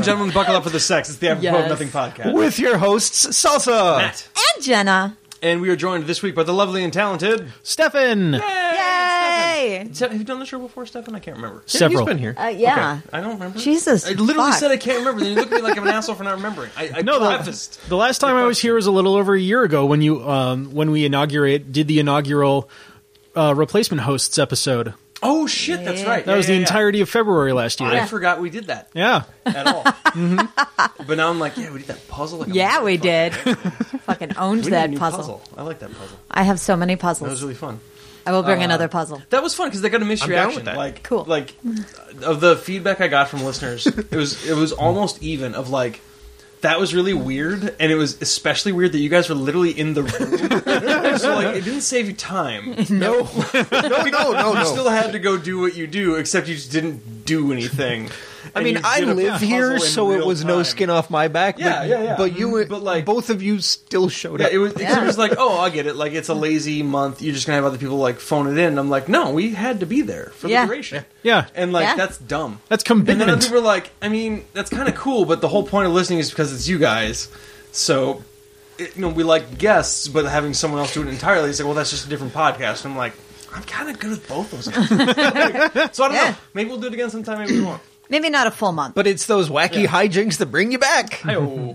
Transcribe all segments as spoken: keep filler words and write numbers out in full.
and gentlemen, buckle up for the sex. It's the Apropos Yes. of Nothing podcast. With your hosts, Salsa. Matt. And Jenna. And we are joined this week by the lovely and talented... Stefan. Yay! Stefan. Have you done the show before, Stefan? I can't remember. Several. He's been here. Uh, yeah. Okay. I don't remember. Jesus. I literally fuck. said I can't remember. Then you look at me like I'm an asshole for not remembering. I, I No, prefaced. the, the last time I was here was a little over a year ago when you um, when we inaugurate did the inaugural uh, replacement hosts episode. Oh, shit, that's right. That Yeah, was yeah, the yeah. entirety of February last year. I forgot we did that Yeah. at all. mm-hmm. But now I'm like, yeah, we did that puzzle. Like a Yeah, we did. motherfucker. Fucking owned We need a that new puzzle. I like that puzzle. I have so many That puzzles. was really fun. I will bring Uh, another puzzle. That was fun because they got a mixed I'm down reaction. with that. Like, Cool. Like, of the feedback I got from listeners, it was it was almost even. Of like, that was really weird, and it was especially weird that you guys were literally in the room. So like, it didn't save you time. No, no, no, no, You no. still had to go do what you do, except you just didn't do anything. I And mean, you I did a live puzzle here, in so it real was no time. skin off my back. Yeah, but, yeah, yeah. But you, But, like- both of you still showed Yeah, up. it was. 'cause Yeah. It was like, oh, I get it. Like, it's a lazy month. You're just gonna have other people like phone it in. And I'm like, no, we had to be there for Yeah. the duration. Yeah. And like, Yeah. that's dumb. That's And then other commitment. people were like, I mean, that's kind of cool, but the whole point of listening is because it's you guys. So, it, you know, we like guests, but having someone else do it entirely, it's like, well, that's just a different podcast. And I'm like, I'm kind of good with both those guys. So I don't Yeah. know. Maybe we'll do it again sometime. Maybe we won't. Maybe not a full month. But it's those wacky Yeah. hijinks that bring you back. Hi-oh.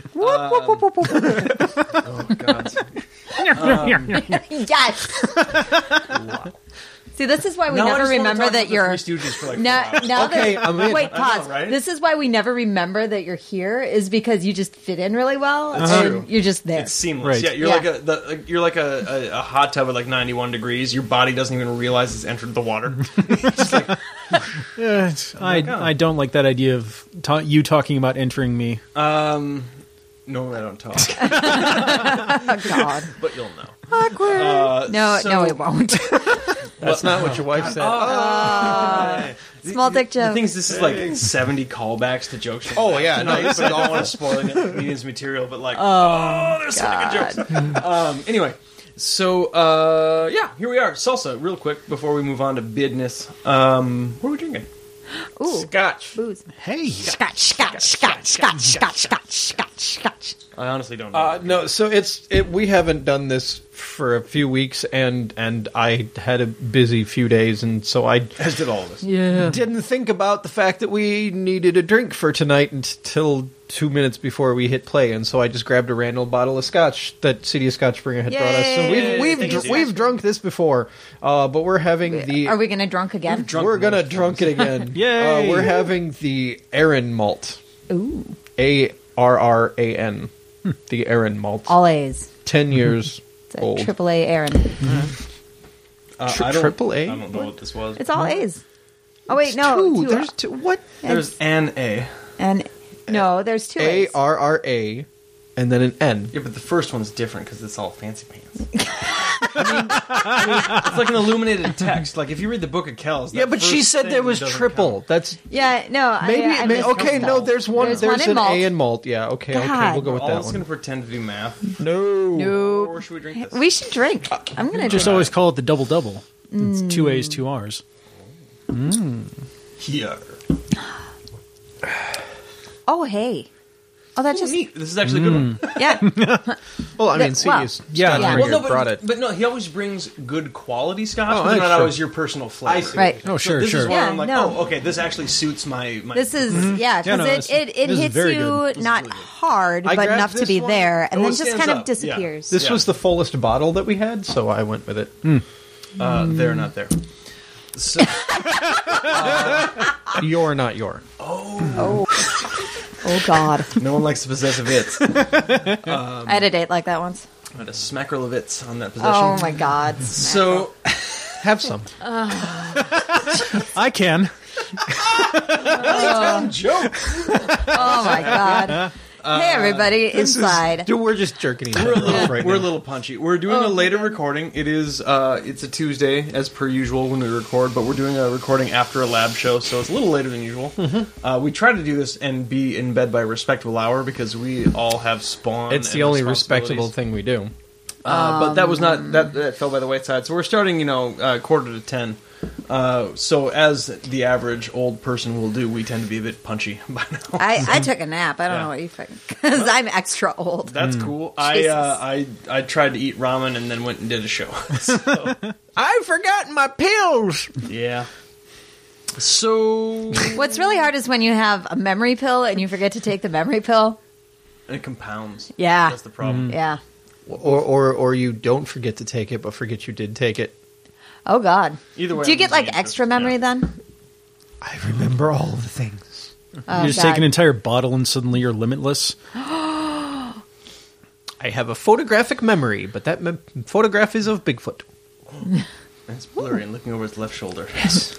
Oh God. Yes. See, this is why we Now I never just wanna remember talk that about the you're. Three Stooges for like Now, four hours. now Okay, that, I'm in. wait, I know, pause. right? This is why we never remember that you're here. Is because you just fit in really well, That's and true. you're just there. It's seamless. Right. Yeah, you're Yeah. like a the, you're like a, a, a hot tub at like ninety-one degrees. Your body doesn't even realize it's entered the water. It's just like, Yeah, it's- I, oh. I don't like that idea of ta- you talking about entering me. um, no, I don't talk, Oh God. but you'll know. Awkward. Uh, no, so- no, it won't. That's not what your wife said. Uh, Small dick The joke. thing is, this is like seventy callbacks to jokes. From Oh, yeah, no, tonight, this but I is don't want to spoil any comedian's material. But like, oh, there's so many good jokes. Um, anyway, so uh, yeah, here we are. Salsa, real quick before we move on to business. Um, what are we drinking? Ooh, Scotch. booze. Hey. Scotch, scotch, scotch, scotch, scotch, scotch, scotch, scotch. I honestly don't know. Uh, no, so it's it, we haven't done this for a few weeks, and and I had a busy few days, and so I As did all of us. Yeah. didn't think about the fact that we needed a drink for tonight until two minutes before we hit play, and so I just grabbed a random bottle of scotch that City of Scotch Springer had brought us. So Yay! we've we've Thank you, dr- we've drunk this before, uh, but we're having the Are we gonna drunk again? drunk we're gonna multiple drunk it again. Yay! Uh, we're having the Aaron malt, Ooh, A R R A N, the Aaron malt, all A's. ten years It's a old. triple A Aaron. Uh, Tri- I don't, triple A? I don't know what this was. It's all A's. Oh wait, no, two. two. There's two. What? There's an A. and no, there's two A A's. R R A, and then an N. Yeah, but the first one's different because it's all fancy pants. I, mean, I mean, it's like an illuminated text. Like if you read the Book of Kells. Yeah, that but she first said thing there was doesn't triple. count. That's Yeah, no, maybe. I, I may, missed okay, those. no. There's one. There's, There's, one in an malt. A in malt. Yeah. Okay. Okay. God. We'll go with We're that all just going one. to pretend to do math. No. No, Or should we drink this? we should drink. I'm gonna Just drink. always call it the double double. It's two A's, two R's. Here. Oh hey, oh that Oh, just neat. This is actually a good one. yeah. Well, I mean, That- C well, is yeah, Scotch yeah. Springer Well, no, brought but, it. but no, he always brings good quality scotch, Oh, but they're that's not true. always your personal flavor. I see. Right. Oh, So sure, this sure. is where Yeah, I'm like, no. oh, okay, this actually suits my. my This is yeah, Yeah, because no, it, this- it, it this is hits very you good. This is not really good. hard, I but grabbed enough to this be one. there, and Oh, then it just stands kind of up. Yeah. disappears. This Yeah. was the fullest bottle that we had, so I went with it. uh, they're not there. So, Your, not your. Oh, oh God! no one likes the possessive its. I had a date like that once. I had a smackerel of its on that possession. Oh my God! So, Have some. I can. joke. Oh my God! Hey everybody, This is- inside. dude, we're just jerking each other off right We're a now. little punchy. We're doing Oh, a later my God. recording. It is uh, it's a Tuesday as per usual when we record, but we're doing a recording after a lab show, so it's a little later than usual. Mm-hmm. Uh, we try to do this and be in bed by a respectable hour because we all have spawn. It's and the only respectable responsibilities. thing we do. Uh, but that was Um, not that, that fell by the wayside. So we're starting, you know, uh, quarter to ten. Uh, so as the average old person will do, we tend to be a bit punchy by now. I, I took a nap. I don't Yeah. know what you think. Because I'm extra old. That's cool. I, Jesus. uh, I I tried to eat ramen and then went and did a show. So, I've forgotten my pills. yeah. So What's really hard is when you have a memory pill and you forget to take the memory pill. it compounds. Yeah. That's the problem. Yeah. Or, or or you don't forget to take it, but forget you did take it. Oh, God. Either way, Do you I'm get, like, losing interest. extra memory Yeah. then? I remember all the things. Oh, you just God. take an entire bottle and suddenly you're limitless. I have a photographic memory, but that mem- photograph is of Bigfoot. It's blurry and looking over his left shoulder. Yes.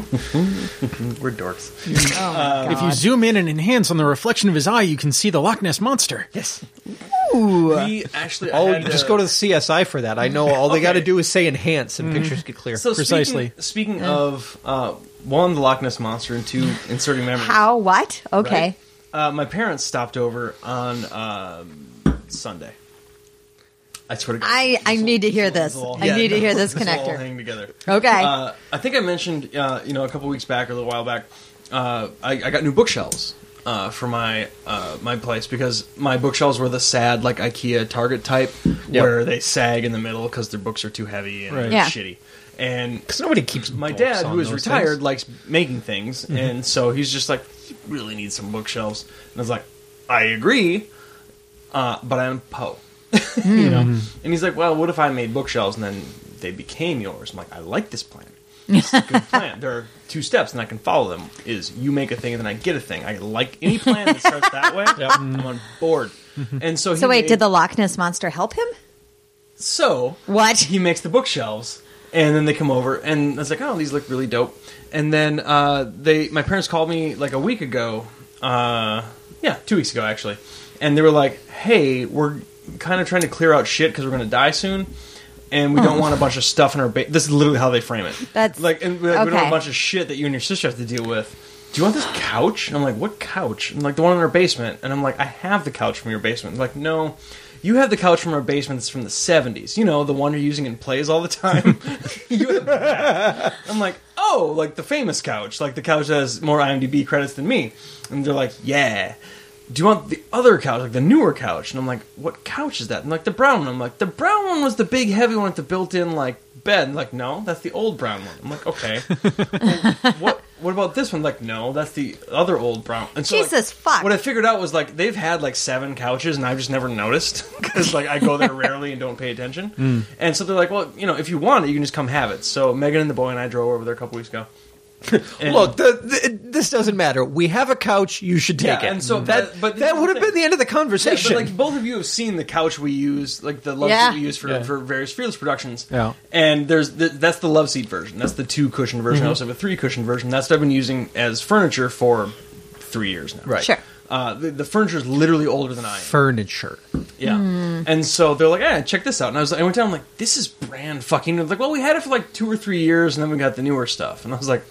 We're dorks. Oh, my God. If you zoom in and enhance on the reflection of his eye, you can see the Loch Ness Monster. Yes. We actually. I Oh, had you just to- go to the C S I for that. I know. All they got to Okay. do is say enhance, and pictures get clear. So Precisely. Speaking, speaking of uh, one, the Loch Ness Monster, and two, inserting memories. How? What? Okay. Right? Uh, my parents stopped over on um, Sunday. I swear to God. I, I This need to will- hear this this. will all- I yeah, need to no, hear this will all connector. hang together. Okay. Uh, I think I mentioned, uh, you know, a couple weeks back or a little while back, uh, I, I got new bookshelves uh, for my uh, my place because my bookshelves were the sad, like IKEA Target type, where they sag in the middle because their books are too heavy and Right. they're Yeah. shitty. And Because nobody keeps my books dad, on who is those retired, things. likes making things, and so he's just like, "You really need some bookshelves." And I was like, "I agree, uh, but I'm Poe." You know, and he's like, "Well, what if I made bookshelves and then they became yours?" I'm like, "I like this plan. It's a good plan. There are two steps, and I can follow them. Is you make a thing, and then I get a thing. I like any plan that starts that way. I'm on board." And so, he So wait, made- did the Loch Ness Monster help him? so What? he makes the bookshelves, and then they come over, and I was like, "Oh, these look really dope." And then uh, they, my parents called me like a week ago, uh, yeah, two weeks ago actually, and they were like, "Hey, we're kind of trying to clear out shit because we're going to die soon, and we don't want a bunch of stuff in our ba-" This is literally how they frame it. That's- like, and we, like, we don't okay. want a bunch of shit that you and your sister have to deal with. Do you want this couch? And I'm like, "What couch?" And like, "The one in our basement." And I'm like, "I have the couch from your basement." They're like, "No, you have the couch from our basement that's from the seventies. You know, the one you're using in plays all the time." You have that. I'm like, "Oh, like the famous couch, like the couch that has more IMDb credits than me." And they're like, "Yeah. Do you want the other couch, like the newer couch?" And I'm like, "What couch is that?" And like, "The brown one." I'm like, "The brown one was the big heavy one with the built-in like bed." And like, "No, that's the old brown one." I'm like, "Okay." Well, what what about this one? Like, "No, that's the other old brown." And so, like, Jesus, fuck. what I figured out was like they've had like seven couches, and I've just never noticed because like I go there rarely and don't pay attention. And so they're like, "Well, you know, if you want it, you can just come have it." So Megan and the boy and I drove over there a couple weeks ago. And- Look, the, the, this doesn't matter. We have a couch. You should take Yeah, it. and so that, that- but that would have the thing- been the end of the Yeah, conversation. but like both of you have seen the couch we use, like the love Yeah. seat we use for, Yeah. for various Fearless productions. Yeah. And there's the, that's the love seat version. That's the two cushion version. I also have a three cushion version. That's what I've been using as furniture for three years now. right. Sure. Uh, the, the furniture is literally older than I am. Furniture. Yeah. And so they're like, "Eh, check this out." And I was, I went down, I'm like, "This is brand fucking." They're like, "Well, we had it for like two or three years, and then we got the newer stuff." And I was like,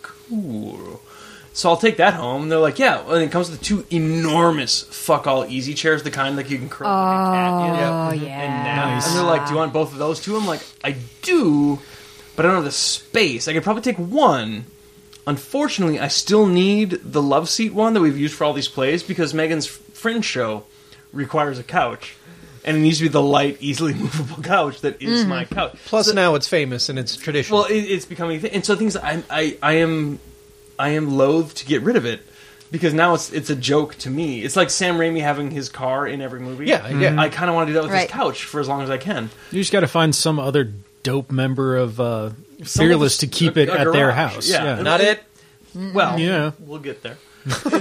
"Cool." So I'll take that home. And they're like, "Yeah." And it comes with two enormous fuck all easy chairs, the kind like you can curl like a cat in. Oh, yeah. And nap. Nice. And they're like, "Do you want both of those too?" I'm like, "I do, but I don't have the space. I could probably take one." Unfortunately, I still need the love seat one that we've used for all these plays because Megan's Fringe show requires a couch. And it needs to be the light, easily movable couch that is my couch. Plus, So- now it's famous and it's traditional. well, it, it's becoming a thing. And so things, I, I, I am, I am loath to get rid of it because now it's it's a joke to me. It's like Sam Raimi having his car in every movie. Yeah, yeah. I kind of want to do that with Right. this couch for as long as I can. You just got to find some other dope member of uh, Fearless to keep A- it a at their garage. house. Yeah. Yeah. Not it. Well, Yeah. we'll get there. Wait,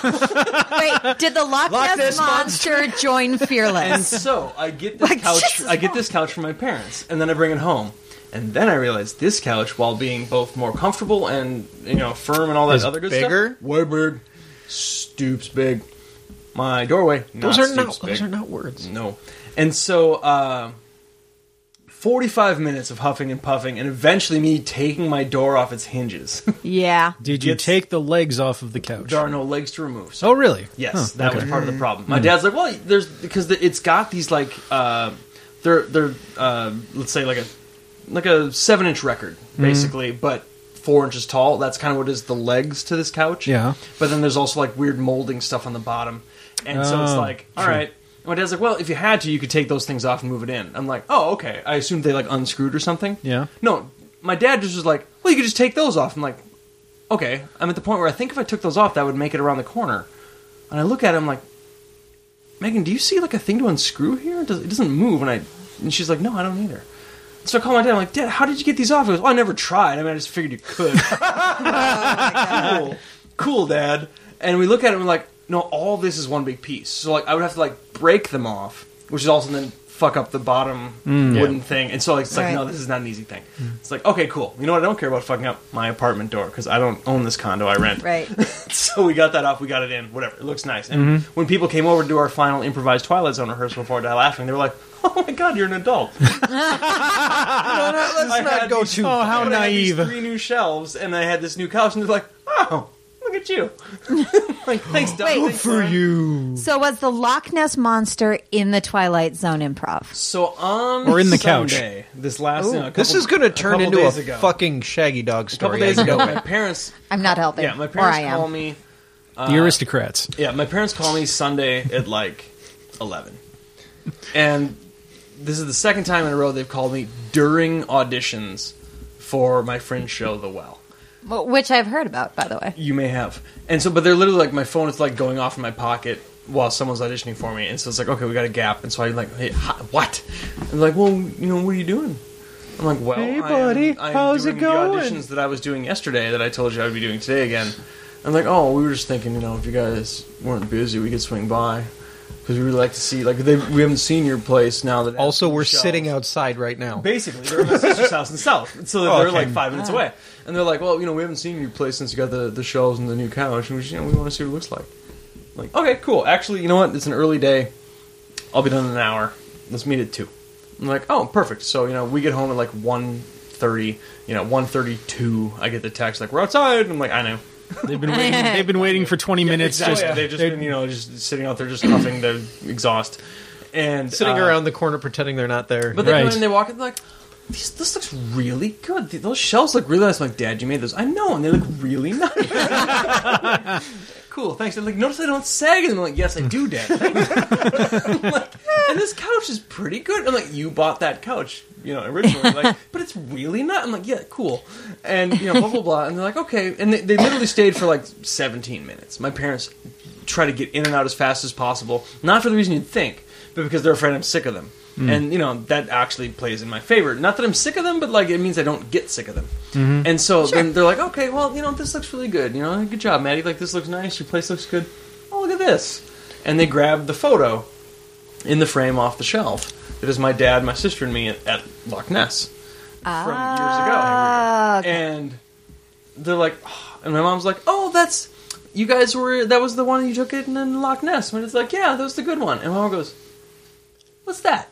did the Loch, Loch Ness, Ness Monster join And Fearless? so I get this Like, couch. Jesus, I get this couch from my parents, and then I bring it home. And then I realize this couch, while being both more comfortable and you know firm and all that Is other good bigger? stuff, way big, stoops big. My doorway, Those not are not. stoops Those big. are not words. No. And so, uh, forty-five minutes of huffing and puffing, and eventually me taking my door off its hinges. Yeah. Did you It's- take the legs off of the couch? There are no legs to remove. So Oh, really? yes, Huh, that okay. was part of the problem. My dad's like, well, there's because the, it's got these like uh, they're they're uh, let's say like a like a seven inch record basically, but four inches tall. That's kind of what is the legs to this couch. Yeah. But then there's also like weird molding stuff on the bottom. And so it's Oh, like, all right. And my dad's like, well, if you had to, you could take those things off and move it in. I'm like, oh, okay. I assumed they like unscrewed or something. Yeah. No, my dad just was like, well, you could just take those off. I'm like, okay. I'm at the point where I think if I took those off, that would make it around the corner. And I look at it, I'm like, Megan, do you see like a thing to unscrew here? It, does, it doesn't move. And I, and she's like, no, I don't either. So I call my dad. I'm like, Dad, how did you get these off? He goes, well, I never tried. I mean, I just figured you could. Cool, cool, Dad. And we look at it and we're like, no, all this is one big piece. So like, I would have to like break them off, which is also then fuck up the bottom wooden thing. And so like, it's like, Right. no, this is not an easy thing. It's like, okay, cool. You know what? I don't care about fucking up my apartment door because I don't own this condo. I rent. Right. So we got that off. We got it in. Whatever. It looks nice. And when people came over to do our final improvised Twilight Zone rehearsal before I died laughing, they were like, "Oh my god, you're an adult." Let's I not had go these- too. Oh, how but I had these naive. three new shelves, and I had this new couch, and they're like, "Oh, look at you!" Like, thanks, Doug. Wait. Thanks, for Brian. you. So was the Loch Ness Monster in the Twilight Zone improv? So on Or in the couch. Sunday, this last, you know, a This couple- is going to turn couple into a days ago. fucking Shaggy Dog A story. couple days I ago, know my it. parents, I'm not helping. yeah, my Or parents I am. call me. the aristocrats. Yeah, my parents call me Sunday at like eleven. And this is the second time in a row they've called me during auditions for my Fringe show, The Well. Well, which I've heard about, by the way. You may have. And so, but they're literally like, my phone is like going off in my pocket while someone's auditioning for me. And so it's like, okay, we got a gap. And so I'm like, hey, hi, what? And they're like, well, you know, what are you doing? I'm like, well, Hey, I am- buddy, I'm how's doing it going? the auditions that I was doing yesterday that I told you I would be doing today again. I'm like, oh, we were just thinking, you know, if you guys weren't busy, we could swing by. Because we really like to see, like, they, we haven't seen your place now that. Also, we're shelves. sitting outside right now. Basically, they're at my sister's house in the south, so they're Okay. like five minutes away. And they're like, "Well, you know, we haven't seen your place since you got the, the shelves and the new couch, and we, just, you know, we want to see what it looks like." I'm like, okay, cool. Actually, you know what? It's an early day. I'll be done in an hour. Let's meet at two. I'm like, oh, perfect. So you know, we get home at like one thirty. You know, one thirty-two. I get the text like, "We're outside." And I'm like, I know. They've been waiting. They've been waiting for twenty minutes. Exactly. Just, Yeah, they've just they're- been, you know, just sitting out there, just huffing the exhaust, and Sitting uh, around the corner pretending they're not there. But they come Right. in and they walk in like, this, this looks really good. Those shells look really nice. I'm like, Dad, you made those. I know, and they look really nice. Cool, thanks. They're like, notice I don't sag. And I'm like, yes, I do, Dad. Thank you. I'm like, and this couch is pretty good. I'm like, you bought that couch, you know, originally. Like, but it's really not. I'm like, yeah, cool. And, you know, blah, blah, blah. And they're like, okay. And they, they literally stayed for like seventeen minutes. My parents try to get in and out as fast as possible. Not for the reason you'd think, but because they're afraid I'm sick of them. And, you know, that actually plays in my favor. Not that I'm sick of them, but, like, it means I don't get sick of them. Mm-hmm. And so then they're like, okay, well, you know, this looks really good. You know, good job, Maddie. Like, this looks nice. Your place looks good. Oh, look at this. And they grabbed the photo in the frame off the shelf. That is my dad, my sister, and me at, at Loch Ness from years ago. Ah, okay. And they're like, oh, and my mom's like, oh, that's, you guys were, that was the one you took it in, in Loch Ness. And it's like, yeah, that was the good one. And my mom goes, what's that?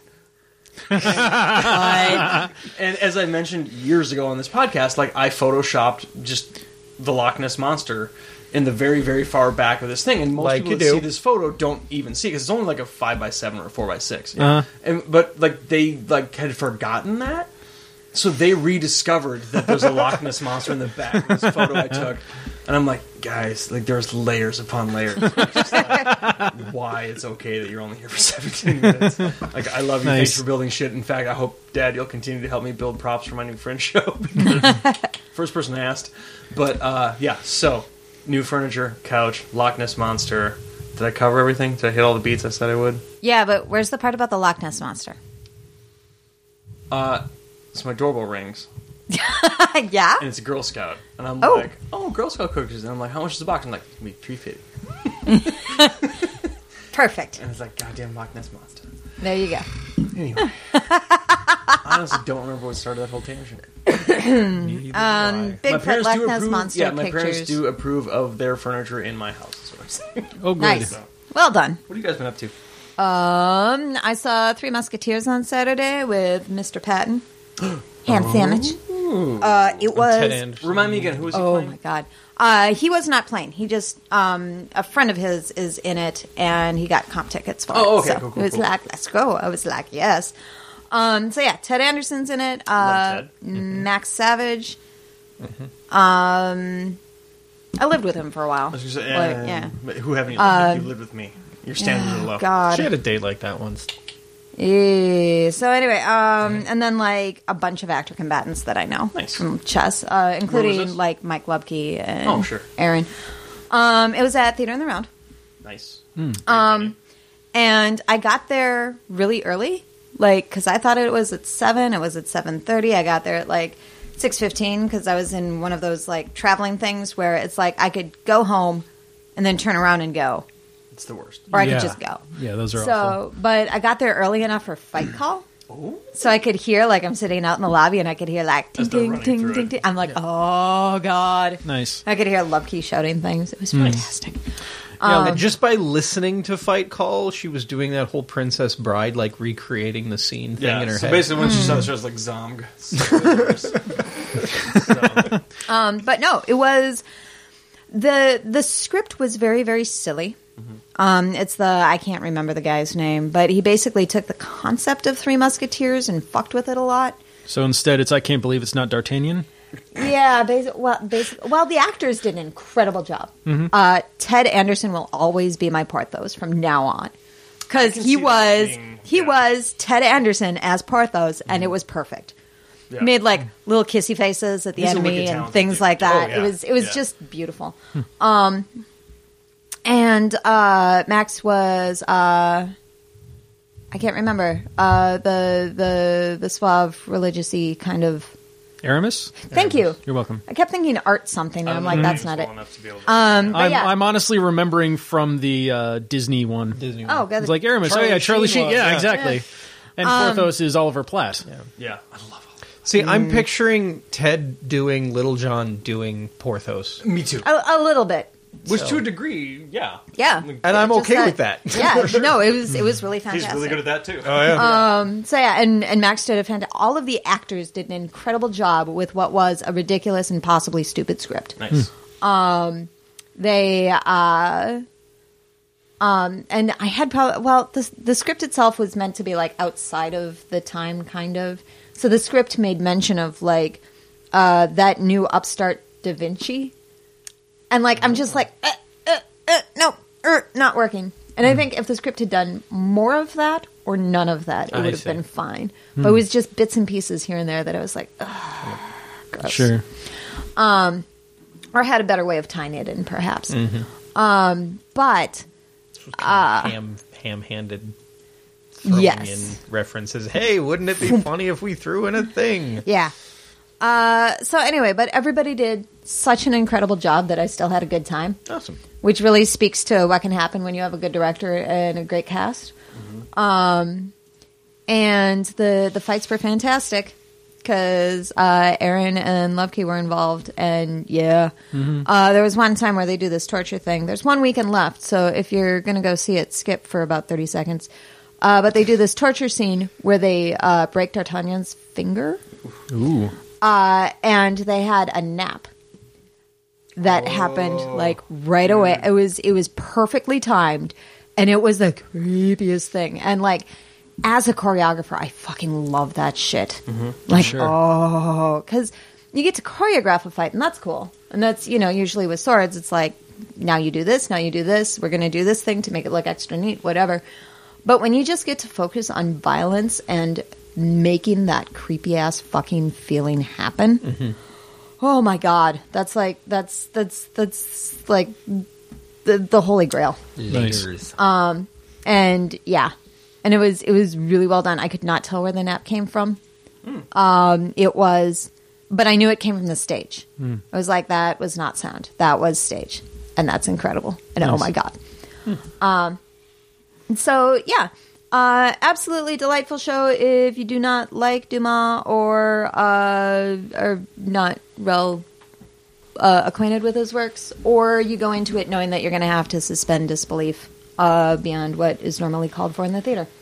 And as I mentioned years ago on this podcast, like I photoshopped just the Loch Ness Monster in the very, very far back of this thing, and most Like people you that do. see this photo don't even see it because it's only like a five by seven or a four by six. Uh-huh. And but like they like had forgotten that, so they rediscovered that there's a Loch Ness Monster in the back of this photo I took, and I'm like, guys, like there's layers upon layers. Just like, why it's okay that you're only here for seventeen minutes. Like I love you. Nice. Thanks for building shit. In fact, I hope, Dad, you'll continue to help me build props for my new Fringe show. Because first person asked, but uh, yeah. So new furniture, couch, Loch Ness Monster. Did I cover everything? Did I hit all the beats I said I would? Yeah, but where's the part about the Loch Ness Monster? Uh, so my doorbell rings. Yeah? And it's a Girl Scout. And I'm Oh. like, oh, Girl Scout cookies. And I'm like, how much is the box? I'm like, it's going to be three fifty. Perfect. And it's like, goddamn Loch Ness Monster. There you go. Anyway. I honestly don't remember what started that whole tangent. Um, Bigfoot, Loch Ness Monster yeah, my pictures. parents do approve of their furniture in my house. Is what I'm saying. oh, good. Nice. Well done. What have you guys been up to? Um, I saw Three Musketeers on Saturday with Mister Patton. Ham sandwich. Uh, it was. Ted Anderson. Remind me again, who was he Oh playing? my god. Uh, he was not playing. He just um, a friend of his is in it, and he got comp tickets for Oh, it. okay, So cool, cool, it was cool. like, let's go. I was like, yes. Um, so yeah, Ted Anderson's in it. Uh, Love Ted. Max Savage. Mm-hmm. Um, I lived with him for a while. I was gonna say, Like, uh, yeah. but who haven't you lived Uh, with? You lived with me. Your standards are low. God. She had a date like that once. Yeah. So anyway, um, and then like a bunch of actor combatants that I know Nice. from chess, uh, this? including like Mike Lubke and Oh, sure. Aaron. Um, it was at Theater in the Round. Nice. Um, and I got there really early, like because I thought it was at seven. It was at seven thirty. I got there at like six fifteen because I was in one of those like traveling things where it's like I could go home and then turn around and go, It's the worst. or I Yeah. could just go. Yeah, those are So, awful. but I got there early enough for fight call. Oh. So I could hear, like, I'm sitting out in the lobby and I could hear, like, ting, As they're ting, running ting, through ting, it. ting. I'm like, oh, God. Nice. I could hear Lubke shouting things. It was fantastic. Yeah, and just by listening to Fight Call, she was doing that whole Princess Bride, like recreating the scene thing Yeah. in her So head. basically, when she Hmm. saw the show, it's like Zomg. So, Um, but no, it was, the the script was very, very silly. Um, it's the, I can't remember the guy's name, but he basically took the concept of Three Musketeers and fucked with it a lot. So instead, it's I can't believe it's not D'Artagnan. Yeah, basi- well, basi- well, the actors did an incredible job. Uh, Ted Anderson will always be my Porthos from now on because can he see that was being- he yeah. was Ted Anderson as Porthos, and it was perfect. yeah. Made like little kissy faces at the He's a enemy wicked and talented things dude. like that. Oh, yeah. It was it was Yeah. just beautiful. Um, and uh, Max was uh, I can't remember uh, the the the suave religious-y kind of. Aramis? Thank you. You're welcome. I kept thinking art something, and I'm like, that's not it. Well enough to be able to- Um, but I'm, yeah. I'm honestly remembering from the uh, Disney one. Disney Oh, God. It's like Aramis. Charlie oh, yeah, Charlie Sheen Sheen. was, Yeah, yeah. exactly. And Um, Porthos is Oliver Platt. yeah. I love all See, Mm. I'm picturing Ted doing Little John doing Porthos. that. Me too. a, a little bit. Which, So- to a degree, yeah. Yeah. And I'm Just okay with that. Yeah, no, it was it was really fantastic. He's really good at that, too. Oh, yeah. Um, so yeah, and, and Max did a fantastic. All of the actors did an incredible job with what was a ridiculous and possibly stupid script. Nice. They, uh, um, and I had probably well, the the script itself was meant to be like outside of the time, kind of. So the script made mention of like uh, that new upstart Da Vinci, and like I'm just like, uh, uh, uh, no, er, not working. And I think if the script had done more of that or none of that, it I would have see. been fine. But it was just bits and pieces here and there that I was like, ugh, gross. Sure. Or had a better way of tying it in, perhaps. Mm-hmm. Um, but Kind of ham, ham-handed throwing Yes. in references. Hey, wouldn't it be funny if we threw in a thing? yeah. Uh, so anyway, but everybody did such an incredible job that I still had a good time, Awesome. which really speaks to what can happen when you have a good director and a great cast. Um, and the the fights were fantastic because uh, Aaron and Lubke were involved, and yeah, uh, there was one time where they do this torture thing. There's one weekend left, so if you're gonna go see it, skip for about thirty seconds. Uh, but they do this torture scene where they uh, break D'Artagnan's finger. Ooh. Uh, and they had a nap that happened like right away. It was it was perfectly timed, and it was the creepiest thing. And like, as a choreographer, I fucking love that shit. Like, Sure. oh, because you get to choreograph a fight, and that's cool. And that's, you know, usually with swords, it's like, now you do this, now you do this. We're gonna do this thing to make it look extra neat, whatever. But when you just get to focus on violence and making that creepy ass fucking feeling happen. Oh my god, that's like that's that's that's like the the holy grail. Nice. And yeah, and it was it was really well done. I could not tell where the nap came from. Um, it was, but I knew it came from the stage. I was like, that was not sound. That was stage, and that's incredible. And oh Nice. my god. Um, so yeah. Uh, absolutely delightful show if you do not like Dumas or uh, are not well uh, acquainted with his works, or you go into it knowing that you're going to have to suspend disbelief uh, beyond what is normally called for in the theater.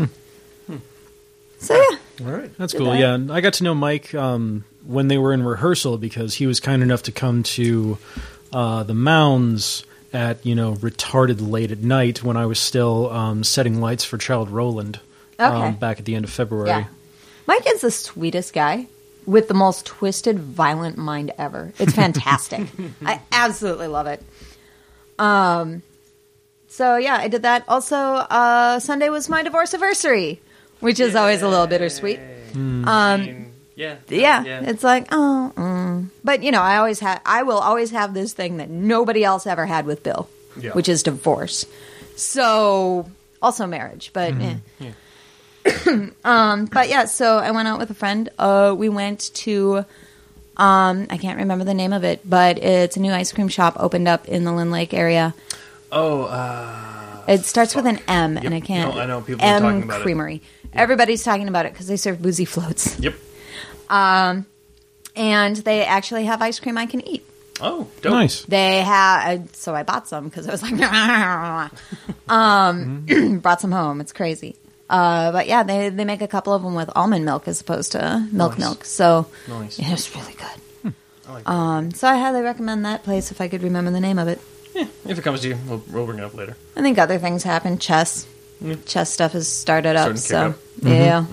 So yeah, All right. That's Did cool. that. Yeah, and I got to know Mike um, when they were in rehearsal because he was kind enough to come to uh, the Mounds at, you know, retarded late at night when I was still um, setting lights for Child Roland Okay. um, back at the end of February. yeah. Mike is the sweetest guy. with the most twisted, violent mind ever. It's fantastic. I absolutely love it. Um, so yeah, I did that. Also, uh, Sunday was my divorce anniversary, which is always a little bittersweet. Mm. Um, yeah, yeah, yeah. it's like, oh, mm. But you know, I always have, I will always have this thing that nobody else ever had with Bill, Yeah. which is divorce. So also marriage, but Mm-hmm. eh. yeah. um, but yeah, so I went out with a friend. Uh, we went to, um, I can't remember the name of it, but it's a new ice cream shop opened up in the Lynn Lake area. Oh, uh, It starts fuck. with an M, Yep. and I can't. No, I know people are M talking about it. Creamery. Everybody's talking about it because they serve boozy floats. Yep. Um, and they actually have ice cream I can eat. Oh, dope. Nice. They have, so I bought some because I was like, um, brought some home. It's crazy. Uh, but yeah, they they make a couple of them with almond milk as opposed to milk Nice. milk. So Nice. yeah, it's really good. I like that. Um, so I highly recommend that place if I could remember the name of it. Yeah, if it comes to you, we'll, we'll bring it up later. I think other things happen. Chess, Mm. chess stuff has started up. Starting to kick So up. yeah,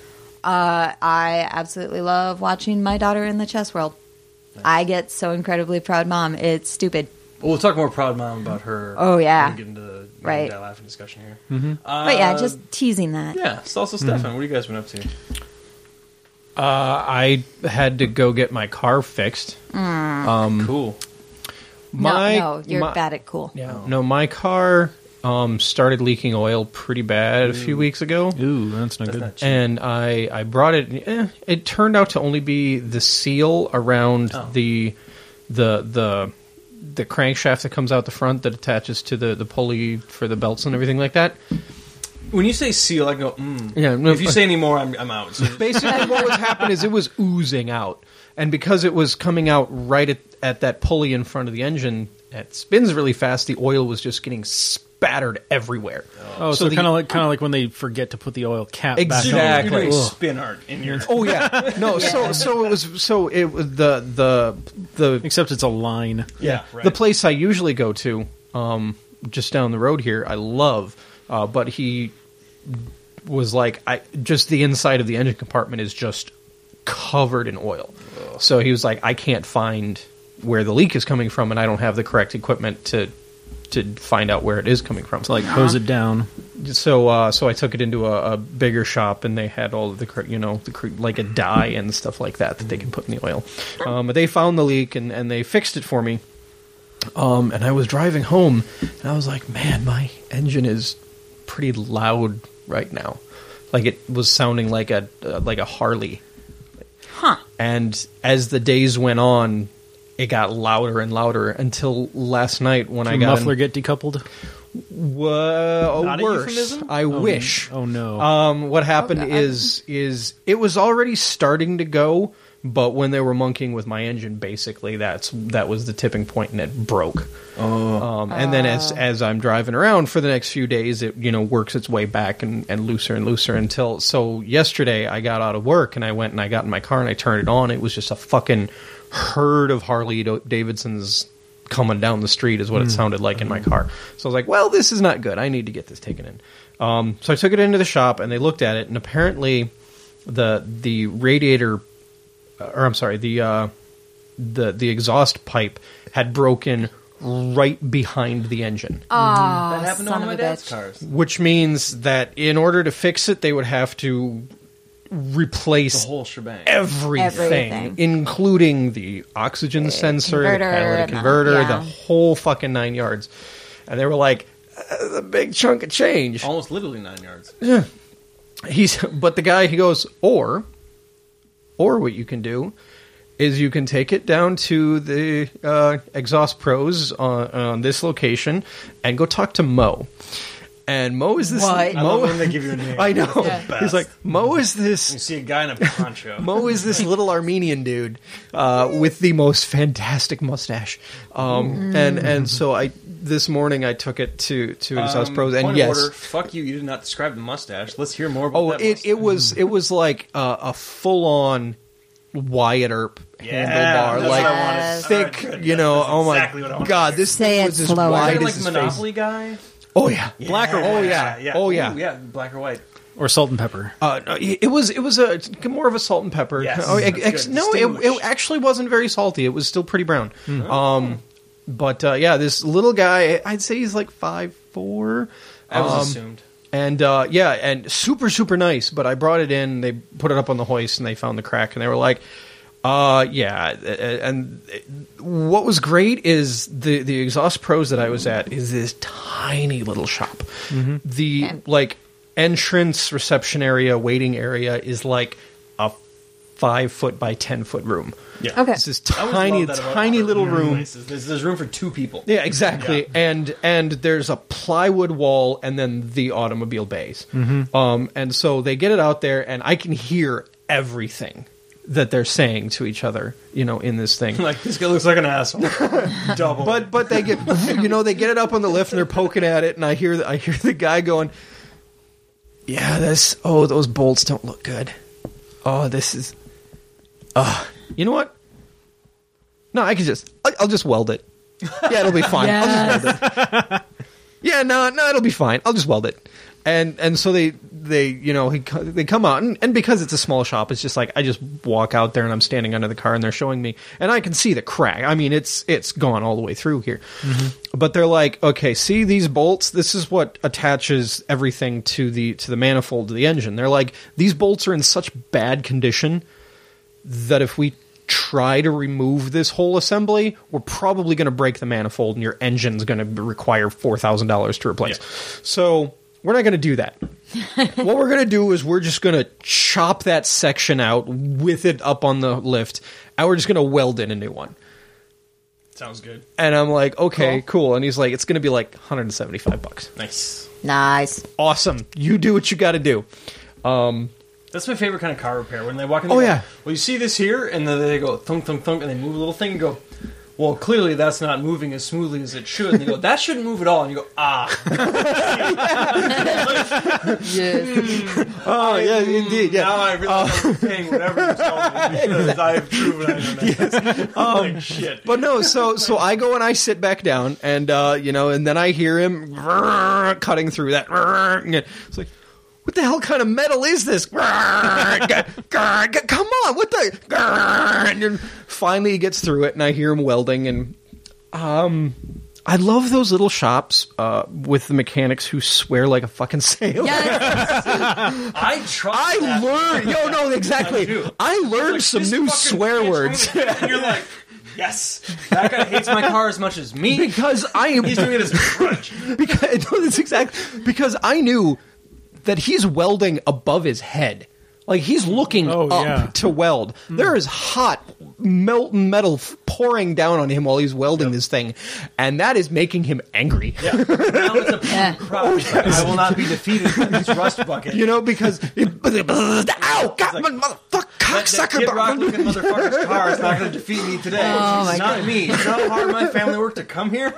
uh, I absolutely love watching my daughter in the chess world. I get so incredibly proud, mom. It's stupid. Well, we'll talk more proud mom about her. Oh, yeah. when we get into the Right. that laughing discussion here. Mm-hmm. Uh, But yeah, just teasing that. yeah. It's also Stefan. What have you guys been up to? Uh, I had to go get my car fixed. Cool. My, no, no, you're my- bad at cool. Yeah, no, my car um, started leaking oil pretty bad a few weeks ago. Ooh, that's not That's good. not cheap. And I, I brought it. Eh, it turned out to only be the seal around Oh. the the the the crankshaft that comes out the front that attaches to the, the pulley for the belts and everything like that. When you say seal, I go, mm. Yeah, no, If you say any more, I'm, I'm out. So just- Basically, what was happening is it was oozing out, and because it was coming out right at, at that pulley in front of the engine, that spins really fast. The oil was just getting spattered everywhere. Oh, so, the- kind of like kind of like when they forget to put the oil cap Exactly. back You're on. doing Ugh. spin art in your. Oh yeah, no. So so it was so it was the the the Except it's a line. Yeah, right. the place I usually go to, um, just down the road here. I love, uh, but he was like, I just the inside of the engine compartment is just covered in oil. So he was like, I can't find where the leak is coming from, and I don't have the correct equipment to to find out where it is coming from. To like hose it down. So, uh, so I took it into a, a bigger shop, and they had all of the, cor- you know, the cor- like a dye and stuff like that that they can put in the oil. Um, but they found the leak, and, and they fixed it for me. Um, and I was driving home, and I was like, man, my engine is pretty loud right now. Like it was sounding like a uh, like a Harley. Huh. And as the days went on, it got louder and louder until last night when I Your got muffler in- get decoupled? Well, Not a worse. euphemism? I wish. Oh no. Um, what happened God. is is it was already starting to go, but when they were monkeying with my engine, basically that's that was the tipping point, and it broke. Oh. Um, and then as as I'm driving around for the next few days, it you know works its way back and, and looser and looser until so yesterday I got out of work and I went and I got in my car and I turned it on. It was just a fucking herd of Harley Davidsons coming down the street is what it sounded like in my car. So I was like, well, this is not good. I need to get this taken in. Um, so I took it into the shop and they looked at it, and apparently the the radiator, or I'm sorry, the uh, the the exhaust pipe had broken right behind the engine. Oh, that happened to son one of my of a dad's bitch. cars. Which means that in order to fix it, they would have to replace The whole shebang. everything, Everything. including the oxygen sensor, the converter, catalytic and the- converter, yeah. the whole fucking nine yards. And they were like, "That's a big chunk of change." Almost literally nine yards. He's, but the guy, he goes, or, or what you can do is you can take it down to the uh, Exhaust Pros on, on this location and go talk to Mo. And Mo is this. What? I Mo, love when they give you a name. I know. Yeah. He's like, Mo is this You see a guy in a poncho. Mo is this little Armenian dude uh, with the most fantastic mustache, um, and and so I this morning I took it to to his house Um, pros, and point of yes, order, fuck you. You did not describe the mustache. Let's hear more about oh, that it mustache. it was it was like a, a full on Wyatt Earp Yeah, handlebar, that's like what I wanted. thick, Alright, good. you know. That's Oh my exactly what I wanted god, to this Say thing it was as slower. wide Kinda as like his Monopoly face. guy. Oh yeah, Black or oh yeah, oh yeah. Ooh, yeah, black or white. or salt and pepper? Uh, no, it was it was a more of a salt and pepper. Yes, oh, that's ex- good. no, it, it Distinguished. actually wasn't very salty. It was still pretty brown. Um, but uh, yeah, this little guy, I'd say he's like five four. I was Um, assumed. And uh, yeah, and super super nice. But I brought it in. They put it up on the hoist, and they found the crack, and they were like, "Uh, yeah." And what was great is the the Exhaust Pros that I was at is this tiny little shop. The And- like entrance, reception area, waiting area is like a five foot by ten foot room. Yeah. Okay. It's this I always tiny love that about tiny our little room. places. There's, there's room for two people. Yeah, exactly. Yeah. And and there's a plywood wall and then the automobile bays. Mm-hmm. Um, and so they get it out there, and I can hear everything that they're saying to each other, you know, in this thing. Like, this guy looks like an asshole. Double. But but they get you know they get it up on the lift and they're poking at it, and I hear the, I hear the guy going, "Yeah, this oh those bolts don't look good. Oh, this is, uh you know what? No, I can just I'll, I'll just weld it. Yeah, it'll be fine. I'll just weld it. Yeah, no, no, it'll be fine. I'll just weld it." And and so they they you know he, co- they come out, and, and because it's a small shop, it's just like I just walk out there and I'm standing under the car and they're showing me, and I can see the crack. I mean, it's it's gone all the way through here. But they're like, okay, see these bolts? This is what attaches everything to the to the manifold to the engine. They're like, these bolts are in such bad condition that if we try to remove this whole assembly, we're probably going to break the manifold, and your engine's going to require four thousand dollars to replace. Yeah. So we're not going to do that. What we're going to do is we're just going to chop that section out with it up on the lift, and we're just going to weld in a new one. Sounds good. And I'm like, okay, cool. And he's like, it's going to be like one hundred seventy-five bucks. Nice. Nice. Awesome. You do what you got to do. Um, That's my favorite kind of car repair. When they walk in, they Oh, go, yeah. well, you see this here, and then they go thunk, thunk, thunk, and they move a little thing and go, well, clearly that's not moving as smoothly as it should. And they go, that shouldn't move at all. And you go, ah. Yes. oh, yeah, indeed. Yeah. Now I realize I'm paying whatever you tell me because I have proven I know that. Holy shit. But no, so so I go and I sit back down, and uh, you know, and then I hear him cutting through that. It's like, what the hell kind of metal is this? Come on, what the? And then finally he gets through it, and I hear him welding, and um, I love those little shops uh, with the mechanics who swear like a fucking sailor. Yes. I trust I that. learned, yo, no, exactly. I do. I learned Like, some this new fucking swear bitch words. moving, And you're like, yes, that guy hates my car as much as me. because I am He's doing it as a grudge. because no, that's exactly because I knew that he's welding above his head. Like he's looking Oh, up yeah. to weld. There is hot molten metal f- pouring down on him while he's welding this thing, and that is making him angry. Yeah. Now it's a Yeah. crowd. I will not be defeated by this rust bucket. You know, because ow, God, like- motherfucker, That, that Kid Rock cocksucker. looking motherfucker's car is not going to defeat me today. Oh, my it's not me. You know how hard my family worked to come here?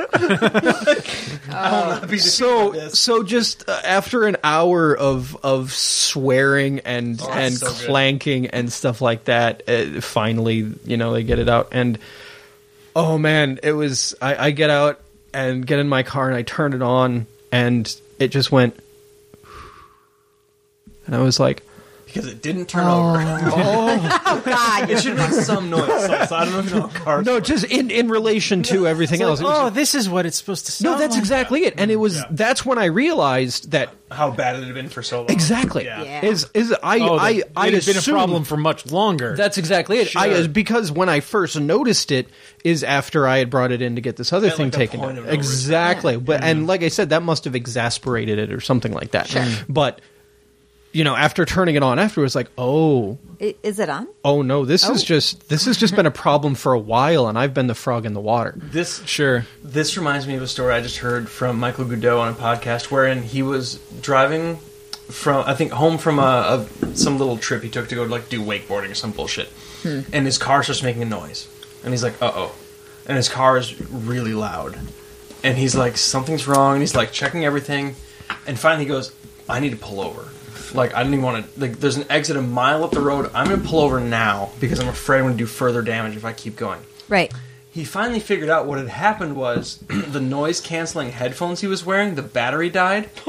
I will not be defeated So, by this. so just uh, after an hour of of swearing and Oh, and that's so good. clanking and stuff like that, uh, finally, you know, they get it out. And oh man, it was. I, I get out and get in my car and I turn it on, and it just went. And I was like, Because it didn't turn over. Oh God. It should make some noise. So, so I don't know if you know how cars no, work. just in in relation to everything else. It was- Oh, this is what it's supposed to sound no, that's like. exactly it. And it was Yeah. that's when I realized that. How bad it had been for so long. Exactly. Yeah. Yeah. Is is I Oh, I that- I it had been a assumed- problem for much longer. That's exactly it. I Sure. because when I first noticed it is after I had brought it in to get this other At, thing like, a taken point down. of no Exactly. return. But and like I said, that must have exasperated it or something like that. Sure. But you know, after turning it on afterwards, like, oh, I- Is it on? oh no, this is Oh. just this has just been a problem for a while, and I've been the frog in the water. This Sure. This reminds me of a story I just heard from Michael Goudot on a podcast, wherein he was driving from, I think, home from a, a some little trip he took to go like do wakeboarding or some bullshit, and his car starts making a noise, and he's like, "Uh oh," and his car is really loud, and he's like, "Something's wrong," and he's like checking everything, and finally he goes, "I need to pull over." Like, I didn't even want to, like, there's an exit a mile up the road. I'm going to pull over now because I'm afraid I'm going to do further damage if I keep going. Right. He finally figured out what had happened was the noise-canceling headphones he was wearing, the battery died, and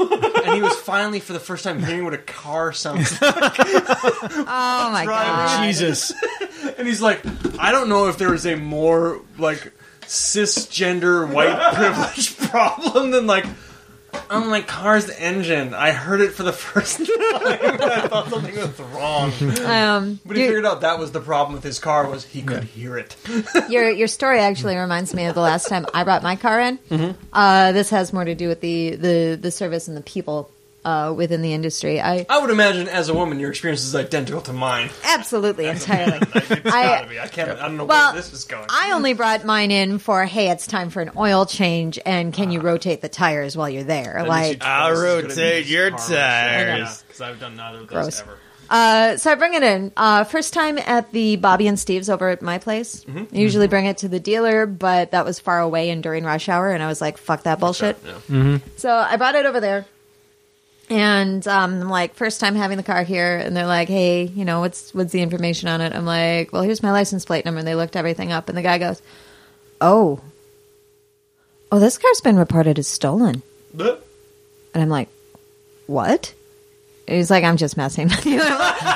and he was finally, for the first time, hearing what a car sounds like. Oh my god. Jesus. And he's like, I don't know if there was a more, like, cisgender white privilege problem than, like, on my car's engine. I heard it for the first time, and I thought something was wrong. Um, But he your, figured out that was the problem with his car, was he could hear it. your your story actually reminds me of the last time I brought my car in. Mm-hmm. Uh, this has more to do with the, the, the service and the people uh, within the industry. I I would imagine, as a woman, your experience is identical to mine. absolutely entirely. It's gotta be. I can't. I don't know Well, where this is going. I only brought mine in for, hey, it's time for an oil change, and can you rotate the tires while you're there? Like, I'll rotate your tires. because I've done neither of those Gross. ever. Uh, so I bring it in. Uh, first time at the Bobby and Steve's over at my place. Mm-hmm. I usually bring it to the dealer, but that was far away and during rush hour, and I was like, fuck that bullshit. Yeah. So I brought it over there. And um, I'm like, first time having the car here, and they're like, hey, you know, what's what's the information on it? I'm like, well, here's my license plate number, and they looked everything up, and the guy goes, oh, oh, this car's been reported as stolen. But- And I'm like, what? And he's like, I'm just messing with you. I'm like,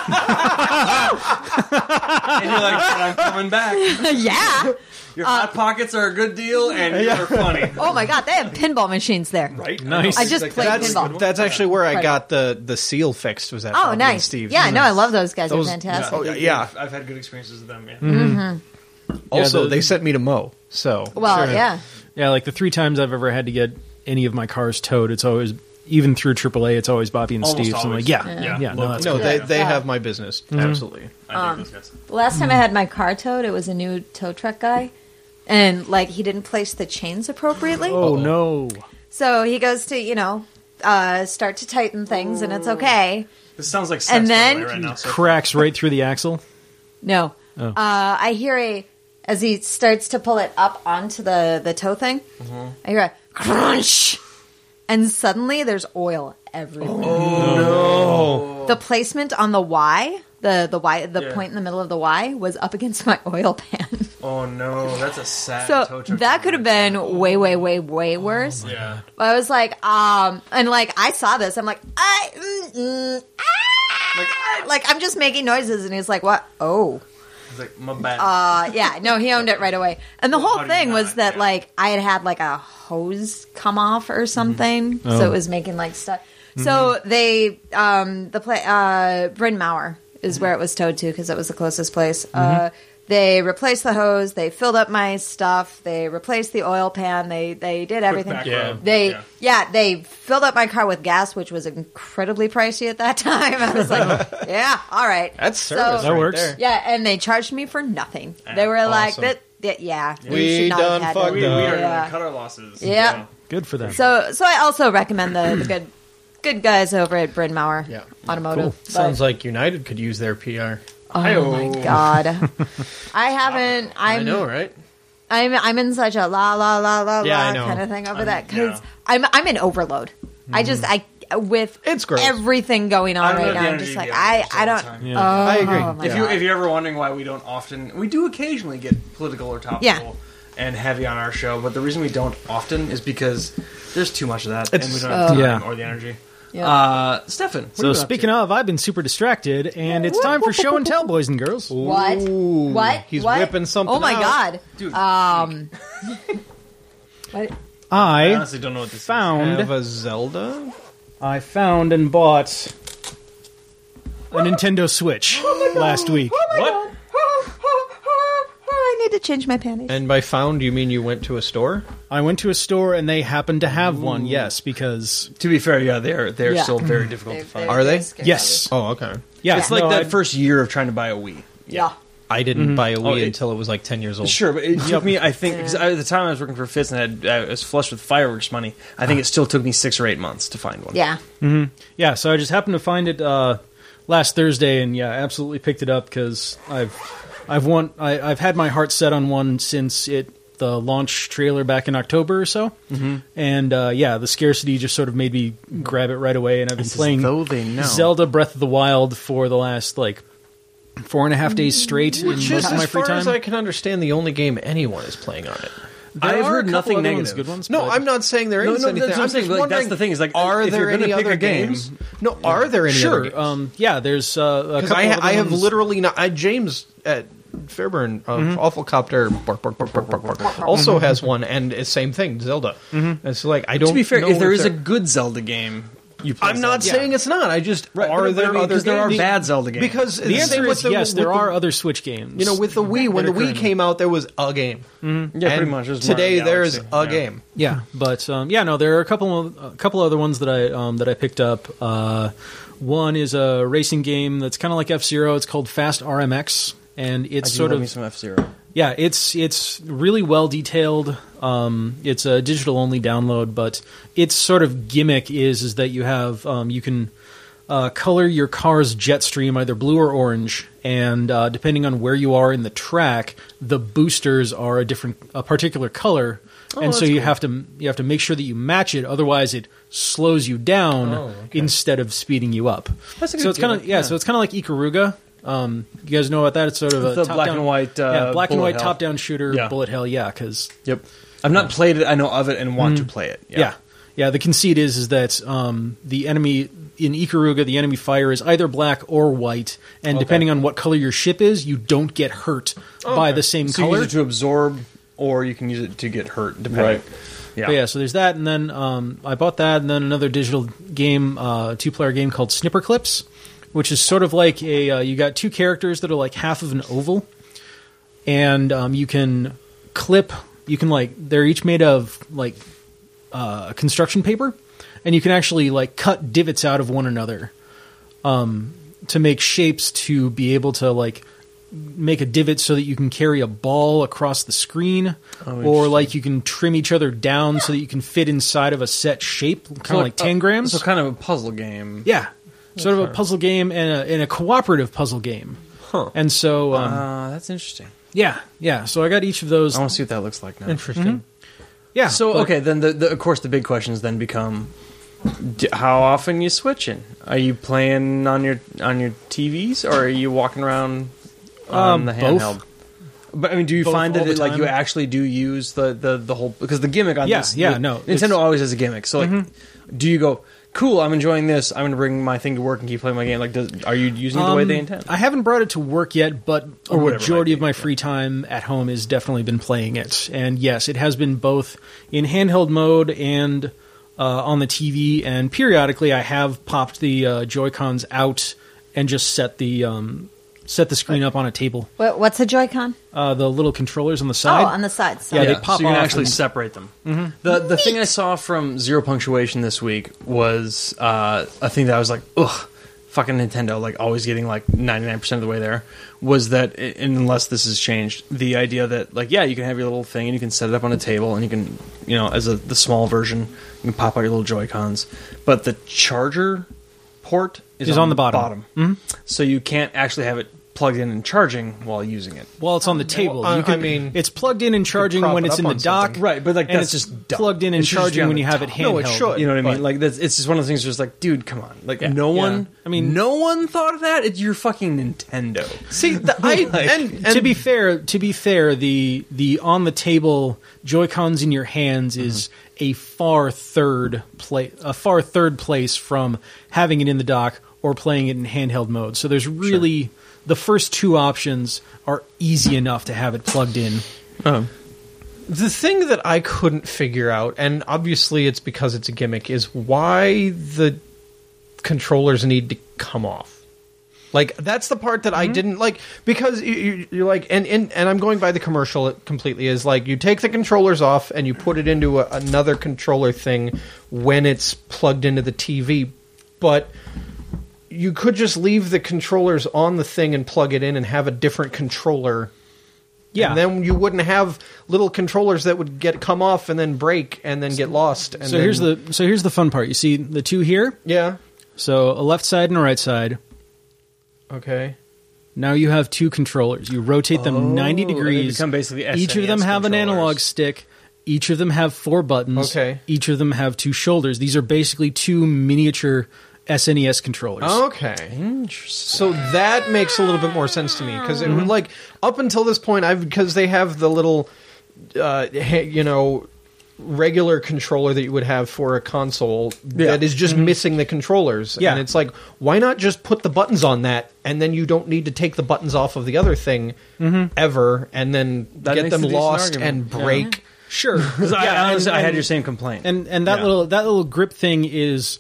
And you're like, but I'm coming back. yeah. Your hot pockets are a good deal, and you're funny. Oh my god, they have pinball machines there. Right? Nice. I just Like, played that's- pinball. That's actually where I Right. got the, the seal fixed. Was at Oh, Bobby and nice. Steve's. Yeah, no, I love those guys. Those- They're fantastic. Oh, yeah, yeah. I've, I've had good experiences with them. Yeah. Mm-hmm. Also, Yeah, the- they sent me to Mo. So Well, Sure. yeah. Yeah, like the three times I've ever had to get any of my cars towed, it's always, even through triple A, it's always Bobby and Almost Steve. So I'm always. like, yeah, Yeah. yeah, Yeah. no, that's no, cool. they Yeah. they Yeah. have my business. Absolutely. I dig those guys. The last time I had my car towed, it was a new tow truck guy. And, like, he didn't place the chains appropriately. Oh, no. So he goes to, you know, uh, start to tighten things, and it's okay. This sounds like sex And by the then- way, right now. So Cracks right through the axle. No. Oh. Uh, I hear a, as he starts to pull it up onto the, the tow thing, I hear a crunch. And suddenly there's oil everywhere. No. The placement on the Y, the, the Y, the Yeah. point in the middle of the Y, was up against my oil pan. oh no, that's a sad tow So truck that could have moment. been way, way, way, way worse. Yeah. I was like, um, and like I saw this, I'm like, I, mm, mm, ah! like I'm just making noises, and he's like, what? Oh. It's like, my bad. Uh, yeah, no, he owned it right away. And the Well, whole how do you thing was not? that, Yeah. like, I had had, like, a hose come off or something. Oh. So it was making, like, stuff. So they, um, the play, uh, Bryn Mawr is where it was towed to because it was the closest place. Uh, they replaced the hose. They filled up my stuff. They replaced the oil pan. They, they did everything. back Yeah. rub. They, Yeah. yeah. they filled up my car with gas, which was incredibly pricey at that time. I was like, yeah, all right. That's So- service. That right works. there. Yeah, and they charged me for nothing. They were like, awesome. that, that, yeah. you We should not done have had fucked we, we it. are up. going Yeah. to cut our losses. Yeah. Good for them. So, so I also recommend the, the good, good guys over at Bryn Mawr Yeah. Automotive. Cool. But- Sounds like United could use their P R. oh Hi-oh. my god, I haven't. I'm, I know, right? I'm, I'm in such a la la la la Yeah, I la know. kind of thing over I'm- that because yeah. I'm, I'm in overload. I just, I with It's gross. everything going on I don't right have the now. I'm energy just to like be I, honest I all the don't. time. Yeah. Oh, I agree. my If you God. if you're ever wondering why we don't often, we do occasionally get political or topical Yeah. and heavy on our show, but the reason we don't often is because there's too much of that, It's- and we don't have the Oh. time Yeah. or the energy. Yeah. Uh, Stefan, what So have you been up speaking to? of, I've been super distracted, and it's time for show and tell, boys and girls. What? Ooh, What? He's What? whipping something Oh my out. god. Dude, Um. what? I I honestly don't know what this found Have a Zelda? I found and bought a Nintendo Switch last week. is. What? I need to change my panties. And by found, you mean you went to a store? I went to a store and they happened to have one. Yes, because To be fair, yeah, they're they're Yeah. still very difficult to find. Are they? yes, Oh, okay. yeah, It's like no, that I- first year of trying to buy a Wii. Yeah. I didn't buy a Wii Oh, it- until it was like ten years old. Sure, but it took me, I think, because at the time I was working for Fitz and had, I was flush with fireworks money, I think it still took me six or eight months to find one. Yeah. yeah. So I just happened to find it uh, last Thursday, and yeah, absolutely picked it up because I've I've won I, I've had my heart set on one since it the launch trailer back in October or so, mm-hmm. and uh, yeah, the scarcity just sort of made me grab it right away, and I've been It's as playing though they know. Zelda Breath of the Wild for the last like four and a half days straight in Which most is, of my as free far time. as I can understand, the only game anyone is playing on it. There I've are heard a couple nothing other negative. Ones, good ones. No, but- I'm not saying there No, isn't no, anything. that's what I'm I'm saying, just like, that's wondering, the thing, is, like, are if there you're gonna any pick other a game- games? No, are there any Sure. other games? Um, yeah, there's uh, a Because couple I, other I have ones. literally not. I, James at Fairburn of Mm-hmm. Awful Copter bark, bark, bark, bark, bark, bark, also has one, and it's same thing, Zelda. Mm-hmm. It's like I don't. To be fair, know if there if is a there- good Zelda game, you play I'm not Zelda. saying it's not. I just Right, are but- but there I mean, other 'cause there are games? bad Zelda games. Because The same answer with is the- yes. There with the- are other Switch games. You know, with the Wii, when the that are Wii current. came out, there was a game. Yeah, pretty And much. There's Today, Mario there's Galaxy. a Yeah. game. Yeah, but um, yeah, no, there are a couple of, a couple other ones that I um, that I picked up. Uh, one is a racing game that's kind of like F-Zero. It's called Fast R M X, and I it's do sort love of me some F-Zero. yeah, it's it's really well detailed. Um, it's a digital only download, but its sort of gimmick is is that you have um, you can uh, color your car's jet stream either blue or orange, and uh, depending on where you are in the track, the boosters are a different a particular color, Oh, and so that's you cool. have to you have to make sure that you match it. Otherwise, it slows you down Oh, okay. instead of speeding you up. That's a so good it's kind of gimmick, yeah, yeah. So it's kind of like Ikaruga. Um, you guys know about that? It's sort of a The top black down, and white, uh, yeah, black and bullet white hell. top-down shooter, Yeah. bullet hell. Yeah, because Yep. I've not played it. I know of it and want to play it. yeah. yeah, The conceit is is that um, the enemy in Ikaruga, the enemy fire is either black or white, and Okay. depending on what color your ship is, you don't get hurt by the same So you color. use it to absorb, or you can use it to get hurt, depending. Right. Yeah. But yeah, so there's that, and then um, I bought that, and then another digital game, uh, two-player game called Snipper Clips, which is sort of like a uh, you got two characters that are like half of an oval, and um, you can clip. You can like they're each made of like uh, construction paper, and you can actually like cut divots out of one another um, to make shapes to be able to like make a divot so that you can carry a ball across the screen, Oh, or interesting. like you can trim each other down so that you can fit inside of a set shape, kind So of like tangrams. So kind of a puzzle game. Yeah, sort of a puzzle game and a, and a cooperative puzzle game. Huh. And so, um, Uh, that's interesting. yeah, yeah. So I got each of those. I want to see what that looks like now. Interesting. Yeah. So but- okay, then the, the of course the big questions then become: d- how often you switching? Are you playing on your on your T Vs, or are you walking around on Um, the both. handheld? But I mean, do you Both find all that the it, like you time. actually do use the, the, the whole because the gimmick on Yeah, this? yeah, the- no, Nintendo it's- Mm-hmm. always has a gimmick. So like, do you go? Cool, I'm enjoying this. I'm going to bring my thing to work and keep playing my game. Like, does, are you using it the way Um, they intend? I haven't brought it to work yet, but a Or whatever it majority might of be, my yeah. free time at home has definitely been playing it. And yes, it has been both in handheld mode and uh, on the T V. And periodically, I have popped the uh, Joy-Cons out and just set the um, set the screen up on a table. What, what's a Joy-Con? Uh, the little controllers on the Oh, side. on the side. So. Yeah, they pop so you can off actually and- separate them. The the thing I saw from Zero Punctuation this week was uh, a thing that I was like, ugh, fucking Nintendo, like always getting like ninety-nine percent of the way there, was that, and unless this has changed, the idea that like, yeah, you can have your little thing and you can set it up on a table and you can, you know, as a the small version, you can pop out your little Joy-Cons, but the charger port is, Is on the bottom. Mm-hmm. So you can't actually have it plugged in and charging while using it. Well, it's on the table. I- You can, I mean, it's plugged in and charging prop when it it's up in the on dock, something. Right, but, like, and that's it's just dumb. plugged in and It should just be charging on when the you have it top. handheld. No, it should. You know what I mean? But- Like that's it's just one of those things. Just like, dude, come on! Like, no Yeah. one. I mean- no one thought of that. It's your fucking Nintendo. See, the, I Like, and, and to be fair, to be fair, the the on the table Joy-Cons in your hands is a far third place, a far third place from having it in the dock or playing it in handheld mode. So there's really the first two options are easy enough to have it plugged in. the thing that I couldn't figure out, and obviously it's because it's a gimmick, is why the controllers need to come off. Like, that's the part that I didn't like, because you, you, you're like, and, and and I'm going by the commercial completely, is like, you take the controllers off and you put it into a, another controller thing when it's plugged into the T V, but you could just leave the controllers on the thing and plug it in and have a different controller. Yeah. And then you wouldn't have little controllers that would get come off and then break and then get lost. And so then- here's the so here's the fun part. You see the two here? yeah. So a left side and a right side. Okay. Now you have two controllers. You rotate them Oh, ninety and they degrees. become basically Each of them S N E S have an controllers. analog stick. Each of them have four buttons. Okay. Each of them have two shoulders. These are basically two miniature S N E S controllers. Okay. Interesting. So that makes a little bit more sense to me because it would like up until this point I've because they have the little uh, you know, regular controller that you would have for a console Yeah. that is just missing the controllers. Yeah. And it's like, why not just put the buttons on that, and then you don't need to take the buttons off of the other thing ever, and then That get makes a them decent lost argument. and Yeah. break. Sure, Because I, Yeah, honestly, and- I had and- your same complaint. And and that Yeah. little that little grip thing is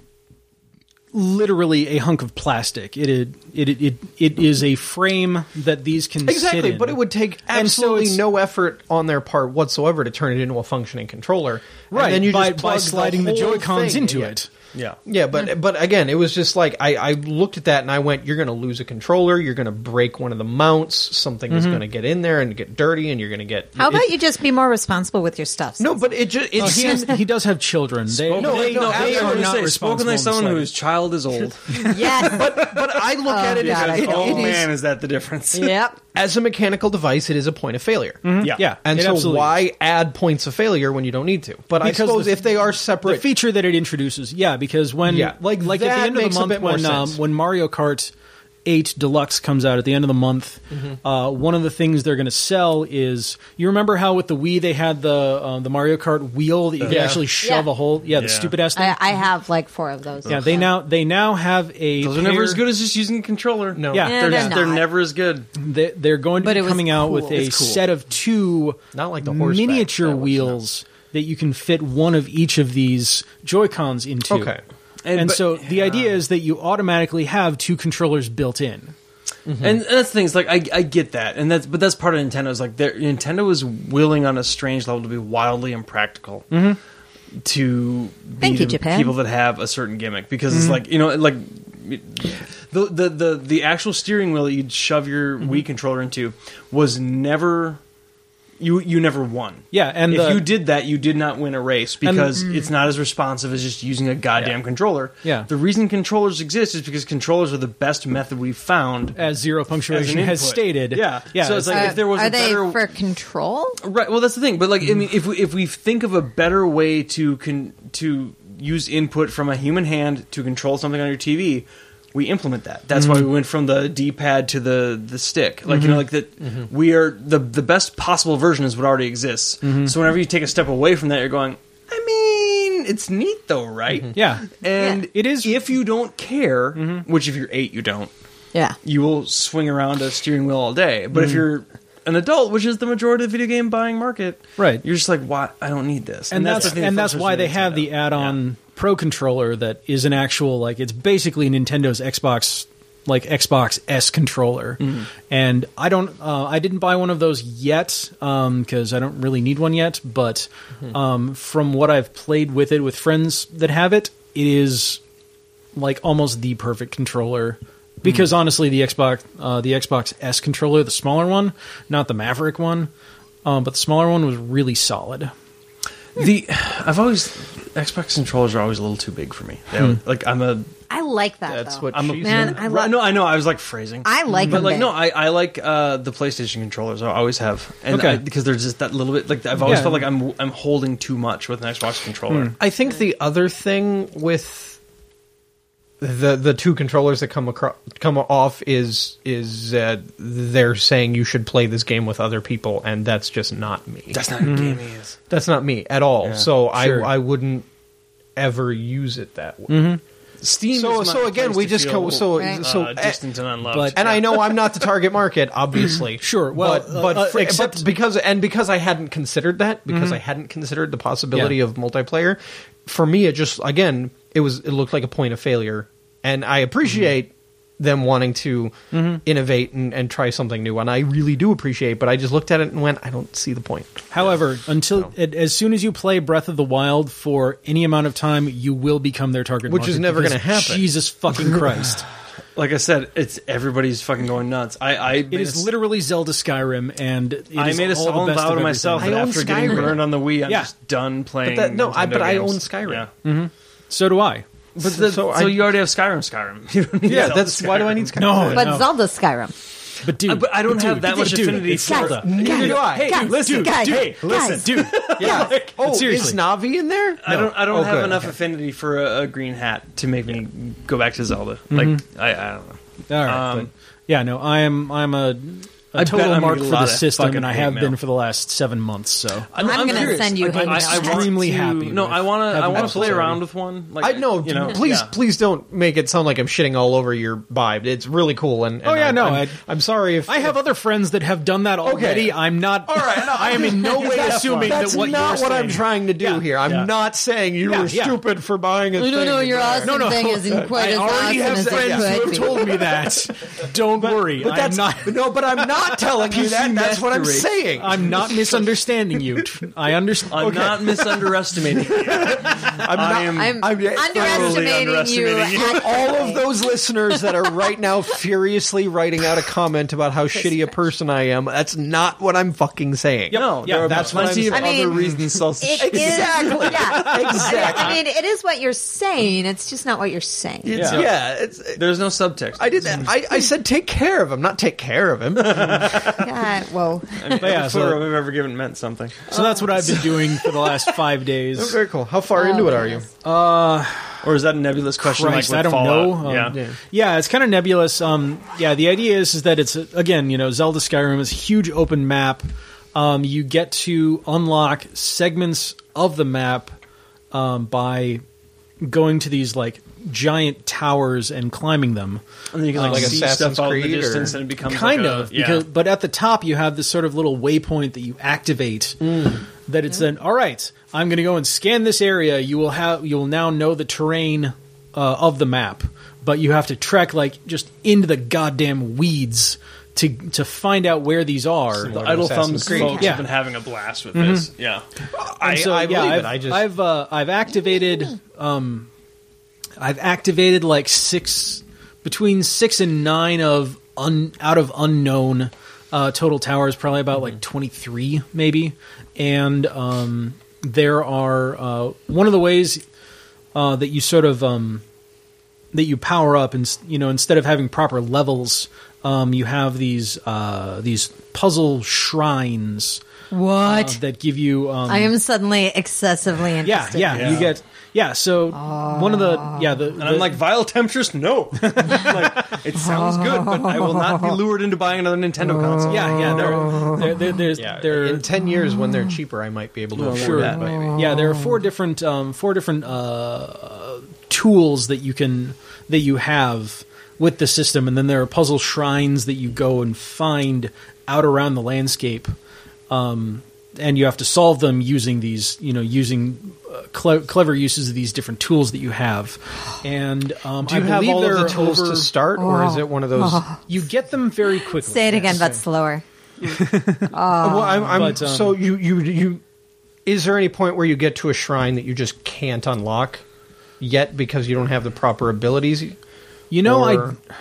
literally a hunk of plastic. It it it it, it is a frame that these can sit Exactly, in. but it would take And so absolutely it's- no effort on their part whatsoever to turn it into a functioning controller. right. And then you by, just by plug sliding the, whole Joy-Cons thing- into yeah. it. yeah. Yeah, but but again, it was just like I, I looked at that and I went, "You're going to lose a controller. You're going to break one of the mounts. Something is going to get in there and get dirty, and you're going to get." How about it- you just be more responsible with your stuff? No, but it just it Oh, he, seems has, he does have children. They, No, they, no, they I are was not say, responsible. spoken like in the someone slightest. whose child is old. Yes. but I look at it God, I as it, don't. it oh is- man, is that the difference? Yep. as a mechanical device, it is a point of failure. Yeah. Yeah, And it so absolutely why is. add points of failure when you don't need to? But I Because suppose the- if they are the separate, feature that it introduces, yeah, because when Yeah, like like at that the end of makes the a month bit more when um, sense. when Mario Kart eight Deluxe comes out at the end of the month, Mm-hmm. uh, one of the things they're going to sell is, you remember how with the Wii they had the uh, the Mario Kart wheel that you could Yeah. actually shove Yeah. a hole, yeah, the Yeah. stupid ass thing. I, I have like four of those. yeah, they now they now have a Those are never pair- as good as just using a controller. No. Yeah, Eh, they're, they're just, they're not. never as good. They, they're going to But be it was coming out cool. with a It's cool. set of two Not like the horseback, miniature that was wheels that you can fit one of each of these Joy-Cons into. Okay. And, And- but- so the idea is that you automatically have two controllers built in. And, and that's the thing. It's like I, I get that, and that's but that's part of Nintendo's like they're- Nintendo is willing on a strange level to be wildly impractical to be Thank you, the Japan. people that have a certain gimmick because it's like you know like the the the the actual steering wheel that you'd shove your Wii controller into was never. You you never won. Yeah, and if the- you did that, you did not win a race because it's not as responsive as just using a goddamn controller. Yeah. The reason controllers exist is because controllers are the best method we've found. As Zero Punctuation As an has input. stated. Yeah. yeah. So it's like- Uh, if there was are a they better- for control? Right. Well, that's the thing. But like, I mean, if we if we think of a better way to con- to use input from a human hand to control something on your T V, we implement that. That's why we went from the D-pad to the the stick. Like you know, like that. We are the the best possible version is what already exists. So whenever you take a step away from that, you're going. I mean, it's neat though, right? Yeah. And Yeah. It is- if you don't care, which if you're eight, you don't. Yeah. You will swing around a steering wheel all day. But if you're an adult, which is the majority of the video game buying market, Right. You're just like, why? I don't need this. And, that's, the thing and that that's frustrates why me they with have Nintendo. the add-on Pro controller that is an actual, like, it's basically Nintendo's Xbox, like Xbox S controller. And I don't, uh, I didn't buy one of those yet because I don't really need one yet. But um, from what I've played with it with friends that have it, it is like almost the perfect controller. Because honestly, the Xbox, uh, the Xbox S controller, the smaller one, not the Maverick one, um, but the smaller one was really solid. The I've always Xbox controllers are always a little too big for me. They always- Like I'm a I like that. That's though. what I'm a she's Man, in. I Right, love. no, I know. I was like phrasing. I like but them like big. no, I, I like uh, the PlayStation controllers. I always have, and Okay. I, because they're just that little bit. Like I've always Yeah. felt like I'm I'm holding too much with an Xbox controller. I think the other thing with the the two controllers that come across, come off is is uh, they're saying you should play this game with other people, and that's just not me. That's not what gaming is. That's not me at all. Yeah. So Sure. I I wouldn't ever use it that way. Steam. So is my so again, place we to just feel, co- so Right. so uh, distant and unloved. but- and I know I'm not the target market, obviously. Sure, well, but, but, uh, for- except- but because and because I hadn't considered that, because I hadn't considered the possibility Yeah. of multiplayer, for me it just again it was it looked like a point of failure, and I appreciate them wanting to innovate and, and try something new, and I really do appreciate. But I just looked at it and went, I don't see the point. However, until it, as soon as you play Breath of the Wild for any amount of time, you will become their target Which market. is never because gonna happen. Jesus fucking Christ! like I said, it's everybody's fucking going nuts. I I It is literally Zelda Skyrim, and it I is made a all the solemn best vow of to myself everything. that I own after getting Skyrim. burned on the Wii, I'm Yeah. just done playing. that- no, I- Nintendo but I games. own Skyrim. Yeah. So do I. But the, So so, I- you already have Skyrim. Skyrim. You don't need Yeah, Zelda that's why do I need Skyrim? No, but no. Zelda Skyrim. But dude, Uh, but I don't but have dude, that much dude, affinity it's for Zelda. Neither do I. Hey, guys, listen, guys, hey, guys. listen, dude. Yeah. oh, seriously. is Navi in there? I don't. I don't Oh, have good. enough Okay. affinity for a, a green hat to make me go back to Zelda. Like I, I don't know. All right, Um, but, yeah, no, I am. I'm a. a bet total I'm mark gonna for get a lot the of system, fucking and I hate have mail. been for the last seven months. So I'm gonna curious. send you Like, hate I, mail. I want Extremely to, happy No, with I want to. I having want that to play facility. around with one. Like, I know. You know, please, yeah. please don't make it sound like I'm shitting all over your vibe. It's really cool. And, and Oh, yeah, I, no, I'm, I- I'm sorry if I have other friends that have done that already. I'm not. All right, no, I am in no way That's assuming that's that what not you're what I'm saying- trying to do Yeah, here. I'm yeah. not saying you Yeah, were yeah. stupid for buying a No, thing. no, no, your to buy. awesome No, no. thing isn't quite I as already awesome have as it friends who could have be. told me that. Don't worry, But I'm that's not. no, but I'm not telling you that. That's what I'm masquerade. saying. I'm not misunderstanding you. I understand. I'm not misunderestimating. I'm I not- am. I'm, I'm underestimating you. underestimating you. at- all of those listeners that are right now furiously writing out a comment about how shitty a person I am. That's not what I'm fucking saying. no, Yeah, there are that's what plenty I'm of saying. I other mean, reasons. So It Exactly. is- yeah. Exactly. I mean, it is what you're saying. It's just not what you're saying. It's, Yeah. yeah. it's, there's no subtext. I did. I, I said take care of him, not take care of him. Yeah, well, I mean, But yeah, every so- photo I've ever given meant something. So that's what I've been doing for the last five days. Very cool. How far into it are you? Or is that a nebulous question? Christ, like I with don't Fallout? know. Um, yeah. Yeah. Yeah, it's kind of nebulous. Um, yeah, the idea is is that it's again, you know, Zelda Skyrim is a huge open map. Um, you get to unlock segments of the map um, by going to these like giant towers and climbing them. And then you can like, Like see Assassin's stuff out in the Creed, distance, or- and it becomes Kind like a- of, yeah. because but at the top you have this sort of little waypoint that you activate. That it's then all right. I'm going to go and scan this area. You will have you will now know the terrain uh, of the map, but you have to trek like just into the goddamn weeds to to find out where these are. The Idle Assassin's Thumbs Creed. folks Yeah. have been having a blast with this. Yeah. I, And so, I yeah, believe I've, it. I just I've uh, I've activated um, I've activated like six between six and nine of un, out of unknown uh, total towers, probably about like twenty-three maybe, and um, there are uh, one of the ways uh, that you sort of um, that you power up, and you know instead of having proper levels, um, you have these uh, these puzzle shrines. what? Uh, that give you um, I am suddenly excessively yeah, interested. yeah, Yeah. you get yeah. So one of the yeah the, And I'm like, vile temptress? No. Like, it sounds good, but I will not be lured into buying another Nintendo console. yeah yeah there there there there's yeah. there in ten years when they're cheaper, I might be able to afford sure. that. Maybe. yeah there are four different um, four different uh, tools that you can that you have with the system, and then there are puzzle shrines that you go and find out around the landscape. Um, and you have to solve them using these, you know, using uh, cle- clever uses of these different tools that you have. And um, Do you I have believe all of the they're tools over- to start, or is it one of those? You get them very quickly. Say it again, but slower. well, I'm, I'm But, um, so you you you. Is there any point where you get to a shrine that you just can't unlock yet because you don't have the proper abilities? You know, Or- I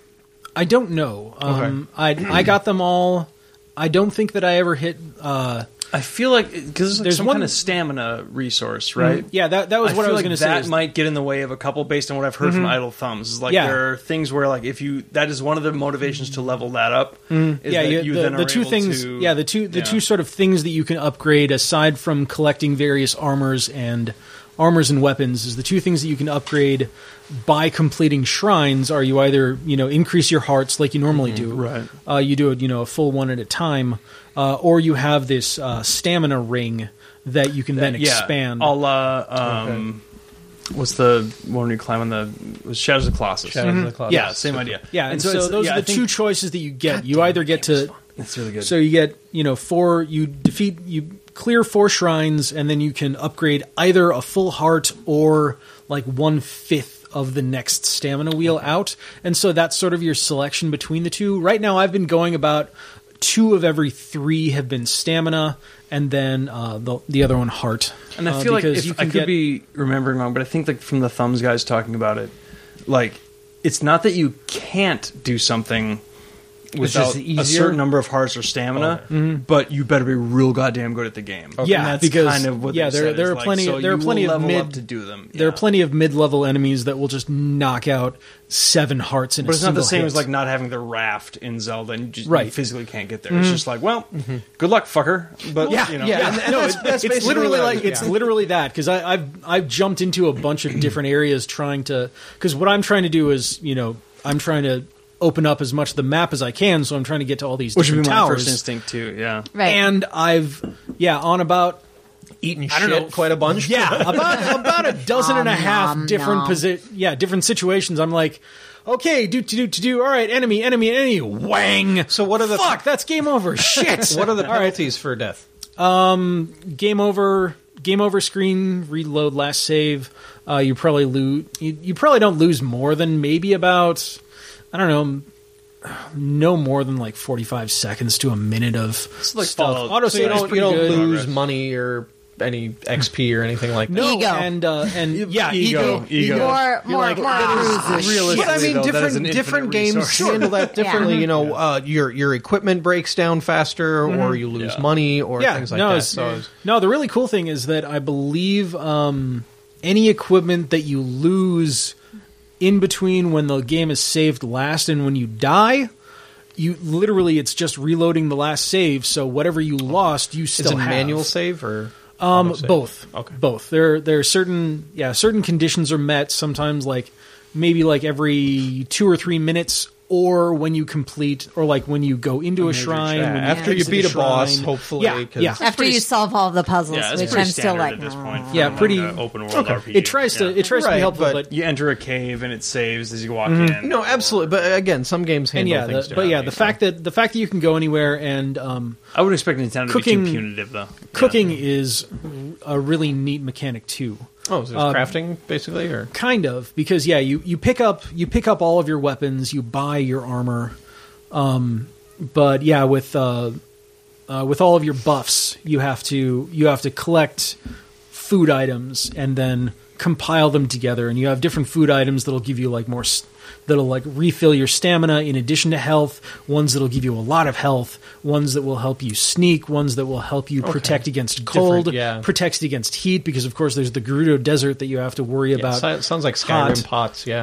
I don't know. Um, I I got them all. I don't think that I ever hit. Uh, I feel like, because there's, like There's some one- kind of stamina resource, right? yeah, that that was what I feel was like going to say. that is- might get in the way of a couple based on what I've heard from Idle Thumbs. Is like Yeah. there are things where like if you that is one of the motivations to level that up. Is yeah, that you, you the, then the are two able things. to- yeah, the two the yeah. two sort of things that you can upgrade aside from collecting various armors and armors and weapons is the two things that you can upgrade by completing shrines. Are you either you know increase your hearts like you normally do, right. Uh, you do it you know a full one at a time, uh, or you have this uh, stamina ring that you can then yeah, expand. a la, um, what's the one where you climb on the was Shadows of the Colossus? Shadows of the Colossus. Yeah, same idea. Yeah, and, so, it's- those yeah, are I the think- two choices that you get. You either get to It's really good. so you get you know four you defeat you clear four shrines, and then you can upgrade either a full heart or like one fifth of the next stamina wheel out, and so that's sort of your selection between the two. Right now, I've been going about two of every three have been stamina, and then uh, the the other one heart. And I Uh, feel like because if, you I can could get- be remembering wrong, but I think like from the Thumbs guys talking about it, like it's not that you can't do something without just a easier? certain number of hearts or stamina, but you better be real goddamn good at the game. Yeah, and that's because- kind of what yeah, they there- said, there is are like, plenty- So there are you plenty will of level mid- up to do them. There are Yeah. plenty of mid-level enemies that will just knock out seven hearts in But a it's not the single same hit. as like not having the raft in Zelda, and you just Right. you physically can't get there. It's just like, well, good luck, fucker. But Yeah, you know, yeah. and- and no, that's- it's, that's it's basically literally what I like was- it's yeah. literally that because I've I've jumped into a bunch of different areas trying to because what I'm trying to do is you know I'm trying to open up as much of the map as I can. So I'm trying to get to all these Which would different be my towers. first instinct too. Yeah. Right. And I've yeah on about Eating I don't shit know, quite a bunch. yeah about about a dozen and a Nom, half nom, different nom. posi- yeah different situations. I'm like, okay, do to do to do. All right, enemy, enemy, enemy. Wang. So what are the Fuck, that's game over. Shit. what are the All right. penalties for death? Game over. Game over screen. Reload. Last save. Uh, you probably lose. You, you probably don't lose more than maybe about. I don't know. No more than like forty-five seconds to a minute of It's like stuff. Fallout. Auto So you save is don't pretty you don't good. lose money or any X P or anything like that. No, Ego. and uh, and yeah, Ego, ego. More, more, like, more that cruises. realistic. But I mean, though, that is different an different infinite games resource. handle that differently. Yeah. You know, uh, your your equipment breaks down faster, or you lose Yeah. money, or yeah, things like no, that. it's- So it's- no, the really cool thing is that I believe um, any equipment that you lose in between when the game is saved last and when you die, you literally it's just reloading the last save. So whatever you lost, you is still it have. manual save or Um, auto save? both. Okay. Both. There, there are certain, yeah, certain conditions are met. Sometimes, like maybe like every two or three minutes, or when you complete, or like when you go into a, major shrine. check. when After you exit beat a boss, shrine. hopefully. Yeah, 'cause- yeah. After you solve all the puzzles, Yeah, it's which pretty I'm still standard like, at this point. "Mm." for Yeah, pretty- an open world R P G. It tries to, Yeah. it tries to Right, be helpful, but- but, You enter a cave and it saves as you walk in. No, absolutely. But again, some games and handle yeah, things the, but yeah, the differently, fact that the fact that you can go anywhere and um, I wouldn't expect Nintendo Cooking- to be too punitive, though. cooking is a really neat mechanic too. so- Oh, is it uh, crafting basically, or Kind of, because yeah, you, you pick up you pick up all of your weapons, you buy your armor, um, but yeah, with uh, uh, with all of your buffs, you have to you have to collect food items and then compile them together, and you have different food items that'll give you like more s- that'll like refill your stamina in addition to health, ones that'll give you a lot of health, ones that will help you sneak, ones that will help you protect against cold, yeah. protect against heat, because of course there's the Gerudo Desert that you have to worry yeah, about. so- sounds like hot. Skyrim pots. Yeah.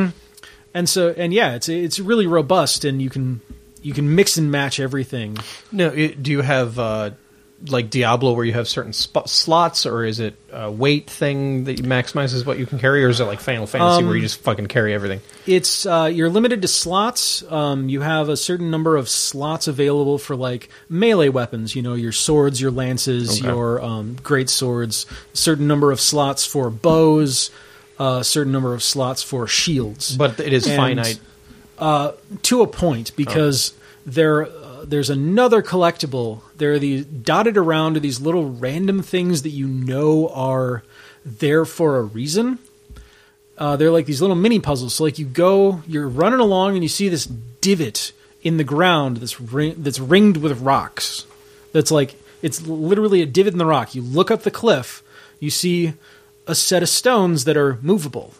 And so, and yeah, it's it's really robust, and you can you can mix and match everything. No, it, do you have uh, like Diablo where you have certain sp- slots, or is it a weight thing that maximizes what you can carry, or is it like Final Fantasy Um, where you just fucking carry everything? It's uh, you're limited to slots. Um, you have a certain number of slots available for like melee weapons. You know, your swords, your lances, Okay. your um, great swords. A certain number of slots for bows. A certain number of slots for shields. But it is And- finite. To a point, because there uh, there's another collectible. There are these dotted around are these little random things that you know are there for a reason. Uh, they're like these little mini puzzles. So like you go, you're running along and you see this divot in the ground that's ring, that's ringed with rocks. That's like it's literally a divot in the rock. You look up the cliff, you see a set of stones that are movable,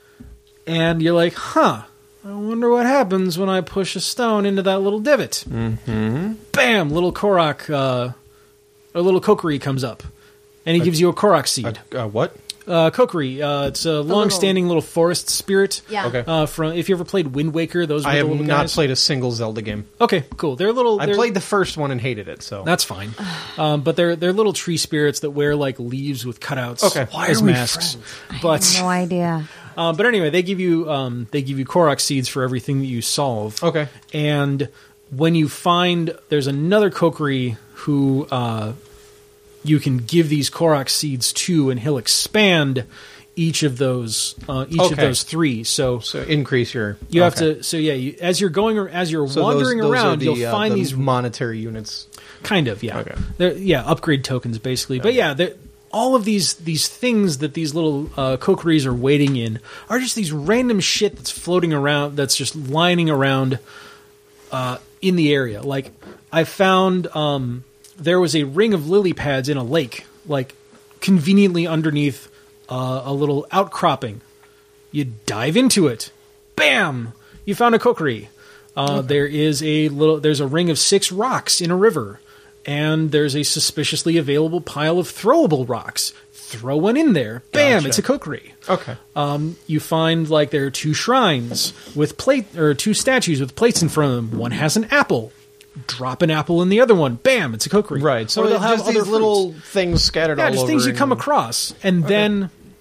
and you're like, huh. I wonder what happens when I push a stone into that little divot. Mm-hmm. Bam! Little Korok, uh, a little Kokiri comes up, and he gives you a Korok seed. Uh, what? Uh, Kokiri, uh, it's a long-standing little forest spirit. Yeah. Okay. Uh, from if you ever played Wind Waker, those were I the have little not guys. played a single Zelda game. Okay, cool. They're little. I they're- played the first one and hated it. So That's fine. Um, but they're they're little tree spirits that wear like leaves with cutouts Okay. Why as are we masks. I But have no idea. uh, but anyway, they give you um, they give you Korok seeds for everything that you solve. Okay. And when you find there's another Kokiri who uh, you can give these Korok seeds to, and he'll expand each of those uh, each of Okay. those three. So so increase your. you have okay. to. So yeah, you, as you're going or as you're So those- wandering those are around, the, you'll uh, find the these monetary units. kind of yeah, Okay. They're, yeah, upgrade tokens basically. But yeah, they're- all of these these things that these little uh, Kokiris are waiting in are just these random shit that's floating around, that's just lining around uh, in the area. Like I found um, there was a ring of lily pads in a lake, like conveniently underneath uh, a little outcropping. You dive into it, bam! You found a Kokiri. Uh, There is a little. There's a ring of six rocks in a river, and there's a suspiciously available pile of throwable rocks. Throw one in there, bam! Gotcha. It's a Kokiri. Okay. Um, you find like there are two shrines with plate or two statues with plates in front of them. One has an apple. Drop an apple in the other one. Bam! It's a Kokiri. Right. So Or they'll it's have just other these little fruits. things scattered yeah, all just over. things you come and- across, and then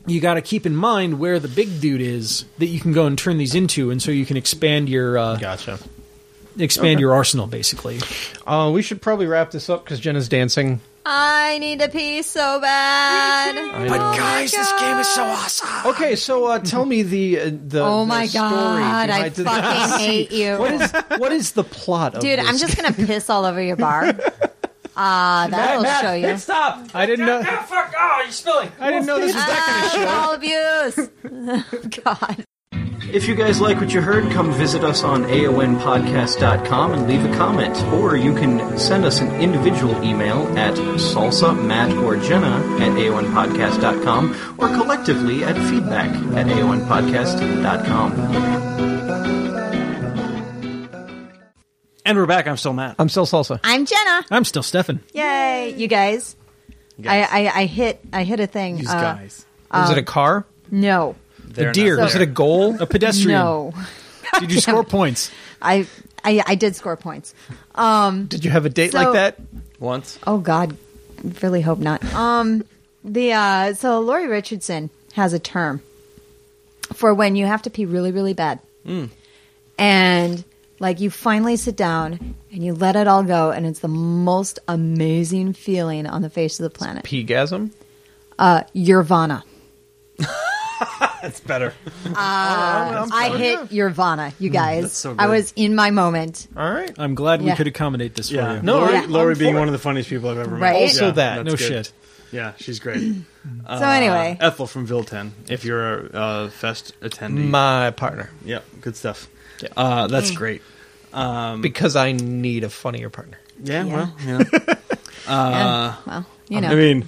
you got to keep in mind where the big dude is that you can go and turn these into, and so you can expand your uh, Gotcha. expand Okay. your arsenal, basically. Uh, we should probably wrap this up because Jenna's dancing. I need to pee so bad. I But know. Guys, this game is so awesome. Okay, so uh, tell me the uh, the. Oh the my story god, I behind the- fucking hate you. What is what is the plot of Dude, this? I'm just gonna piss all over your bar. Ah, that'll Matt, show you. Stop! I didn't know. Ah, fuck! Oh, you're spilling. I didn't know this was that kind of show. Alcohol abuse. God. If you guys like what you heard, come visit us on A O N podcast dot com and leave a comment. Or you can send us an individual email at salsa, Matt, or Jenna at A O N podcast dot com, or collectively at feedback at A O N podcast dot com. And we're back. I'm still Matt. I'm still salsa. I'm Jenna. I'm still Stefan. Yay, you guys. guys. I, I, I hit I hit a thing. These Uh, guys. Was it a car? No. They're a deer? not Was it there. a goal? A pedestrian. No. Did you score points? I, I I did score points. Um Did you have a date So- like that? Once? Oh God, really hope not. Um, the uh, so Laurie Richardson has a term for when you have to pee really, really bad, and like you finally sit down and you let it all go, and it's the most amazing feeling on the face of the planet. Peegasm? Uh, Nirvana. That's better. I hit Nirvana, you guys. that's so I good. was in my moment. All right. I'm glad we Yeah. could accommodate this for Yeah. you. No, Lori, Yeah. Lori I'm being for one it. of the funniest people I've ever met. Right? Also Yeah, that. that's No good. shit. Yeah, she's great. Uh, So anyway, Ethel from Vilten, if you're a uh, fest attendee. My partner. yeah, good stuff. Yeah. Uh, that's great. Because I need a funnier partner. Yeah, Yeah. well, yeah. yeah, well, you know, I mean,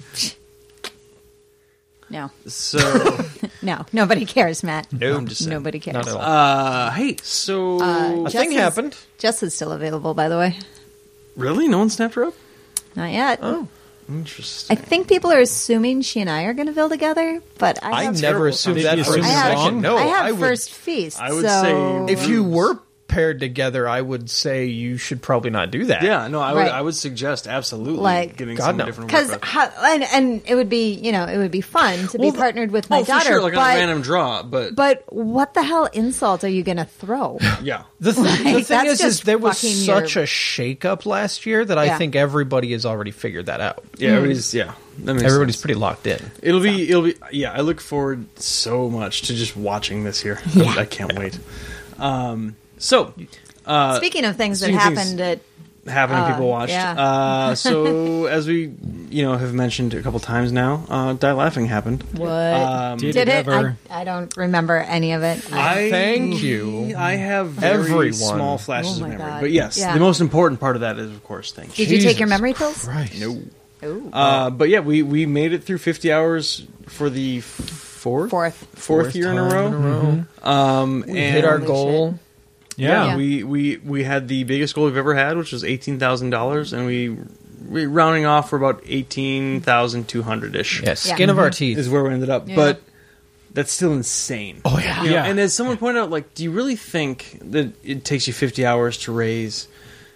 no, so, no, nobody cares, Matt. No, I'm just saying. Nobody cares. Not at all. Uh, hey, so Uh, a thing Jess is- happened. Jess is still available, by the way. really, no one snapped her up. Not yet. Oh. Interesting. I think people are assuming she and I are going to build together, but I I have, never terrible. assumed Did that you for a assume I have, second. No, I have I would. first feast. I would so- say- If you were paired together, I would say you should probably not do that. Yeah, no, I would. Right. I would suggest absolutely Like- getting God, someone no. different. to work because with. and, and it would be you know it would be fun to Well, be partnered with my oh, for daughter, sure, like on but a random draw, but, but what the hell insult are you going to throw? yeah, The, th- the Like, thing that's is, is just there was fucking such your- a shakeup last year that I Yeah. think everybody has already figured that out. yeah, everybody's yeah, that makes Everybody's sense. pretty locked in. It'll be, it'll be, yeah. I look forward so much to just watching this here. Yeah. I can't wait. Um, so, uh, Speaking of things that speaking of things- happened at happening, Uh, people watched. yeah. Uh, so as we, you know, have mentioned a couple times now, uh, Die Laughing happened. what Um, Did did it it? ever? I, I don't remember any of it. I Thank you. I have very Everyone. small flashes Oh of my memory, God. but yes, Yeah. the most important part of that is, of course, thank you. Did you take your Jesus memory pills? Christ. No. Ooh. Uh, but yeah, we, we made it through fifty hours for the fourth Fourth. fourth year in a time row. Um, We and hit our Holy goal. Yeah. Yeah. we, we we had the biggest goal we've ever had, which was eighteen thousand dollars, and we we rounding off for about eighteen thousand two hundred ish. Yeah, skin of our teeth. is where we ended up. Yeah. But that's still insane. Oh, yeah. You know, Yeah. And as someone pointed out, like, do you really think that it takes you fifty hours to raise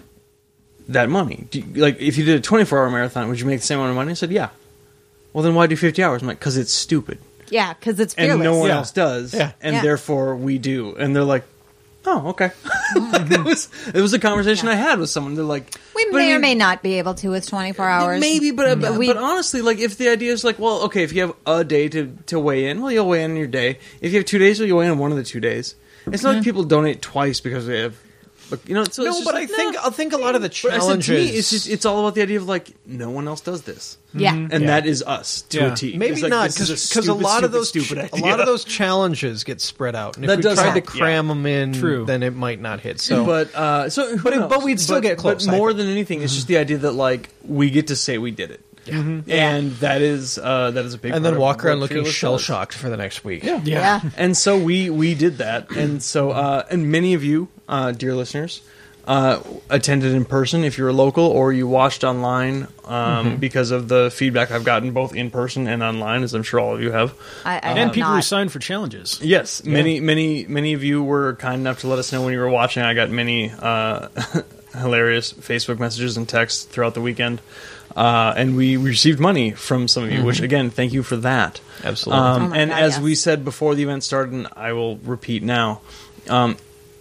that money? Do you, like, if you did a twenty-four hour marathon, would you make the same amount of money? I said, yeah. Well, then why do fifty hours? I'm like, because it's stupid. Yeah, because it's fearless. And no one Yeah. else does. Yeah. And Yeah. therefore we do. And they're like, oh, okay. That was, it was a conversation I had with someone. They're like, we but I may or mean- may not be able to with twenty-four hours. Maybe, but but, We- but honestly, like if the idea is like, well, okay, if you have a day to, to weigh in, well, you'll weigh in your day. If you have two days, well, you'll weigh in one of the two days. It's not like people donate twice because they have, like, you know. So No, it's just but like, I think no. I think a lot of the But I challenges. said, to me, it's just it's all about the idea of like no one else does this, Yeah. and Yeah. that is us to Yeah. a T. Maybe It's like, not this is because stupid, a lot of stupid, those stupid a idea. lot of those challenges get spread out, and if That we does tried to help, cram them in, True. then it might not hit. So, But uh, so, who But it- knows? but we'd still get close, But I more think. than anything, it's just the idea that like we get to say we did it, and that is uh, that is a big. and part then of walk around what looking Fearless shell does. shocked for the next week. Yeah. Yeah. And so we we did that, and so uh, and many of you, uh, dear listeners, uh, attended in person if you're local, or you watched online um, because of the feedback I've gotten both in person and online, as I'm sure all of you have. I, I And have people who not. signed for challenges. Yes, many many many of you were kind enough to let us know when you were watching. I got many uh, hilarious Facebook messages and texts throughout the weekend. Uh, and we received money from some of you, mm-hmm. which, again, thank you for that. Absolutely. Um, oh my and God, as yes. we said before the event started, and I will repeat now, um,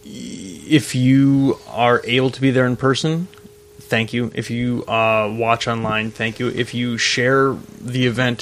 if you are able to be there in person, thank you. If you uh, watch online, thank you. If you share the event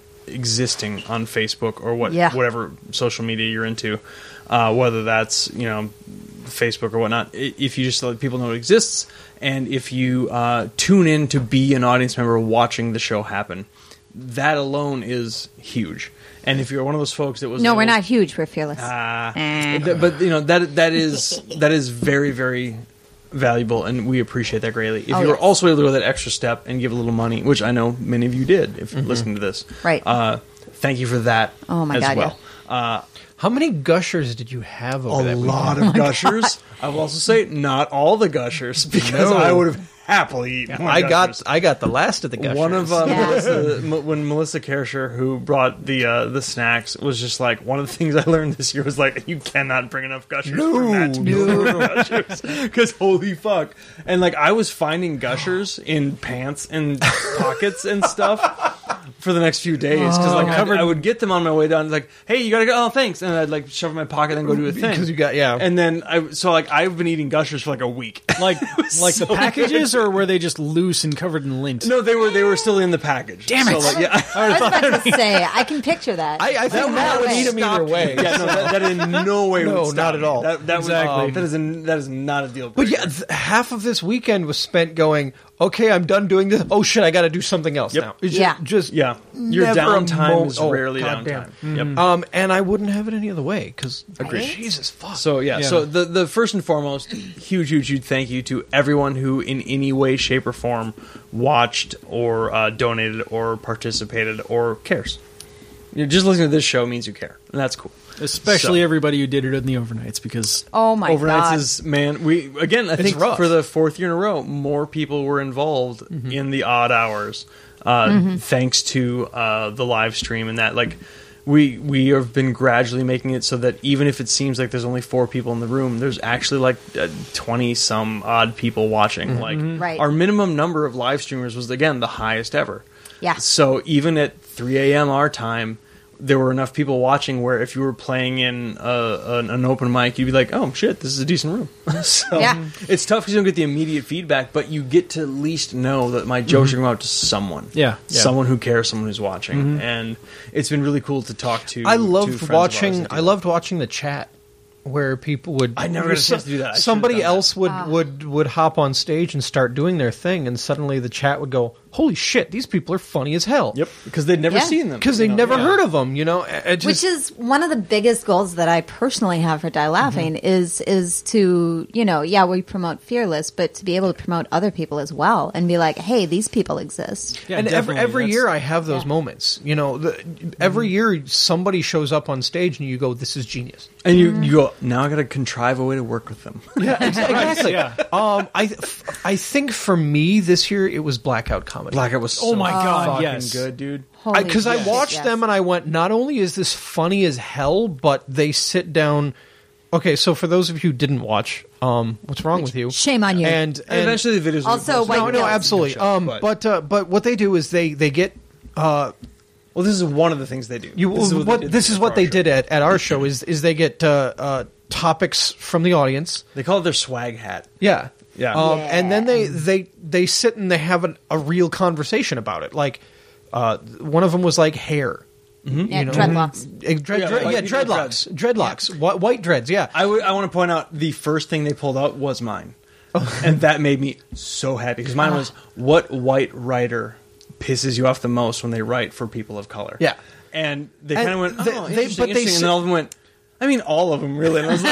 existing on Facebook or what, yeah. whatever social media you're into, uh, whether that's, you know, Facebook or whatnot, if you just let people know it exists, and if you uh, tune in to be an audience member watching the show happen, that alone is huge. And if you're one of those folks that was no, we're not huge, we're fearless. Uh, eh. th- but you know that that is that is very very valuable, and we appreciate that greatly. If oh, you were yes. also able to go that extra step and give a little money, which I know many of you did, if Mm-hmm. you're listening to this, right? Uh, thank you for that. Oh my as God, well. Uh, How many gushers did you have over a that lot weekend? of gushers. I will also say not all the gushers, because No. I would have happily eaten more I got gushers. I got the last of the gushers. One of uh, Yeah. Melissa, M- when Melissa Kersher, who brought the uh, the snacks, was just like, one of the things I learned this year was like, you cannot bring enough gushers for Matt to no. gushers, because holy fuck! And like, I was finding gushers in pants and pockets and stuff for the next few days, because like I, I would get them on my way down, like, hey, you gotta go, oh thanks, and I'd like shove it in my pocket and go do a thing because you got yeah. and then I so like I've been eating gushers for like a week. Like like so the packages, or were they just loose and covered in lint? No, they were they were still in the package. Damn So, it. like, yeah. I was about to say, I can picture that. I, I think That Matt would way. eat them either way. Yeah, no, that, that in no way No, would stop not at me. all. That, that Exactly. was, that is a, that is not a deal But breaker. yeah, th- half of this weekend was spent going, okay, I'm done doing this. Oh shit, I got to do something else Yep. now. It's Yeah. Just, just yeah, your never a downtime mo- is oh, rarely goddamn. downtime. Yep. Um, and I wouldn't have it any other way because Agreed. Jesus fuck. So yeah, Yeah. so the the first and foremost, huge, huge, huge thank you to everyone who, in any way, shape, or form, watched or uh, donated or participated or cares. You know, just listening to this show means you care, and that's cool. Especially So- everybody who did it in the overnights, because oh my Overnights God. is, man, we again I It's think rough. for the fourth year in a row, more people were involved Mm-hmm. in the odd hours, uh, Mm-hmm. thanks to uh, the live stream, and that like we we have been gradually making it so that even if it seems like there's only four people in the room, there's actually like twenty some odd people watching. Mm-hmm. Like Right. our minimum number of live streamers was again the highest ever. Yeah. So even at three a.m. our time, there were enough people watching where if you were playing in a, an, an open mic, you'd be like, oh, shit, this is a decent room. so Yeah. it's tough because you don't get the immediate feedback, but you get to at least know that my jokes are going out to someone. Yeah, yeah. Someone who cares, someone who's watching. And it's been really cool to talk to I to loved friends of ours watching. that do I that. loved watching the chat where people would. I never got a chance to do that. I should've somebody done that. else would, would would hop on stage and start doing their thing, and suddenly the chat would go, "Holy shit, these people are funny as hell." Yep, because they'd never Yeah. seen them. Because they you know? never Yeah. heard of them. You know, It- it just, Which is one of the biggest goals that I personally have for Die Laughing Mm-hmm. is is to, you know, yeah, we promote Fearless, but to be able to promote other people as well and be like, hey, these people exist. yeah, and every, definitely. every That's- year I have those Yeah. moments. You know, the, every year somebody shows up on stage and you go, "This is genius." And you, you go, now I got to contrive a way to work with them. Yeah, exactly. Yeah. Um, I I think for me this year it was Blackout Comedy. Blackout was so Oh my God, fucking yes. good, dude. Holy Because I, shit, watched yes. them and I went, not only is this funny as hell, but they sit down. Okay, so for those of you who didn't watch, um, what's wrong with you? Shame on you. And, And and eventually the videos will Also, be posted. white no, no, guilt. absolutely. Show, Um, but- but uh, but what they do is they they get uh, Well, this is one of the things they do. you This is what, what they did this is for what our they show. did at, at our show is is they get uh, uh, topics from the audience. They call it their swag hat. Yeah. Yeah. Um, Yeah. And then they, they, they sit and they have an, a real conversation about it. Like, uh, one of them was like hair. Yeah, you know? dreadlocks. Eh, dread- Yeah, dread- white yeah, people dreadlocks. Dreadlocks. Whi- White dreads, yeah. I would- I want to point out the first thing they pulled out was mine. And that made me so happy because mine was, what white writer pisses you off the most when they write for people of color? Yeah. And they And kind of went, oh, they- interesting, they- but they interesting. said- and then all of them went, I mean, all of them, really. And I was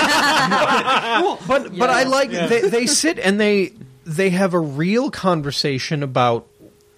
like, But but I like they, they sit and they they have a real conversation about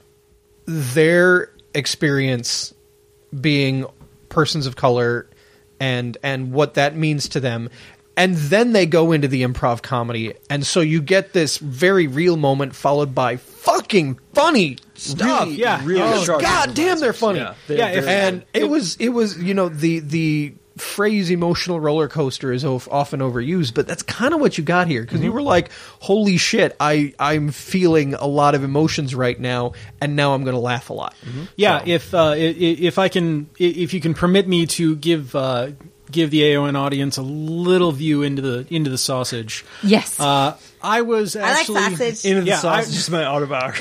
their experience being persons of color and and what that means to them. And then they go into the improv comedy, and so you get this very real moment followed by fucking funny stuff. Really, yeah. really Oh, sharp God damn, they're funny. Yeah, they're Yeah, if- very And it was it was you know the the phrase emotional roller coaster is of, often overused, but that's kind of what you got here, because you were like, holy shit, I, I'm feeling a lot of emotions right now, and now I'm going to laugh a lot. Yeah, if uh, i- i- if I can, i- if you can permit me to give uh, give the A O N audience a little view into the into the sausage. Yes. Uh, I was I like actually sausage. Into the Yeah, sausage I- is my autobiography.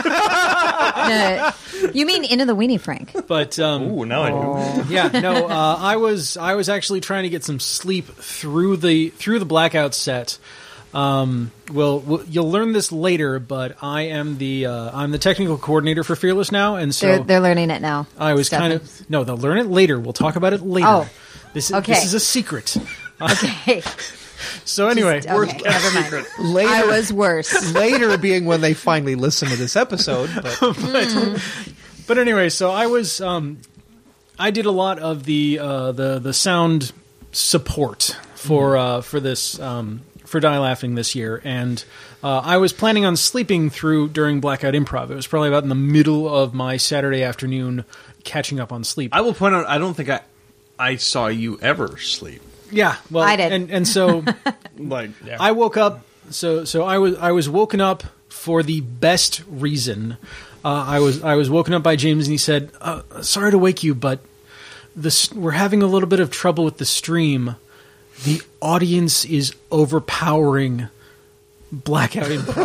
No, you mean Into the Weenie, Frank? but um, Ooh, now I do. yeah, no, uh, I was I was actually trying to get some sleep through the through the blackout set. Um, well, well, you'll learn this later, but I am the uh, I'm the technical coordinator for Fearless now, and so They're they're learning it now. I was kind Stephanie. of no. They'll learn it later. We'll talk about it later. Oh, this is okay. this is a secret. Okay. So anyway, Just- okay, never mind. Later, I was worse. later being when they finally listen to this episode. But But anyway, so I was um, I did a lot of the uh, the the sound support for uh, for this um, for Die Laughing this year, and uh, I was planning on sleeping through during Blackout Improv. It was probably about in the middle of my Saturday afternoon catching up on sleep. I will point out, I don't think I I saw you ever sleep. yeah, well, I did. and and so Like, I woke up. So so I was I was woken up for the best reason. Uh, I was I was woken up by James, and he said, uh, "Sorry to wake you, but this we're having a little bit of trouble with the stream. The audience is overpowering Blackout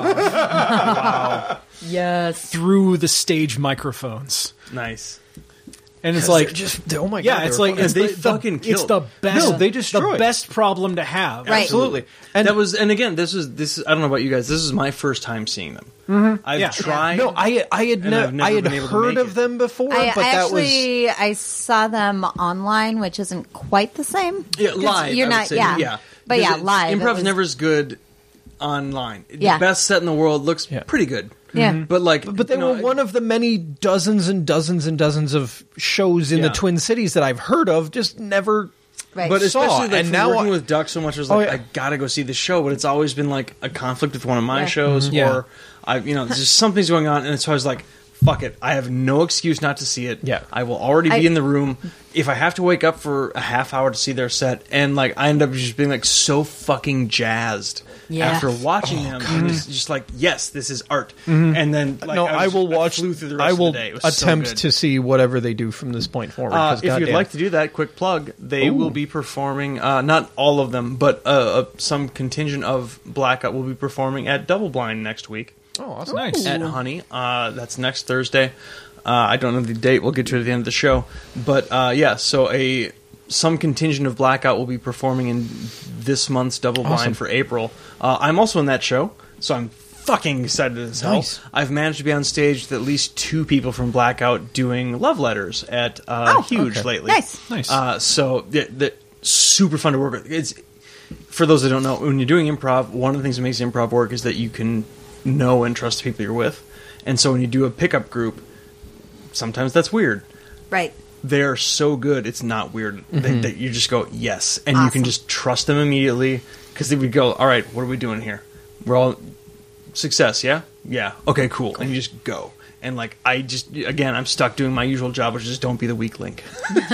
Improv Yes. through the stage microphones." nice. And it's like, just, oh my god, yeah, it's they're like fucking- it's they the, fucking the, it's killed. the best. No, they destroyed. the best problem to have. Right. absolutely. And that was, and again, this is this. Is, I don't know about you guys. This is my first time seeing them. Mm-hmm. I've Yeah. tried. no, I I had And ne- I've never I had been able to heard make of it. them before, I, but I that was actually I saw them online, which isn't quite the same. Yeah, 'Cause live. You're I would not. say. Yeah. yeah. But yeah, Because it- live. it Improv's was- never as good online. Yeah. The best set in the world looks Yeah. pretty good. Yeah. But like, But they you know, were one of the many dozens and dozens and dozens of shows in Yeah. the Twin Cities that I've heard of, just never. Right. But saw, especially like and from now working I- with Duck so much, I was Oh, like, yeah. I gotta go see the show. But it's always been like a conflict with one of my Yeah. shows, Yeah. or I, you know, just something's going on, and so I was like, fuck it, I have no excuse not to see it. Yeah. I will already be I- in the room. If I have to wake up for a half hour to see their set, and like I end up just being like so fucking jazzed Yeah. after watching them, and it's just like, yes, this is art. And then like, no, I, I was- will watch. flew through the rest I will of the day. It was so attempt good. to see whatever they do from this point forward. Uh, 'cause if you'd goddamn. like to do that, quick plug, they Ooh. will be performing, uh, not all of them, but uh, uh, some contingent of Blackout will be performing at Double Blind next week oh, awesome. Nice. at Honey. Uh, that's next Thursday. Uh, I don't know the date. We'll get to it at the end of the show. But uh, yeah, so a some contingent of Blackout will be performing in this month's Double Blind Awesome. for April. Uh, I'm also in that show, so I'm fucking excited as hell. Nice. I've managed to be on stage with at least two people from Blackout doing love letters at uh, Oh, Huge okay. lately. Nice. Nice. Uh, so the, the super fun to work with. It's for those that don't know, when you're doing improv, one of the things that makes improv work is that you can know and trust the people you're with. And so when you do a pickup group, sometimes that's weird. Right. They're so good, it's not weird. That, that you just go yes, and you Awesome. can just trust them immediately because they would go, all right, what are we doing here? We're all success, yeah, yeah, okay, cool, and you just go. And like I just again, I'm stuck doing my usual job, which is just don't be the weak link.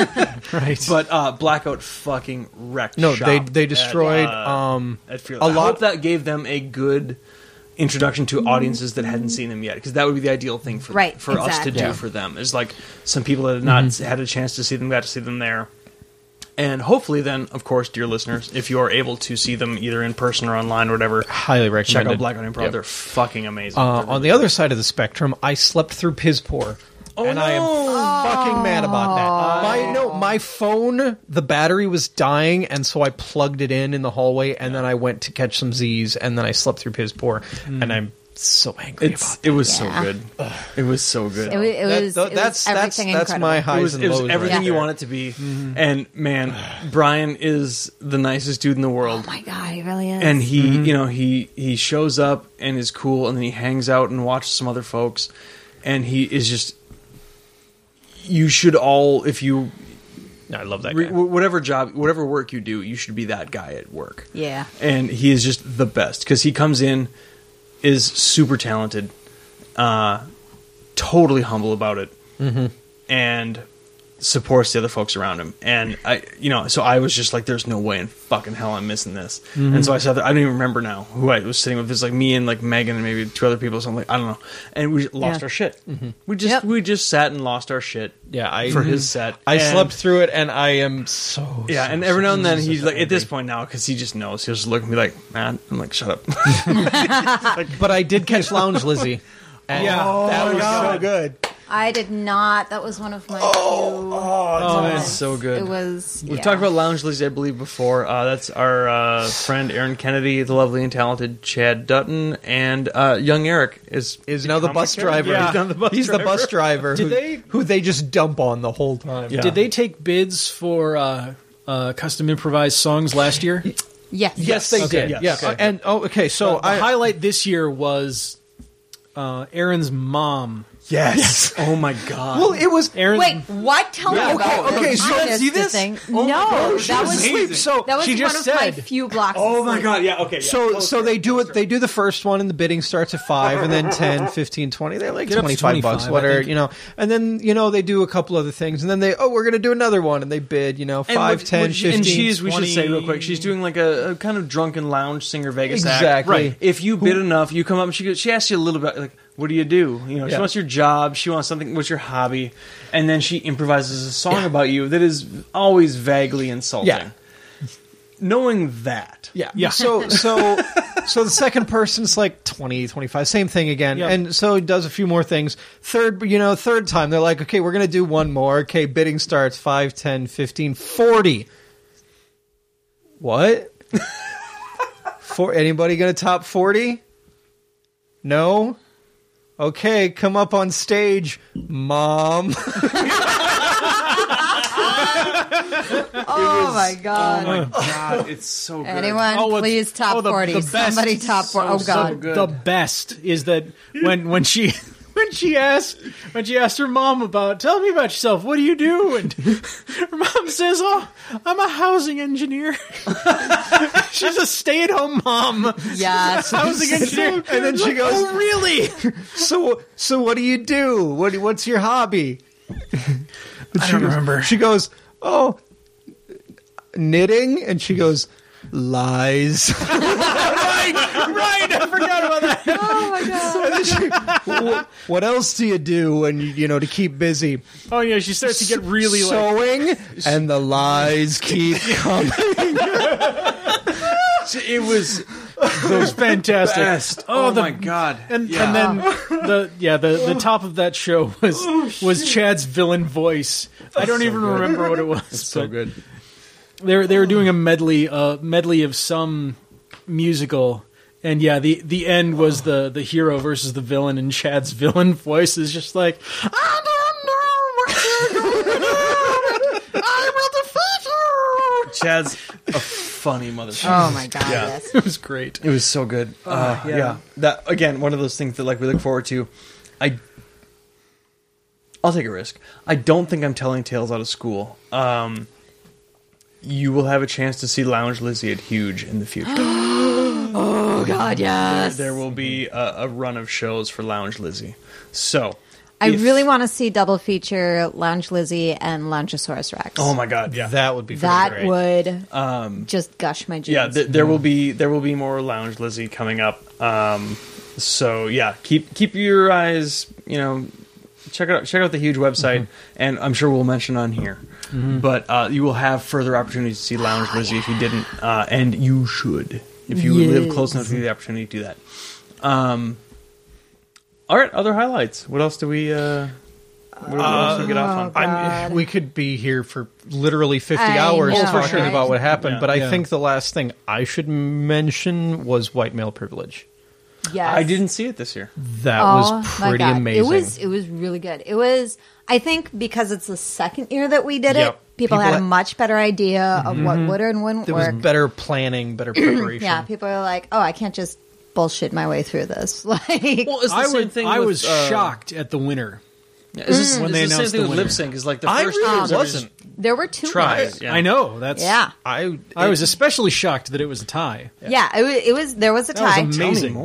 Right. But uh, Blackout fucking wrecked. No, shop they they destroyed. At, uh, um, at Fearless. a I lot- hope that gave them a good introduction to audiences that hadn't seen them yet, because that would be the ideal thing for Right, for us to exactly. do Yeah. for them. Is like some people that had not had a chance to see them got to see them there. And hopefully, then, of course, dear listeners, if you are able to see them either in person or online or whatever, highly check recommended. out Blackout Improv. Yep. They're fucking amazing. Uh, They're on really the other side of the spectrum, I slept through Piss Poor. Oh, and I am no. fucking mad about that. My no, my phone, the battery was dying, and so I plugged it in in the hallway, and then I went to catch some Z's, and then I slept through Piss Poor, and I'm so angry It's about it was Yeah. so good. It was so good. It was. It that. was, That- it was that's that's everything that's incredible. my highs It was, and it was lows. everything right you there. want it to be. And man, Brian is the nicest dude in the world. Oh my god, he really is. And he, you know, he he shows up and is cool, and then he hangs out and watches some other folks, and he is just. You should all, if you, I love that re- guy. whatever job, whatever work you do, you should be that guy at work. yeah. And he is just the best because he comes in, is super talented, uh, totally humble about it, Mm-hmm. and supports the other folks around him. And I, you know, so I was just like, there's no way in fucking hell I'm missing this. Mm-hmm. And so I said, that, I don't even remember now who I was sitting with. It's like me and like Megan and maybe two other people. So I'm like, I don't know. And we lost Yeah. our shit. Mm-hmm. We just Yep. we just sat and lost our shit. Yeah, I for his set. I And- slept through it, and I am so Yeah, so, and every so, now and then so, he's so like, at this angry. point now, because he just knows, he'll just look at me like, man, I'm like, shut up. But I did catch Lounge Lizzie. And Yeah. that was God. so good. I did not. That was one of my. Oh, few oh, moments. it's so good. It was. We've yeah. talked about Lounge Lizzie, I believe, before. Uh, that's our uh, friend Aaron Kennedy, the lovely and talented Chad Dutton, and uh, young Eric is Is now the become bus a character. driver. Yeah. He's, now the bus He's the driver. bus driver Did who, they- who they just dump on the whole time. Yeah. Did they take bids for uh, uh, custom improvised songs last year? Yes. Yes, they Okay, did. yes. Yeah. Okay. And oh, okay. So the I highlight this year was uh, Aaron's mom. Yes. Oh my god. well, it was Aaron, Wait, what? Tell Yeah, me about okay, this. okay, so I let's missed see the this? Thing. Oh my no, gosh, that it was was amazing. so that was she one just of my said- few blocks. Oh of my sleep. god. Yeah. Okay. Yeah. So Close so there, they do close it. They do the first one, and the bidding starts at five, and then ten, fifteen, twenty. They're like Get up to twenty-five bucks, twenty-five, I whatever, think. you know. And then you know they do a couple other things, and then they oh we're gonna do another one, and they bid, you know, And five, what- ten, what- fifteen, and she's, we should say real twenty. quick, she's doing like a, a kind of drunken lounge singer Vegas act. Exactly. Right. If you bid enough, you come up and she goes, she asks you a little bit like, what do you do? You know, she Yeah. wants your job, she wants something, what's your hobby? And then she improvises a song about you that is always vaguely insulting. Yeah. Knowing that. Yeah. Yeah. So so so the second person's like twenty, twenty-five, same thing again. Yep. And so he does a few more things. Third, you know, third time they're like, "Okay, we're going to do one more." Okay, bidding starts five, ten, fifteen, forty. What? For anybody going to top forty? No? Okay, come up on stage, mom. Oh my god. Oh my god, it's so good. Anyone, Oh, what's- please top oh, the- forty. the best- Somebody top forty. Oh so god. good. the best is that when when she when she asked when she asked her mom about tell me about yourself, what do you do? And her mom says, "Oh, I'm a housing engineer." She's a stay-at-home mom. Yes. Housing engineer, And then she goes, "Oh, really?" So so what do you do? What what's your hobby? I don't remember. She goes, "Oh, knitting," and she goes, "Lies." right, right. I forgot about that. Oh my god. And then she, "What- what else do you do when you you know to keep busy? Oh yeah, she starts to get really like. Sewing, and the lies keep coming. It was It was fantastic. best. Oh, the- my god. And, Yeah. and then the yeah the, the top of that show was was Chad's villain voice. I don't even remember what it was. so but good. They were they were doing a medley uh, medley of some musical, and yeah, the the end was the the hero versus the villain, and Chad's villain voice is just like, I don't know what you're going to do. I will defeat you. Chad's a funny motherfucker. Oh my god. Yeah. Yes. It was great. It was so good. Uh, yeah. yeah. That again, one of those things that like we look forward to. I I'll take a risk. I don't think I'm telling tales out of school. Um, you will have a chance to see Lounge Lizzie at Huge in the future. Oh god. Yes. There will be a, a run of shows for Lounge Lizzie. So I if- really want to see double feature Lounge Lizzie and Loungeosaurus Rex. Oh my god! Yeah. That would be pretty that great. would Um, just gush my jeans. yeah, th- there will be there will be more Lounge Lizzie coming up. Um, so yeah, keep keep your eyes. You know, check out check out the Huge website, and I'm sure we'll mention on here. But uh, you will have further opportunities to see Lounge Lizzie if you didn't, uh, and you should if you live Yes. close enough to get the opportunity to do that. Um, all right, other highlights. What else do we? Uh, what, what else do we get off on? Oh, God. I'm, we could be here for literally fifty I hours know, talking right? about what happened, Yeah. but I Yeah. think the last thing I should mention was white male privilege. Yes. I didn't see it this year. That Oh, was my pretty God. amazing. It was it was really good. It was I think because it's the second year that we did Yep. it, people, People had a had- much better idea of what would and wouldn't there was work. better planning, better preparation. Yeah, people are like, "Oh, I can't just bullshit my way through this." Like, Well, it's the I, same would, thing I with, was uh, shocked at the winner. Yeah, It's, this, When it's they the same announced thing the with winner. lip sync. Is like the I first really years, wasn't. there were two Try winners. it. Yeah. I know that's. Yeah. I I was especially shocked that it was a tie. Yeah, it was, it was there was a That was tie. amazing. Tell me more.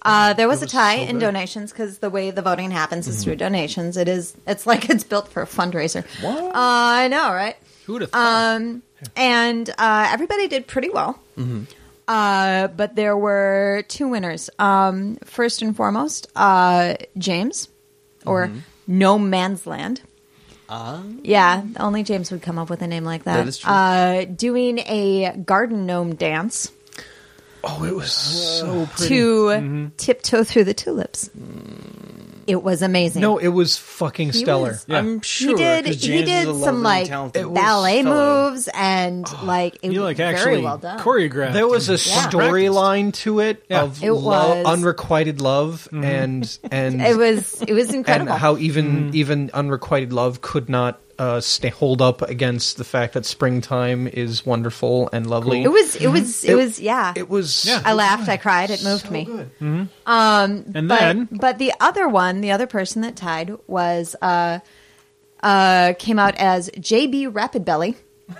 Uh, there was It a was tie so in good. donations because the way the voting happens is through donations. It is. It's like it's built for a fundraiser. What? Uh, I know, right? Who would have thought? Um, and uh, everybody did pretty well. Uh, but there were two winners. Um, first and foremost, uh, James, or No Man's Land. Ah. Yeah, only James would come up with a name like that. That is true. Uh, doing a garden gnome dance Oh, it was so pretty. to tiptoe through the tulips. It was amazing. No, it was fucking He stellar. was- Yeah. I'm sure. he did. 'cause He James is did a some lovely, like talented ballet fellow. moves and like it You was like very actually well done. choreographed. There was a and storyline to it Yeah. of It love, was. unrequited love, and and It was it was and incredible. how even even unrequited love could not uh, stay hold up against the fact that springtime is wonderful and lovely. it was it was it, It- was yeah. It was. Yeah. I laughed, I cried, it moved so me. good. Um, And but, then- but the other one, the other person that tied was uh, uh, came out as J B Rapid Belly,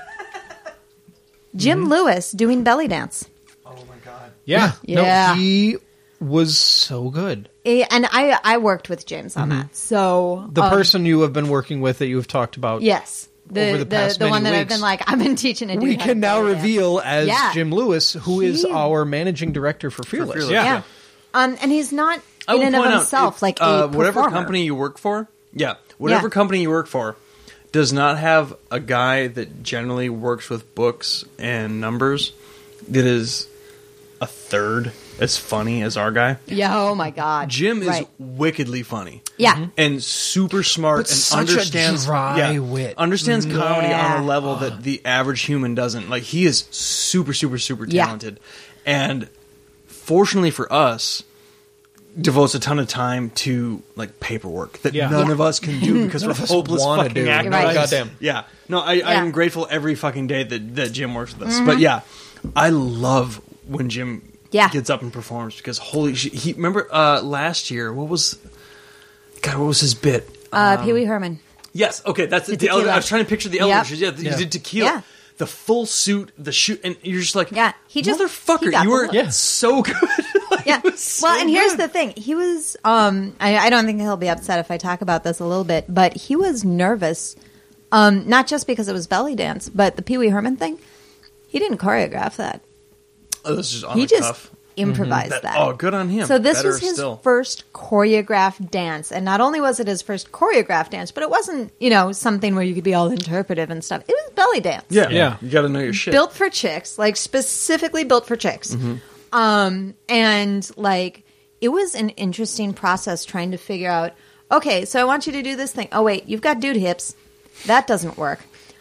Jim Lewis doing belly dance. Oh my god. Yeah. Yeah. No, he was so good. Eh, and I I worked with James on that, so The um, person you have been working with that you have talked about. yes, the over the the, past the, many one that I've weeks. been like I've been teaching a dude We how can to now belly dance. reveal as Yeah. Jim Lewis, who is He- our managing director for Fearless. Fearless. Yeah. Yeah, um, and he's not I in will and of point out, himself if, like a uh, whatever performer. company you work for. Yeah, whatever Yeah. company you work for does not have a guy that generally works with books and numbers that is a third as funny as our guy. Yeah, oh my god, Jim is Right. wickedly funny. Yeah. And super smart But and such a understands dry yeah, wit. understands comedy Yeah. on a level that the average human doesn't. Like he is super, super, super Yeah. talented, and fortunately for us, devotes a ton of time to like paperwork that Yeah. none Yeah. of us can do because we're of us hopeless wanna fucking do. actors. Right. Goddamn. Yeah, no, I, I Yeah. am grateful every fucking day that that Jim works with us. Mm-hmm. But yeah, I love when Jim Yeah. gets up and performs because holy shit, he remember uh, last year what was God what was his bit? Uh, Pee Wee Herman. Yes, okay, that's The the ele- tequila. I was trying to picture the Yep. elevators. Yeah, he Yeah. did tequila. Yeah. The full suit, the shoot, and you're just like, Yeah, he just- he motherfucker, got you the were look. Yeah. so good. Like, Yeah. it was so well, and here's good. the thing. He was, um, I, I don't think he'll be upset if I talk about this a little bit, but he was nervous, um, not just because it was belly dance, but the Pee Wee Herman thing. He didn't choreograph that. Oh, this is on he the just cuff. improvised That- that. oh, good on him. So this Better was his still. first choreographed dance, and not only was it his first choreographed dance, but it wasn't, you know, something where you could be all interpretive and stuff. It was belly dance. Yeah, Yeah. you got to know your shit. Built for chicks, like specifically built for chicks. Um, and like it was an interesting process trying to figure out, okay, so I want you to do this thing. Oh wait, you've got dude hips. That doesn't work.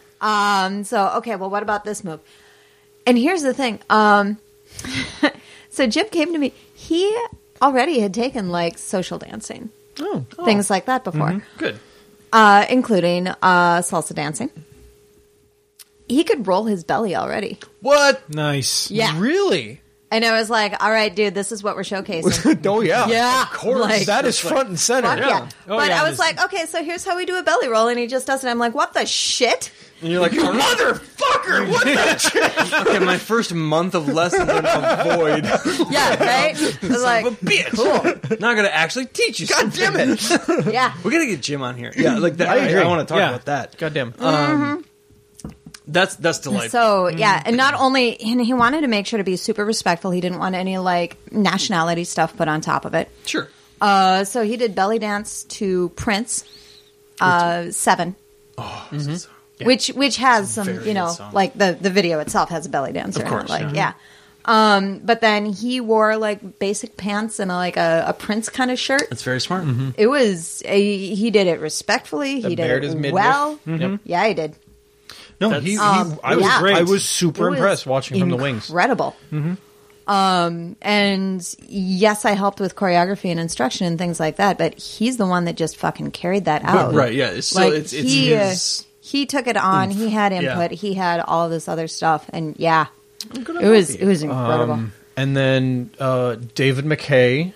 Um, so okay, well what about this move? And here's the thing. Um, so Jim came to me. He already had taken like social dancing, Oh. things like that before, Good. uh, including uh, salsa dancing. He could roll his belly already. What? Nice. Yeah. Really? And I was like, all right, dude, this is what we're showcasing. Oh, yeah. Yeah. Of course. Like- that is front and center. Fuck yeah. Oh, but yeah, I was this- like, okay, so here's how we do a belly roll. And he just does it. I'm like, what the shit? And you're like, motherfucker! What the? Okay, my first month of lessons are a void. Yeah, right? I was like, Son of a bitch. Now I got to actually teach you. God damn it! yeah. We got to get Jim on here. Yeah, like that. I I, agree. want to talk Yeah. about that. Goddamn. That's that's delightful. So, yeah. And not only, and he wanted to make sure to be super respectful. He didn't want any, like, nationality stuff put on top of it. Sure. Uh, so he did belly dance to Prince, uh, Seven. Oh, Which which has some, very you know, good song. like the, the video itself has a belly dancer. Of course, in it, like yeah. yeah. Um, but then he wore like basic pants and a, like a, a Prince kind of shirt. That's very smart. It was a, he did it respectfully. He did bared it his midriff. well. Yep. Yeah, he did. No, That's- he, he Um, I was yeah. great. I was super It was impressed watching from the wings. Incredible. Um, and yes, I helped with choreography and instruction and things like that. But he's the one that just fucking carried that out. Right, yeah. It's still, Like it's, it's he, uh, his. he took it on. He had Yeah. input. He had all of this other stuff, and yeah, it was it was incredible. Um, and then uh, David McKay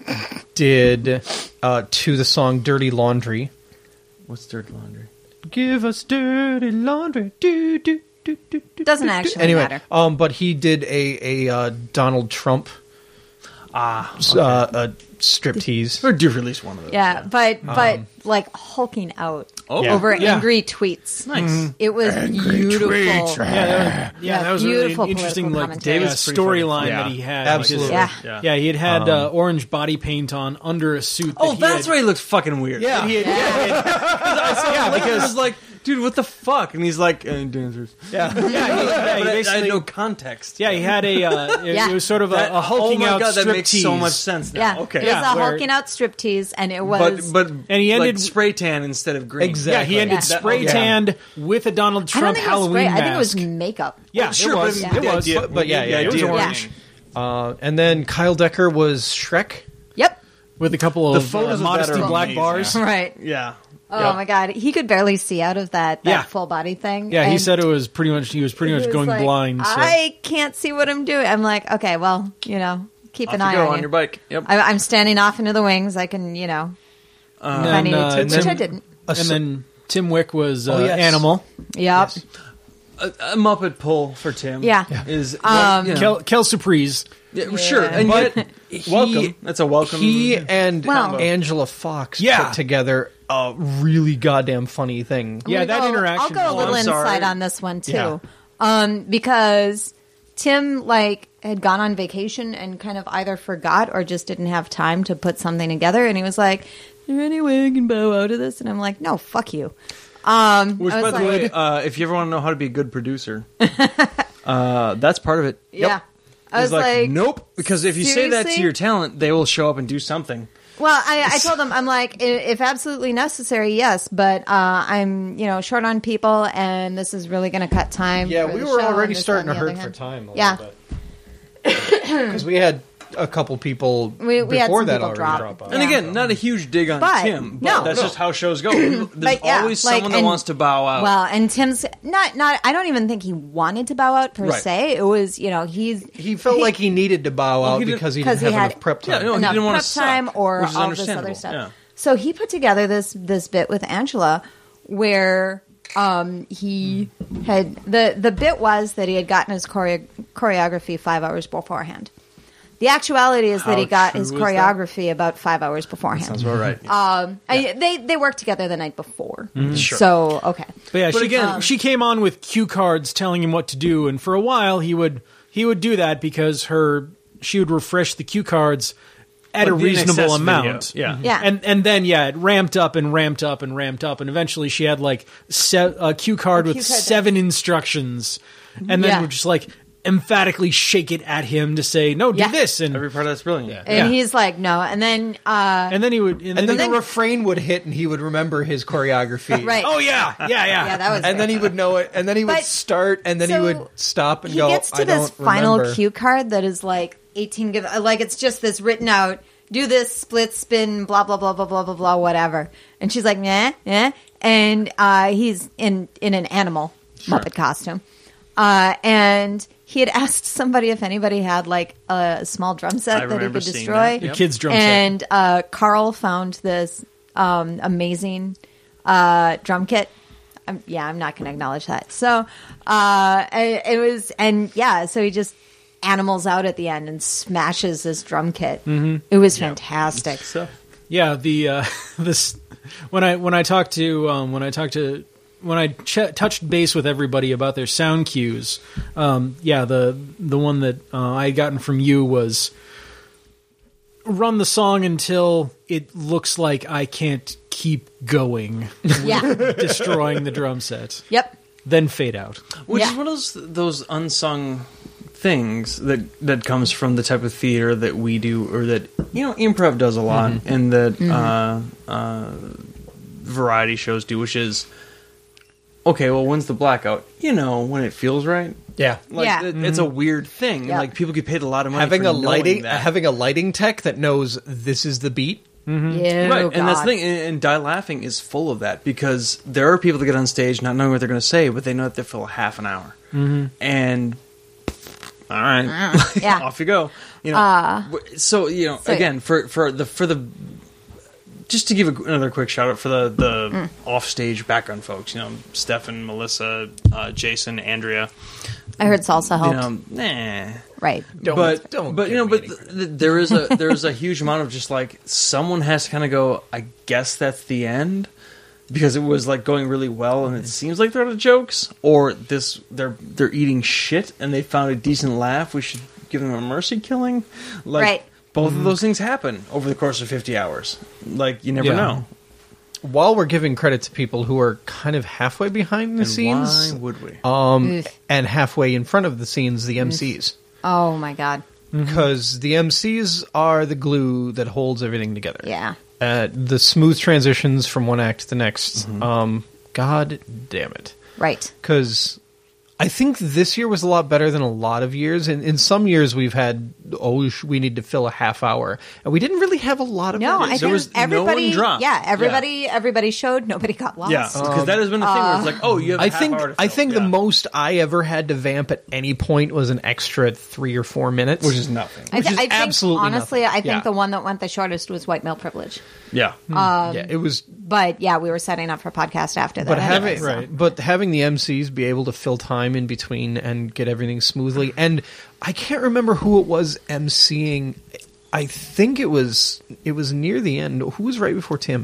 did uh, to the song "Dirty Laundry." What's dirty laundry? Give us dirty laundry. Do, do, do, do, do, Doesn't do, do. actually anyway, matter. Um, but he did a a uh, Donald Trump Ah, uh, uh, striptease. or do release one of those. Yeah, but but like hulking out Oh, over Yeah. angry tweets. nice. It was beautiful. Yeah, that was, yeah, Yeah, that was a really beautiful interesting political like commentary. yeah, David's pretty storyline funny. that Yeah. he had. Absolutely. because- Yeah. Yeah, he had had uh, orange body paint on under a suit. That Oh, he that's had, why he looked fucking weird. Yeah. He had, yeah, yeah, because I was like, dude, what the fuck? And he's like, uh, dancers. Yeah. yeah, he, yeah, he But I- I had basically, no context. yeah, he had a. Uh, it, Yeah. it was sort of a, That- a hulking oh my out God, that striptease. makes so much sense now. Yeah, Okay. it was Yeah, a where- hulking out striptease, and it was. But but And he ended- like spray tan instead of green. Exactly. Yeah, he ended Yeah. spray Yeah. tanned with a Donald I don't Trump think it was Halloween spray. I think it was mask. makeup. Yeah, Well, sure, it was. but It was. the idea- But yeah, yeah, the it was idea of orange. being- Uh, and then Kyle Decker was Shrek. Yep. With a couple The of photos uh, of that modesty are black amazing, bars. yeah. Right. Yeah. Oh Yeah. my god, he could barely see out of that, that Yeah. full body thing. Yeah, he and said it was pretty much. He was pretty he much was going like, blind. So. I can't see what I'm doing. I'm like, okay, well, you know, keep Off an you eye go on, on you. your bike. Yep. I, I'm standing off into the wings. I can, you know, and if I needed uh, to, and which then- I didn't. A And s- then Tim Wick was uh, Oh, yes. Animal. Yep. a, a Muppet pull for Tim. Yeah. Is Um, you know, Kel, Kel Surprise. yeah, sure, Yeah. and But yet he- welcome. That's a welcome. He and Well- Angela Fox Yeah. put together a really goddamn funny thing. Yeah, I'm that gonna go- interaction. I'll go a Oh, little I'm sorry. inside on this one too, Yeah. um, because Tim like had gone on vacation and kind of either forgot or just didn't have time to put something together, and he was like, "Is there any way I can bow out of this?" And I'm like, "No, fuck you." Um, Which, I by was the like, way, uh, if you ever want to know how to be a good producer, uh, that's part of it. yeah. I He's was like, like, nope. Because if you say that to seriously? your talent, they will show up and do something. Well, I, I told him, I'm like, "I- if absolutely necessary, yes, but uh, I'm, you know, short on people, and this is really going to cut time. Yeah, for we the were show, already and this, starting that, to and the hurt other for hand." time. A Yeah. little bit. Because we had a couple people We- we had before some that people already drop. drop off. And Yeah. again, not a huge dig on But, Tim, but no. that's No. just how shows go. There's But, yeah, always like, someone that and- wants to bow out. Well, and Tim's not, not, I don't even think he wanted to bow out per Right. se. It was, you know, he's. He felt like he needed to bow out he didn't- because he 'cause didn't he have had- enough prep Yeah, time. no, he enough didn't wanna prep time suck, or which is all this other understandable, stuff. yeah. So he put together this this bit with Angela where um, he had the the bit was that he had gotten his choreo- choreography five hours beforehand. The actuality is that How he got true his is that? choreography about five hours beforehand. Sounds about right. Um, I, they they worked together the night before, Sure. so okay. But yeah, But she, again- um, she came on with cue cards telling him what to do, and for a while he would he would do that because her she would refresh the cue cards at a Like the In reasonable Excess video. amount. Yeah. Yeah. and and then yeah, it ramped up and ramped up and ramped up, and eventually she had like se- a cue card A with cue card that- seven instructions, and then Yeah. would just like emphatically shake it at him to say no, do Yeah. this, and Every part of that's brilliant. Yeah. And he's like, no, and then uh, and then he would and, And then he- the refrain would hit, and he would remember his choreography. right, oh yeah, yeah, yeah, yeah, that was And then he would know it, and then he would But- start, and then he so would stop and he go. gets to I this don't final remember. cue card that is like eighteen give like it's just this written out, do this split spin, blah blah blah blah blah blah blah, whatever. And she's like, yeah, yeah, and uh, he's in in an animal Muppet costume, uh, and he had asked somebody if anybody had like a small drum set I that he remember could seeing destroy. that, yep. A kid's drum set. and uh, Carl found this um, amazing uh, drum kit. Um, yeah, I'm not going to acknowledge that. So uh, it, it was, and yeah, so he just animals out at the end and smashes this drum kit. Mm-hmm. It was fantastic. So, Yeah, the uh, this when I when I talked to um, when I talked to when I ch- touched base with everybody about their sound cues. Um, yeah, the the one that uh, I had gotten from you was run the song until it looks like I can't keep going, Yeah. destroying the drum set, Yep. then fade out. which Yeah. is one of those those unsung things that that comes from the type of theater that we do, or that you know improv does a lot, and that uh, uh, variety shows do, which is okay. Well, when's the blackout? You know, when it feels right. Yeah. Like Yeah. it- it's a weird thing. Yeah. Like people get paid a lot of money Having for a knowing lighting, that. having a lighting tech that knows this is the beat. Yeah. Right, and that's the thing. And, and Die Laughing is full of that because there are people that get on stage not knowing what they're going to say, but they know that they're for a half an hour. Mm-hmm. And all right, Yeah. off you go. You know, w- so you know, so- again for for the for the just to give a, another quick shout out for the the Mm. offstage background folks. You know, Stefan, Melissa, uh, Jason, Andrea. I heard salsa you helped. know, nah. Right. Don't, but don't but you give know, me but any th- th- there is a there's a huge amount of just like someone has to kind of go. I guess that's the end because it was like going really well, and it seems like they're out of jokes, or this they're they're eating shit and they found a decent laugh. We should give them a mercy killing. Like Right. both of those things happen over the course of fifty hours. Like you never Yeah. know. While we're giving credit to people who are kind of halfway behind the And scenes, why would we? um, Oof. and halfway in front of the scenes, the M Cs, Oh my god. because the M Cs are the glue that holds everything together. Yeah. Uh, the smooth transitions from one act to the next. Mm-hmm. Um, God damn it. Right. Because I think this year was a lot better than a lot of years. In, in some years, we've had, oh, sh- we need to fill a half hour. And we didn't really have a lot of No, that. I There think was no one everybody. dropped. Yeah, everybody. Everybody showed. Nobody got lost. Yeah, because that has been the thing where it's like, oh, you have. A I half think hour to I fill. think the Yeah. most I ever had to vamp at any point was an extra three or four minutes, which is nothing. I, Which th- is I think absolutely honestly, nothing. I think Yeah. the one that went the shortest was white male privilege. Yeah, yeah, it was. But yeah, we were setting up for podcast after that. But anyway, having so. right. but having the M Cs be able to fill time in between and get everything smoothly, and I can't remember who it was emceeing. I think it was it was near the end. Who was right before Tim?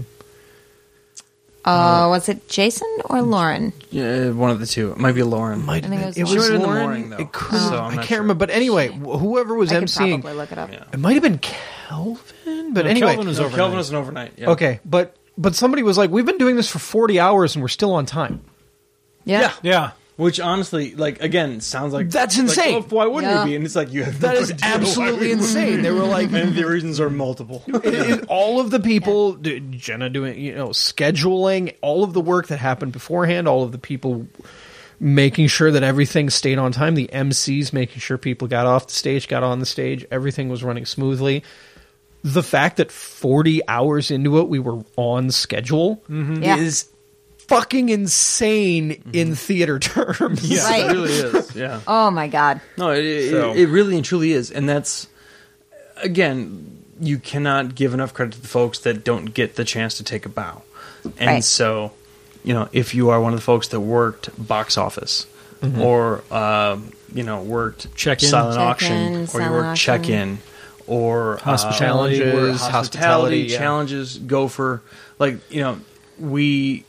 Uh, was it Jason or Lauren? yeah, one of the two. It might be Lauren. Might I think have it been- was She might have been the Lauren. morning, though. It could. So I'm I not can't sure. remember. But anyway, wh- whoever was I could emceeing, probably look it up. Yeah. it might have been Kelvin. But No, anyway, Kelvin was No, overnight. Kelvin was an overnight. Yeah. okay. But but somebody was like, "We've been doing this for forty hours and we're still on time." Yeah. Yeah. Yeah. Which honestly, like again, sounds like That's like, insane. oh, why wouldn't Yeah. it be? And it's like you have That no is idea why absolutely we wouldn't. insane. They were like, and the reasons are multiple. it- it- all of the people, d- Jenna doing, you know, scheduling, all of the work that happened beforehand, all of the people making sure that everything stayed on time, the M Cs making sure people got off the stage, got on the stage, everything was running smoothly. The fact that forty hours into it, we were on schedule Yeah. is fucking insane in theater terms. Yeah, Right. it really is. Yeah. Oh my god. No, it, it, So- it really and truly is, and that's again, you cannot give enough credit to the folks that don't get the chance to take a bow, and Right. so, you know, if you are one of the folks that worked box office or um, you know worked Check-in. silent Check-in, auction, or you silent worked auction. check in, or Hospitality. uh, or Challenges, hospitality, hospitality, yeah. challenges, gopher, like you know, we.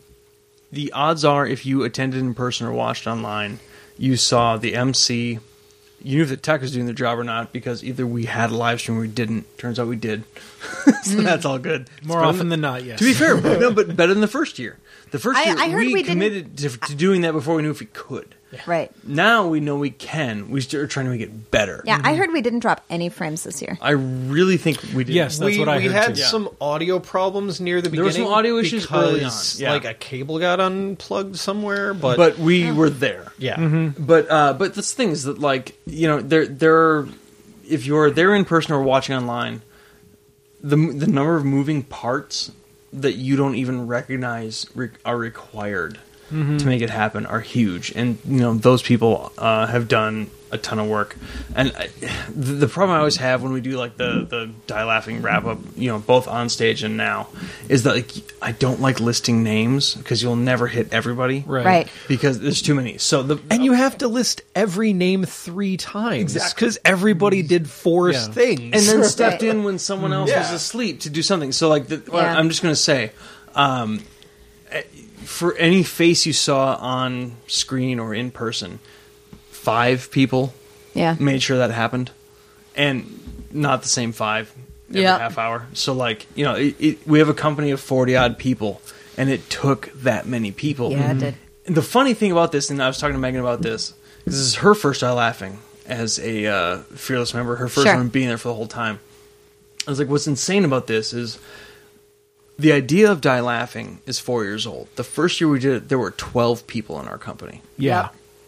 The odds are, if you attended in person or watched online, you saw the M C. You knew if the tech was doing their job or not because either we had a live stream or we didn't. Turns out we did, so that's all good. It's More better often than, than not, yes. to be fair, no, but better than the first year. The first I- year I heard we, we didn't- committed to, to doing that before we knew if we could. Right. Now we know we can. We are trying to make it better. Yeah, I heard we didn't drop any frames this year. I really think we did. Yes, that's we, what I we heard had too. some audio problems near the There were beginning. some audio issues early on, because, yeah. like a cable got unplugged somewhere, but, but we were there. yeah, But uh, but this thing is that like you know there there are, if you're there in person or watching online, the the number of moving parts that you don't even recognize re- are required to make it happen are huge, and you know those people uh, have done a ton of work. And I, the, the problem I always have when we do like the the Die Laughing wrap up, you know, both on stage and now, is that like I don't like listing names because you'll never hit everybody, Right. Right. Because there's too many. So the and you have to list every name three times Exactly. because everybody did four Yeah. things, and then stepped Right. in when someone else Yeah. was asleep to do something. So, like, the, well, Yeah. I'm just going to say, um, eh, for any face you saw on screen or in person, five people Yeah. made sure that happened, and not the same five every Yep. half hour. So, like, you know, it, it, we have a company of forty odd people, and it took that many people. Yeah, it did. And the funny thing about this, and I was talking to Megan about this, because this is her first time laughing as a uh, Fearless member, her first Sure. one being there for the whole time. I was like, what's insane about this is the idea of Die Laughing is four years old. The first year we did it, there were twelve people in our company. Yeah.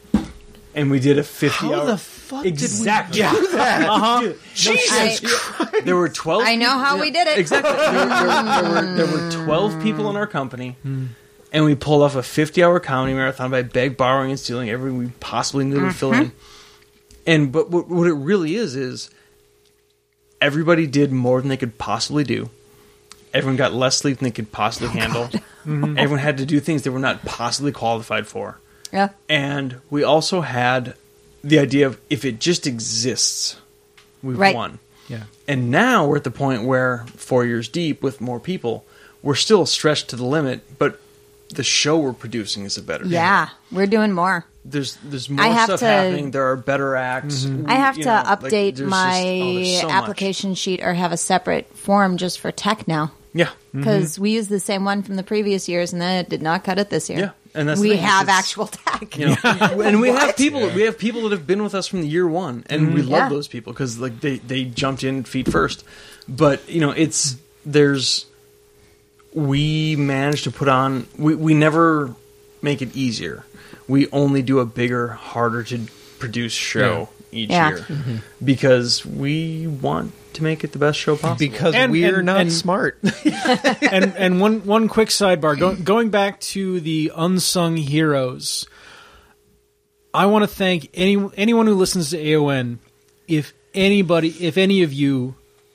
And we did a fifty How hour. the fuck exactly. did we do that? Uh-huh. Jesus Christ. There were twelve. I know how we did it. Exactly. There, there- there were, there were twelve people in our company, and we pulled off a fifty-hour comedy marathon by beg, borrowing, and stealing everything we possibly knew to fill in. And but what, what it really is is everybody did more than they could possibly do. Everyone got less sleep than they could possibly handle. Everyone had to do things they were not possibly qualified for. Yeah. And we also had the idea of if it just exists, we've Right. won. Yeah. And now we're at the point where four years deep with more people, we're still stretched to the limit, but the show we're producing is a better show. Yeah, we're doing more. There's there's more I have stuff to- happening. There are better acts. We- I have you to know, like, update there's my just- oh, there's so much. application sheet or have a separate form just for tech now. Yeah. Because we used the same one from the previous years, and then it did not cut it this year. Yeah, and that's the we thing, have it's- actual tech. You know, and we have people. We have people that have been with us from the year one, and we love Yeah. those people because like they they jumped in feet first. But you know, it's there's we managed to put on. We we never make it easier. We only do a bigger, harder to produce show each Yeah. year because we want to make it the best show possible. Because And- we're and- not and- smart. and and one one quick sidebar Go, going back to the unsung heroes, I want to thank any anyone who listens to A O N. If anybody, if any of you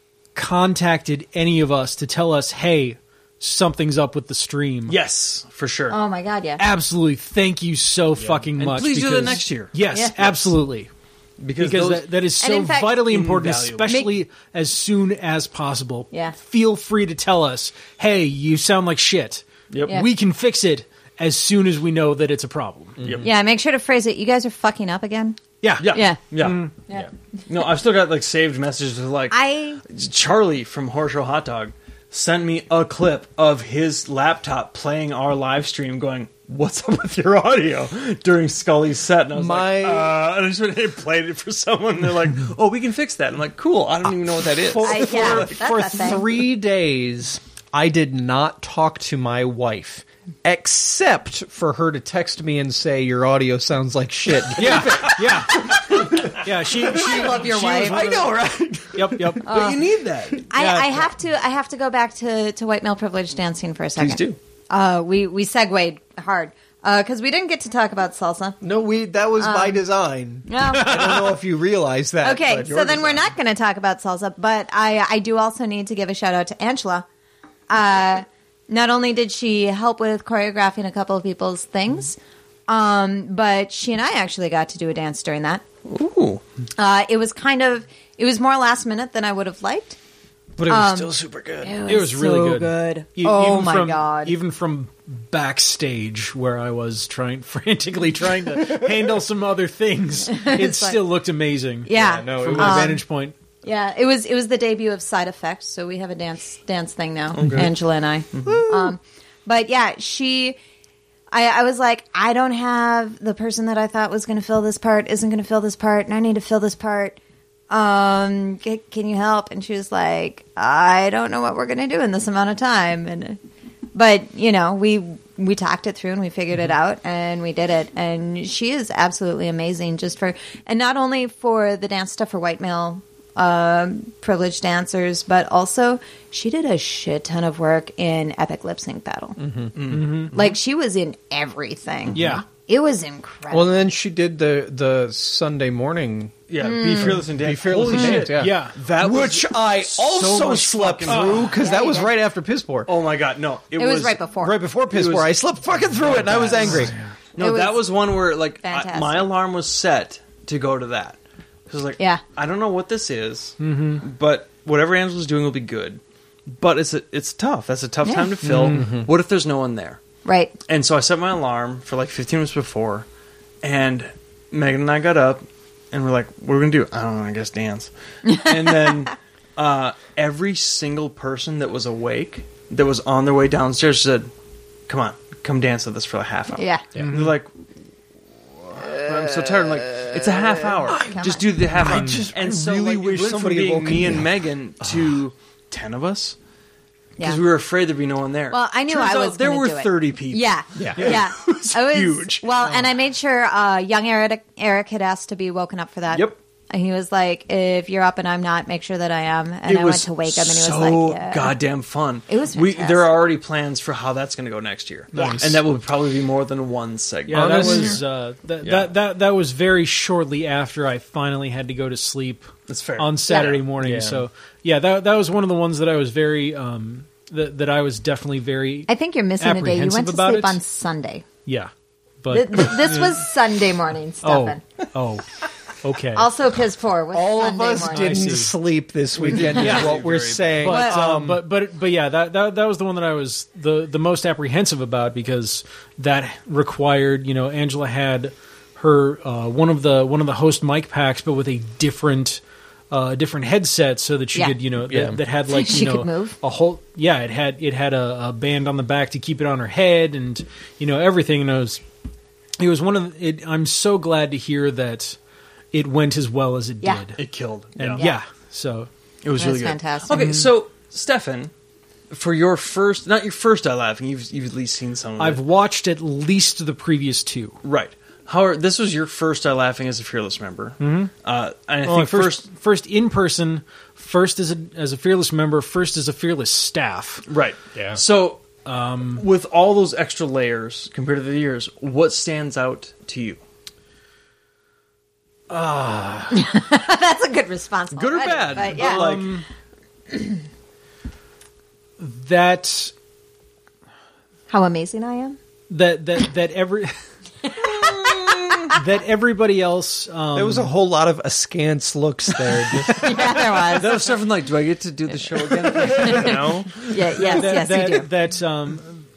contacted any of us to tell us, hey, something's up with the stream, yes, for sure. Oh my god, yeah. absolutely, thank you so fucking And much. please do that because- next year. Yes, Yeah. absolutely. because Because those- that, that is And so in fact- vitally important, Invaluable. especially as soon as possible. Yeah. Feel free to tell us, hey, you sound like shit. Yep. Yeah. We can fix it as soon as we know that it's a problem. Yep. Yeah, make sure to phrase it. You guys are fucking up again. Yeah. Yeah. Yeah. Yeah. Yeah. No, I've still got like saved messages with like I Charlie from Horror Show Hot Dog sent me a clip of his laptop playing our live stream going, "What's up with your audio?" during Scully's set. And I was My- like, uh, and I just went and played it for someone. And they're like, "Oh, we can fix that." I'm like, "Cool. I don't even know what that is." For, I- yeah, for, that's for a thing. three days, I did not talk to my wife, except for her to text me and say, your audio sounds like shit. Yeah. Yeah. Yeah. She, she, I love your she was wife. one I of know, right? the- Yep. Yep. But you need that. I, Yeah. I have to I have to go back to, to white male privilege dancing for a second. Please do. Uh, we we segued hard because we didn't get to talk about salsa. No, we that was by design. No. I don't know if you realize that. Okay, but so your then we're design. not going to talk about salsa, but I I do also need to give a shout out to Angela. Uh, not only did she help with choreographing a couple of people's things, um, but she and I actually got to do a dance during that. Ooh. Uh, it was kind of it was more last minute than I would have liked. But it was Um, still super good. It was really so good. good. E- oh even my from, god! Even from backstage where I was trying frantically trying to handle some other things, it like- still looked amazing. yeah, Yeah, no, it From was- my Um, vantage point. yeah. It was it was the debut of Side Effects, so we have a dance dance thing now. Angela and I. Um, but yeah, she. I, I was like, I don't have the person that I thought was going to fill this part isn't going to fill this part, and I need to fill this part. Um, c- can you help? And she was like, I don't know what we're going to do in this amount of time. And but you know, we we talked it through and we figured it out and we did it. And she is absolutely amazing, just for and not only for the dance stuff for white male um, privileged dancers, but also she did a shit ton of work in Epic Lip Sync Battle. Like she was in everything. Yeah. It was incredible. Well, and then she did the the Sunday morning. Yeah, Be Fearless and Dance. Be Fearless Holy and shit. Dance, yeah. Yeah. That was Which I so also much slept fucking- through because Yeah, that you was did. right after Piss Poor. Oh my god, no. It, it was, right before. Right before Piss It Poor. was- I slept fucking through it and I was angry. No, It was that was one where like I, fantastic. my alarm was set to go to that. Because like, Yeah. I don't know what this is, but whatever Angela's doing will be good. But it's a, it's tough. That's a tough Yeah. time to fill. What if there's no one there? Right. And so I set my alarm for like fifteen minutes before, and Megan and I got up, and we're like, "What are we gonna do?" I don't know. I guess dance. And then uh, every single person that was awake, that was on their way downstairs, said, "Come on, come dance with us for a half hour." Yeah. And they're like, "What?" I'm so tired. I'm like, it's a half hour. Just do the half hour. just- and I so really like, wish it went somebody from had being woken me me and up. Megan to ten of us because Yeah. we were afraid there'd be no one there. Well, I knew Turns I out was there gonna were do it. thirty people. Yeah. Yeah. Yeah. It was I was huge. Well, and I made sure uh, young Eric Eric had asked to be woken up for that. Yep. And he was like, if you're up and I'm not, make sure that I am. And It I was went to wake him and he was so like, yeah. goddamn fun. It was We, fantastic. there are already plans for how that's going to go next year. Nice. And that will probably be more than one segment. Yeah, that Honestly- was uh, that, Yeah. that that that was very shortly after I finally had to go to sleep That's fair. on Saturday Yeah. morning. Yeah. So yeah, that that was one of the ones that I was very um that that I was definitely very I think you're missing a day. You apprehensive went to about sleep it. on Sunday. yeah, Th- but th- this was Sunday morning, oh Stefan. oh Okay. Also, piss poor. Was All Sunday of us morning. didn't see. sleep this weekend. Is what we're saying. But, Well- um, but but but yeah, that, that that was the one that I was the the most apprehensive about because that required, you know, Angela had her uh, one of the one of the host mic packs, but with a different uh, different headset, so that she Yeah. could, you know, that, Yeah. that had like She you know could move. a whole yeah, it had it had a, a band on the back to keep it on her head, and you know everything. And it was it was one of the, it, I'm so glad to hear that it went as well as it Yeah. did, It killed. and yeah. yeah, so. It was That's really good. fantastic. Okay, so Stefan, for your first, not your first Die Laughing, you've you've at least seen some of I've it. watched at least the previous two. Right. However, this was your first Die Laughing as a Fearless member. Mm-hmm. Uh, and I Oh, think first, first, first in person, first as a as a fearless member, first as a fearless staff. right. Yeah. So, um, with all those extra layers compared to the years, what stands out to you? That's a good response. Good or already, bad? But yeah. Like, That How amazing I am. that that that every that everybody else. Um, There was a whole lot of askance looks there. Just, Yeah, there was. that was Stefan like, do I get to do the show again? No. Yeah, yes, that yes, that, you do. that um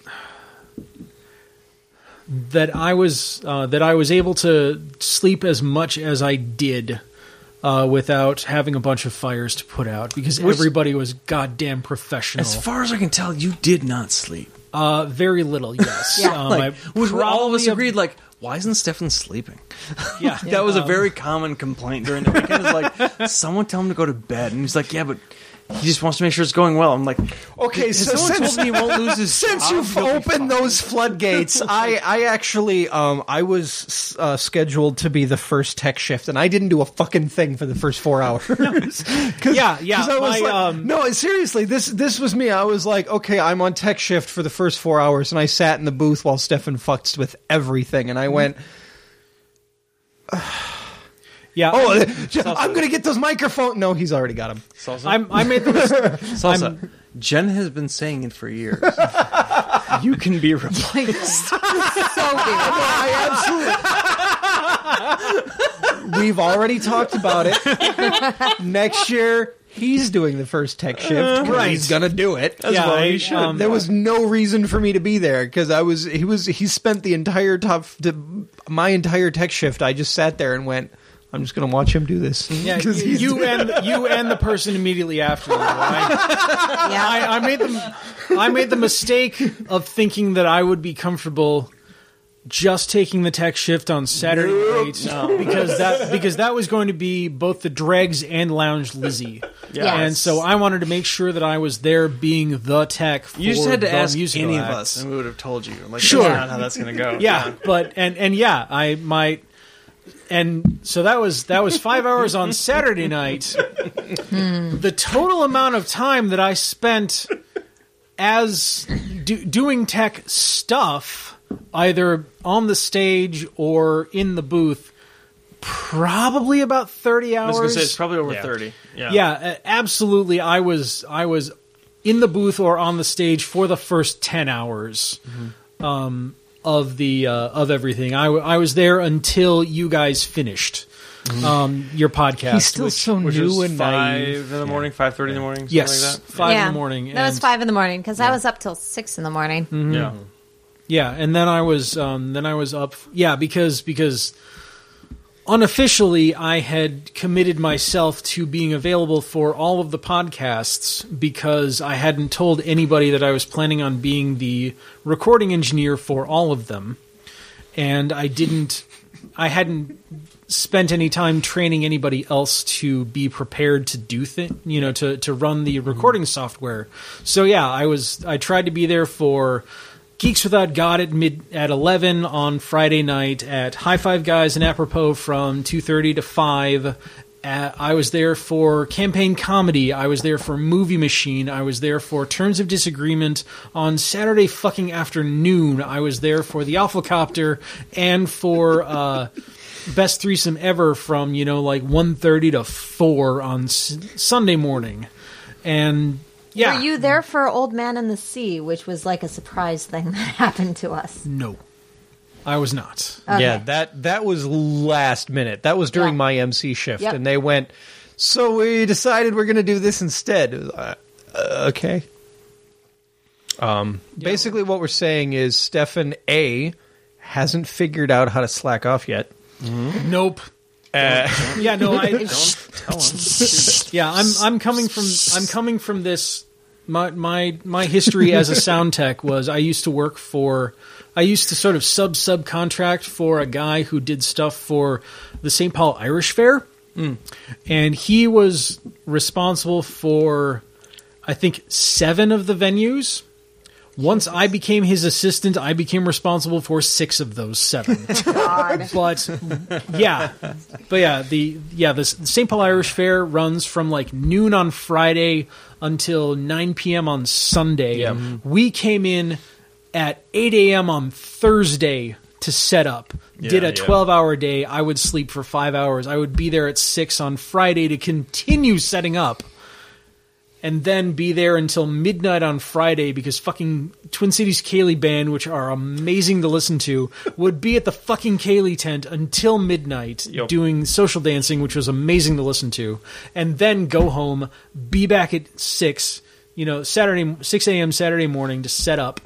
that I was uh, that I was able to sleep as much as I did. Uh, without having a bunch of fires to put out, because Which- everybody was goddamn professional. As far as I can tell, you did not sleep. Uh, very little, yes. Yeah. Um, Like, I which all of us probably- agreed, like, why isn't Stefan sleeping? Yeah, That was a um, very common complaint during the weekend. Is like, someone tell him to go to bed, and he's like, yeah, but he just wants to make sure it's going well. I'm like, okay, has so someone since told me he won't lose his since job? you've He'll be opened fine. those floodgates, I I actually um I was uh, scheduled to be the first tech shift, and I didn't do a fucking thing for the first four hours. Cause, Yeah, yeah, 'cause I was my, like, um, no, seriously, this this was me. I was like, okay, I'm on tech shift for the first four hours, and I sat in the booth while Stefan fucked with everything, and I went, Yeah, oh, I'm, I'm gonna get those microphones. No, he's already got them. Salsa? I'm, I made the mis- Salsa. Jen has been saying it for years. You can be replaced. So weird. I absolutely. We've already talked about it. Next year, he's doing the first tech shift. 'Cause Right. he's gonna do it. yeah, well I, he should. um, There was no reason for me to be there because I was. He was. He spent the entire top. My entire tech shift. I just sat there and went, I'm just gonna watch him do this. yeah, 'Cause you, he's you doing- and you and the person immediately after. you. I, Yeah. I, I made the I made the mistake of thinking that I would be comfortable just taking the tech shift on Saturday night because that because that was going to be both the Dregs and Lounge Lizzie. Yes. And so I wanted to make sure that I was there being the tech for You just had to the ask musical any of acts. us, and we would have told you. Like, Sure. that's not how that's going to go. Yeah, but and and yeah, I might, and so that was that was five hours on Saturday night. The total amount of time that I spent as do, doing tech stuff, either on the stage or in the booth, probably about thirty I was hours. going to say it's probably over Yeah. thirty. Yeah. Yeah, uh, absolutely. I was I was in the booth or on the stage for the first ten hours um, of the uh, of everything. I, w- I was there until you guys finished um, your podcast. He's still which- so Which new was and five naive. in the morning, five thirty in the morning, something yes, like that. five yeah. in the morning. That was and- five in the morning because I was up till six in the morning. Yeah. Yeah, and then I was um, then I was up. Yeah, because because unofficially I had committed myself to being available for all of the podcasts because I hadn't told anybody that I was planning on being the recording engineer for all of them, and I didn't. I hadn't spent any time training anybody else to be prepared to do thing, you know, to to run the recording software. So yeah, I was. I tried to be there for Geeks Without God at mid at eleven on Friday night, at High Five Guys and Apropos from two thirty to five. Uh, I was there for Campaign Comedy. I was there for Movie Machine. I was there for Terms of Disagreement on Saturday fucking afternoon. I was there for the Alpha Copter and for uh, Best Threesome Ever from, you know, like one thirty to four on S- Sunday morning. And yeah. Were you there for Old Man in the Sea, which was like a surprise thing that happened to us? No. I was not. Okay. Yeah, that that was last minute. That was during Yeah. my M C shift, Yep. and they went. So we decided we're going to do this instead. It was, uh, uh, okay. Um. Basically, what we're saying is Stefan A hasn't figured out how to slack off yet. Nope. Uh, Yeah, no, I. Don't tell him. Yeah, I'm I'm coming from I'm coming from this. My my my history as a sound tech was I used to work for. I used to sort of sub subcontract for a guy who did stuff for the Saint Paul Irish Fair, and he was responsible for, I think, seven of the venues. Once I became his assistant, I became responsible for six of those seven. God. But yeah, but yeah, the yeah the Saint Paul Irish Fair runs from like noon on Friday until nine p.m. on Sunday. Yep. We came in at eight a.m. on Thursday to set up. Did Yeah, a yeah. twelve-hour day. I would sleep for five hours. I would be there at six on Friday to continue setting up. And then be there until midnight on Friday because fucking Twin Cities Kaylee Band, which are amazing to listen to, would be at the fucking Kaylee tent until midnight Yep. doing social dancing, which was amazing to listen to, and then go home, be back at six, you know, Saturday six a.m. Saturday morning to set up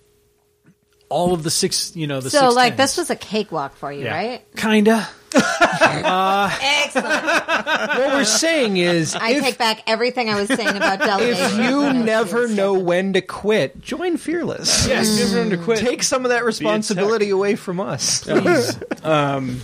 all of the six, you know, the So, six like, tents. this was a cakewalk for you, Yeah. right? Kinda. Excellent. what we're saying is, I if, take back everything I was saying about delegation. if you Yes, never yes, know yes. when to quit, join Fearless. Yes, never under quit. Take some of that responsibility away from us. Please. Um,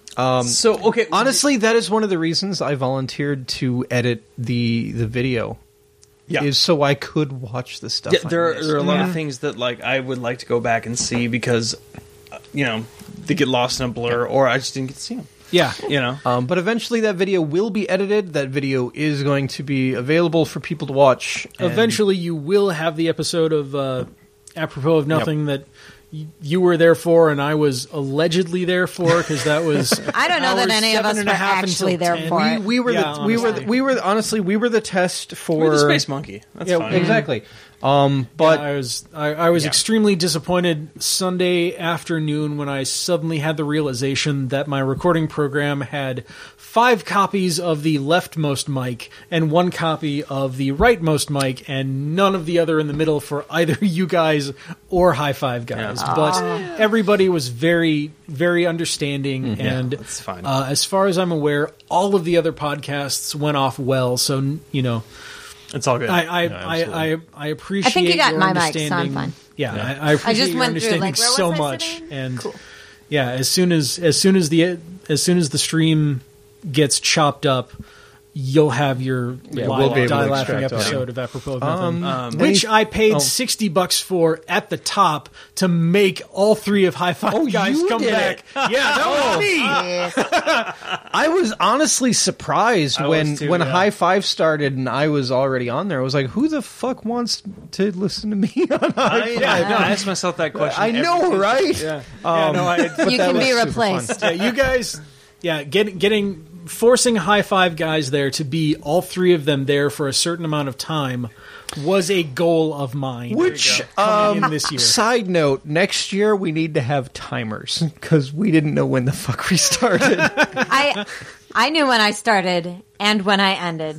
so okay, Honestly, that is one of the reasons I volunteered to edit the the video. yeah. Is so I could watch the stuff. Yeah, I there, are, missed. there are a lot Yeah. of things that like I would like to go back and see because, uh, you know, they get lost in a blur, or I just didn't get to see them. Yeah. You know, Um, but eventually, that video will be edited. That video is going to be available for people to watch. and- Eventually, you will have the episode of uh, Apropos of Nothing that y- you were there for and I was allegedly there for because that was. I don't know that hours any of seven us and were a half actually until there ten. for we, it. we were Yeah, the we were the, honestly. we were honestly we were the test for we're the space monkey. That's yeah, fine. exactly. Um, but I was I, I was Yeah. extremely disappointed Sunday afternoon when I suddenly had the realization that my recording program had five copies of the leftmost mic and one copy of the rightmost mic and none of the other in the middle for either you guys or High Five guys. Yeah. But everybody was very very understanding and that's fine. Uh, as far as I'm aware, all of the other podcasts went off well. So you know. It's all good. I I, Yeah, I, I I appreciate. I think you got your my mic, so I'm understanding. fine. Yeah, Yeah. I, I appreciate just your went through, understanding like, where was so I much. sitting? And Cool. yeah, as soon as as soon as the as soon as the stream gets chopped up, you'll have your Yeah, live we'll be able to die laughing extract audio. episode of Apropos of Nothing, Um, which any- I paid oh. sixty bucks for at the top to make all three of High Five Oh, guys you come did back. it. Yeah, that was me. Yes. I was honestly surprised I when was too, when yeah. High Five started and I was already on there. I was like, who the fuck wants to listen to me on High I, Five? yeah, no, I ask myself that question. I every know, Tuesday. right? Yeah, Um, yeah, no, I, but You that can was be super replaced. fun. yeah, you guys, yeah, getting getting forcing High Five guys there to be all three of them there for a certain amount of time was a goal of mine. Which, coming um, in this year. side note, next year we need to have timers because we didn't know when the fuck we started. I I knew when I started and when I ended.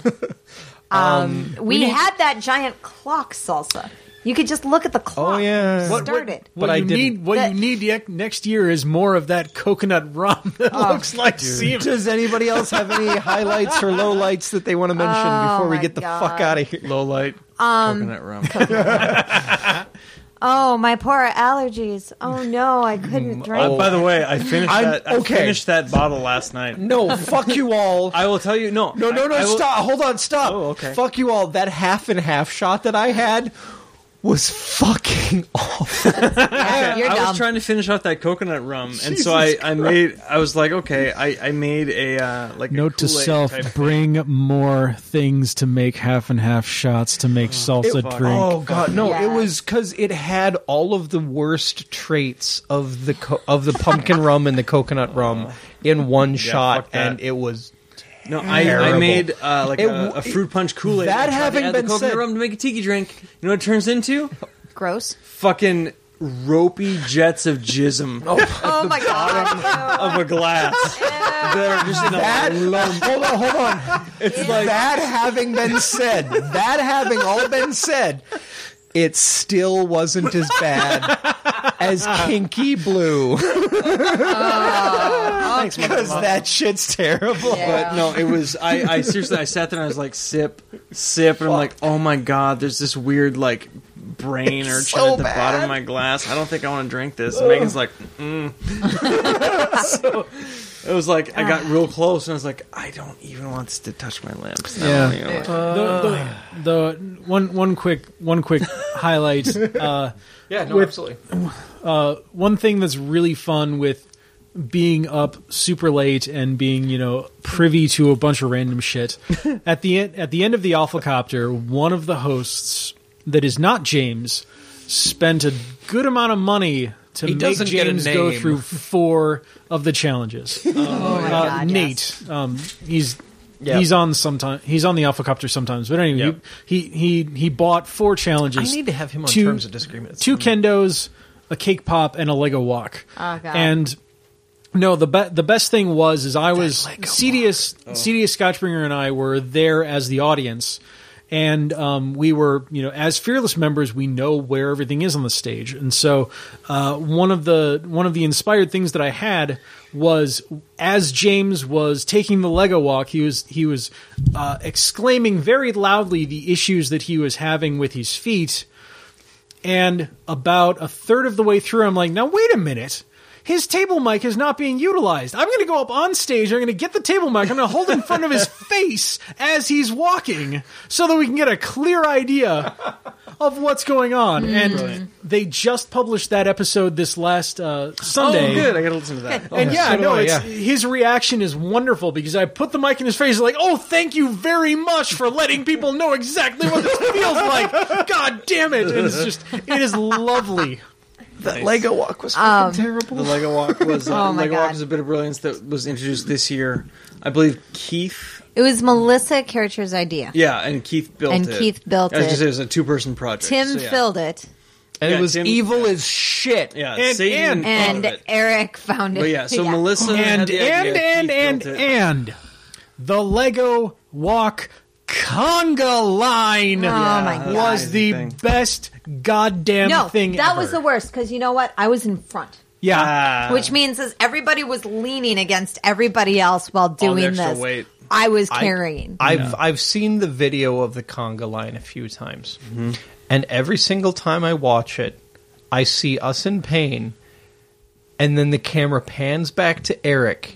Um, we, had that giant clock salsa. You could just look at the clock. Oh, yeah. When What- you started. What But I you didn't. need, what That- you need ye- next year is more of that coconut rum that Oh, looks like semen. Does anybody else have any highlights or lowlights that they want to mention Oh, before we my get the God. fuck out of here? Low light Um, coconut rum. Oh, my poor allergies. Oh no, I couldn't drink. Uh, by the way, I finished I'm- that. I okay. finished that bottle last night. No, fuck you all. I will tell you. No, No, no, no, I, I will- stop. Hold on, stop. Oh, okay. Fuck you all. That half and half shot that I had was fucking awful. Yeah, you're I dumb. was trying to finish off that coconut rum, and so I, I made. I was like, okay, I, I made a uh, like a Note to Kool-Aid self: type- bring more things to make half and half shots to make salsa fuck. drink. Oh god, no! Yeah. It was because it had all of the worst traits of the co- of the pumpkin rum and the coconut rum in one shot, fuck that. and it was No, I, I Terrible. made uh, like It a, w- a fruit punch Kool Aid. that having add been the coconut said- rum to make a tiki drink. You know what it turns into? Gross. Fucking ropey jets of jism Oh my god. of a glass that are just in That, a lump. hold on, hold on. It's like that having been said, that having all been said, it still wasn't as bad as Kinky Blue. Because that shit's terrible. Yeah. But no, it was. I, I seriously, I sat there and I was like, sip, sip, and I'm like, oh my god, there's this weird like brain urchin so at the bad. bottom of my glass. I don't think I want to drink this. And Megan's like, mm. So it was like I got real close and I was like, I don't even want this to touch my lips. Yeah. You know, like- the, the, the one one quick one quick highlight. Uh, Yeah, no, With- absolutely. uh, one thing that's really fun with being up super late and being, you know, privy to a bunch of random shit. At the end, at the end of the Alpha Copter, one of the hosts that is not James spent a good amount of money to He make doesn't get a James go name. through four of the challenges. Oh my uh, god. Nate, yes. um, he's Yep. he's on sometime. He's on the Alpha Copter sometimes. But anyway, Yep. he, he he he bought four challenges. I need to have him on two- terms of disagreement. Two kendos, a cake pop, and a Lego walk. Oh, God. And no, the be- the best thing was is I was Lego C D S C D S Scotchbringer and I were there as the audience, and um, we were, you know, as Fearless members, we know where everything is on the stage, and so uh, one of the one of the inspired things that I had was as James was taking the Lego walk, he was he was uh, exclaiming very loudly the issues that he was having with his feet. And about a third of the way through, I'm like, now wait a minute. His table mic is not being utilized. I'm going to go up on stage. I'm going to get the table mic. I'm going to hold it in front of his face as he's walking so that we can get a clear idea of what's going on. And they just published that episode this last uh, Sunday. oh, good. I gotta listen to that. And yeah, so do no, I, it's, yeah. his reaction is wonderful because I put the mic in his face like, oh, thank you very much for letting people know exactly what this feels like. God damn it. And it's just, it is lovely. That Lego walk was Um, fucking terrible. The Lego Walk was uh, Oh my Lego Walk God. was a bit of brilliance that was introduced this year. I believe Keith. It was Melissa Kircher's idea. Yeah, and Keith built And it. Keith built I was it. gonna say it was a two-person project. Tim so yeah. filled it, and Yeah, it was Tim- evil as shit. Yeah, And- Satan and thought of it. Eric found it. But yeah, so Melissa had And the and idea, and Keith and built it. and the Lego Walk conga line Oh my God. was the Thing. best goddamn No, thing that ever. was the worst because you know what? I was in front. Yeah. Ah. Which means is everybody was leaning against everybody else while doing extra this. weight. I was I- carrying. I've I've seen the video of the conga line a few times, and every single time I watch it, I see us in pain, and then the camera pans back to Eric,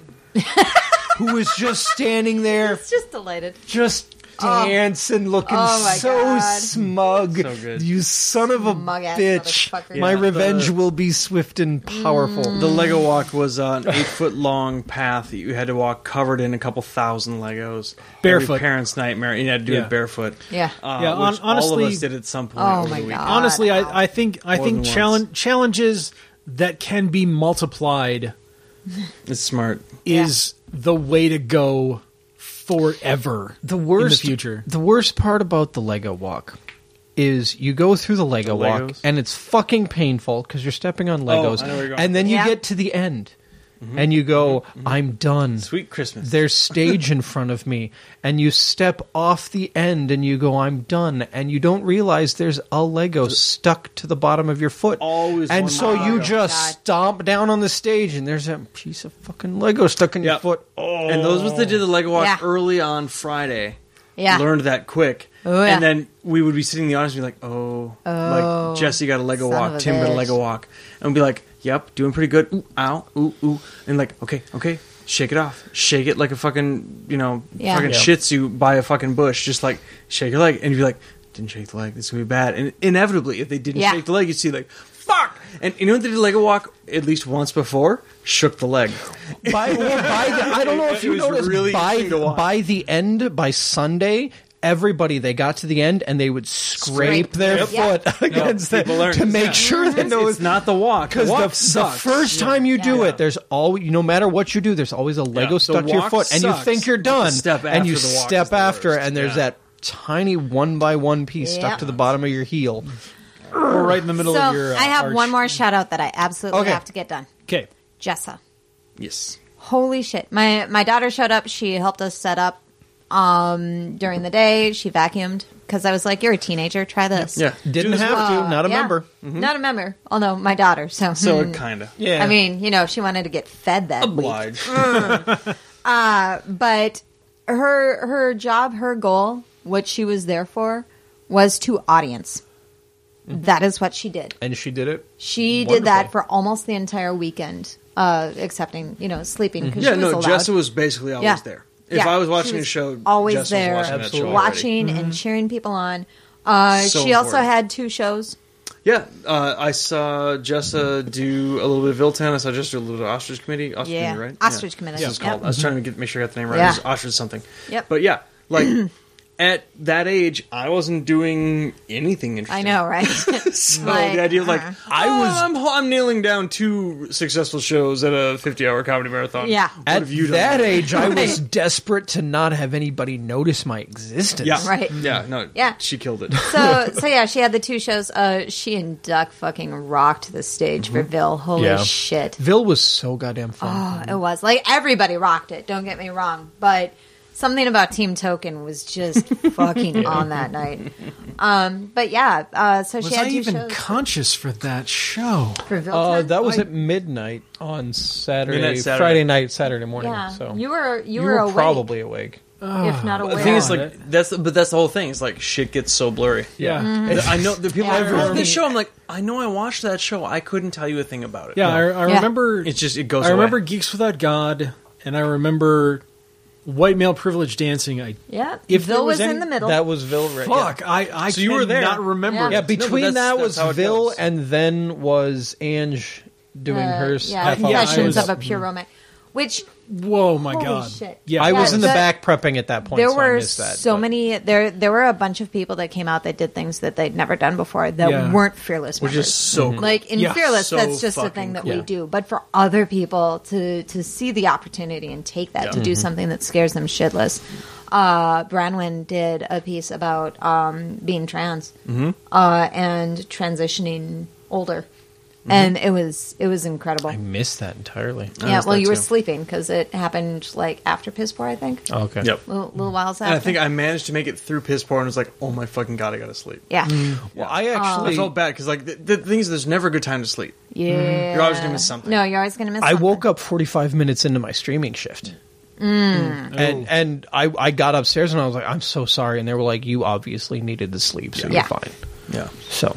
who was just standing there, It's just delighted. just dancing, looking Oh my so God. smug. So good. You son of a Smug-ass bitch! motherfucker. My Yeah. revenge The- will be swift and powerful. The Lego Walk was uh, an eight-foot-long path that you had to walk covered in a couple thousand Legos. Barefoot. Every parent's nightmare. You had to do Yeah. it barefoot. Yeah. Uh, Yeah, hon- which honestly- all of us did at some point. Oh over my the weekend. God. Honestly, wow. I, I think I More think than challenge, once. challenges that can be multiplied It's smart. is the way to go forever. The worst in the future. The worst part about the Lego walk is you go through the Lego The walk Legos? and it's fucking painful because you're stepping on Legos, Oh, I know where you're going. and then you Yeah. get to the end and you go, "I'm done." Sweet Christmas. There's stage in front of me, and you step off the end and you go, "I'm done," and you don't realize there's a Lego stuck to the bottom of your foot. Always and one so more you Lego. just God. stomp down on the stage, and there's a piece of fucking Lego stuck in your Yep. foot. Oh, And those was they did the Lego Walk Yeah. early on Friday. Yeah. Learned that quick. Oh, yeah. And then we would be sitting in the audience and be like, oh, Oh, like Jesse got a Lego son of walk, a Tim got a bitch. Lego walk. And we'd be like, yep, doing pretty good. Ooh, ow, ooh, ooh. And like, okay, okay, shake it off. Shake it like a fucking, you know, Yeah. fucking Yeah. shih tzu by a fucking bush. Just like, shake your leg. And you'd be like, didn't shake the leg. This is going to be bad. And inevitably, if they didn't Yeah. shake the leg, you'd see like, fuck! And you know what they did Lego walk at least once before? Shook the leg. By, well, by the, I don't know if It you was noticed, really by, interesting to watch. by the end, by Sunday, everybody, they got to the end and they would scrape Scrape. their Yep. foot against the, people learn. to make Yeah. sure that no, It's not the walk. The because walk the, the sucks. first time you do Yeah. it, there's always, no matter what you do, there's always a Lego the stuck to your walk foot, and you sucks, think you're but the done, step and you after the walk step is the after, worst. and there's Yeah. that tiny one by one piece stuck Yeah. to the bottom of your heel. We're right in the middle So of your. Uh, I have arch. one more shout out that I absolutely Okay. have to get done. Okay. Jessa. Yes. Holy shit. My my daughter showed up. She helped us set up um, during the day. She vacuumed because I was like, you're a teenager. Try this. Yeah. Didn't Do this have work. to. Not a Yeah. member. Not a member. Although my daughter. So, So hmm. kind of. Yeah. I mean, you know, if she wanted to get fed that week. Obliged. But her her job, her goal, what she was there for, was to audience. That is what she did. and she did it. She did that Wonderful. for almost the entire weekend, uh, excepting, you know, sleeping because Yeah, she was no, allowed. Jessa was basically always Yeah. there. If Yeah, I was she watching was a show, always Jessa was there, watching that show Absolutely. already. watching and cheering people on. Uh, So she also important. had two shows. Yeah, uh, I saw Jessa do a little bit of Viltan. I saw Jessa do a little bit of Ostrich Committee. Ostrich Yeah. Committee, right? Ostrich yeah. Committee, That's what it's yep. called. I was trying to get, make sure I got the name right. Yeah. It was Ostrich something. Yep. But yeah, like at that age, I wasn't doing anything interesting. I know, right? So Like, the idea of like, uh, I was, I'm, I'm nailing down two successful shows at a fifty-hour comedy marathon. Yeah. What At have you done? that age, I was Right. desperate to not have anybody notice my existence. Yeah, Right. Yeah, no, Yeah. she killed it. So, so yeah, she had the two shows. Uh, she and Duck fucking rocked the stage for Vil. Holy Yeah. shit. Vil was so goddamn fun. Oh, it was. Like, everybody rocked it, don't get me wrong. But something about Team Token was just fucking on that night. Um, but yeah, uh, so Was she had I two even shows conscious for that show? for Vil. Uh, time. that was at midnight on Saturday, Midnight Saturday. Friday night, Saturday morning. Yeah, So you were you, you were, were awake, probably awake. if not aware. The thing is, like, that's but that's the whole thing. It's like shit gets so blurry. Yeah. Mm-hmm. I know the people Yeah, I remember everything- this show. I'm like, I know I watched that show. I couldn't tell you a thing about it. Yeah, I, I Yeah. remember. It's just it goes. I remember away. Geeks Without God, and I remember White Male Privilege Dancing. I yeah, if there Vil was was any- in the middle. That was Vil. Right? fuck. I I So you were there. Not remember. Yeah. Yeah, it. between that's- that that's was how it Vil, goes. and then was Ange doing Uh, hers. yeah, half hour. yeah, I Confessions was- of a Pure Romance, which Whoa, my Holy god! shit. Yeah, I Yeah, was in the that- back prepping at that point. there so I were missed that, so but- many. There there were a bunch of people that came out that did things that they'd never done before that Yeah. weren't Fearless Which members. is so cool. Like in Yeah. Fearless, So that's just a fucking thing that cool. we Yeah. do. But for other people to to see the opportunity and take that to do something that scares them shitless. Uh, Branwyn did a piece about um, being trans uh, and transitioning older, and it was it was incredible. I missed that entirely. Yeah, missed well, that you were too. sleeping because it happened like after Piss Poor, I think. Oh, okay. Yep. Little, little whiles after. And I think I managed to make it through piss poor and was like, oh my fucking god, I gotta sleep. yeah, Well, I I actually felt bad because like the, the thing is, there's never a good time to sleep. yeah. You're always gonna miss something. No, you're always gonna miss. I something. woke up forty-five minutes into my streaming shift. And and I, I got upstairs and I was like, I'm so sorry. And they were like, you obviously needed the sleep, so Yeah. you're fine. Yeah. So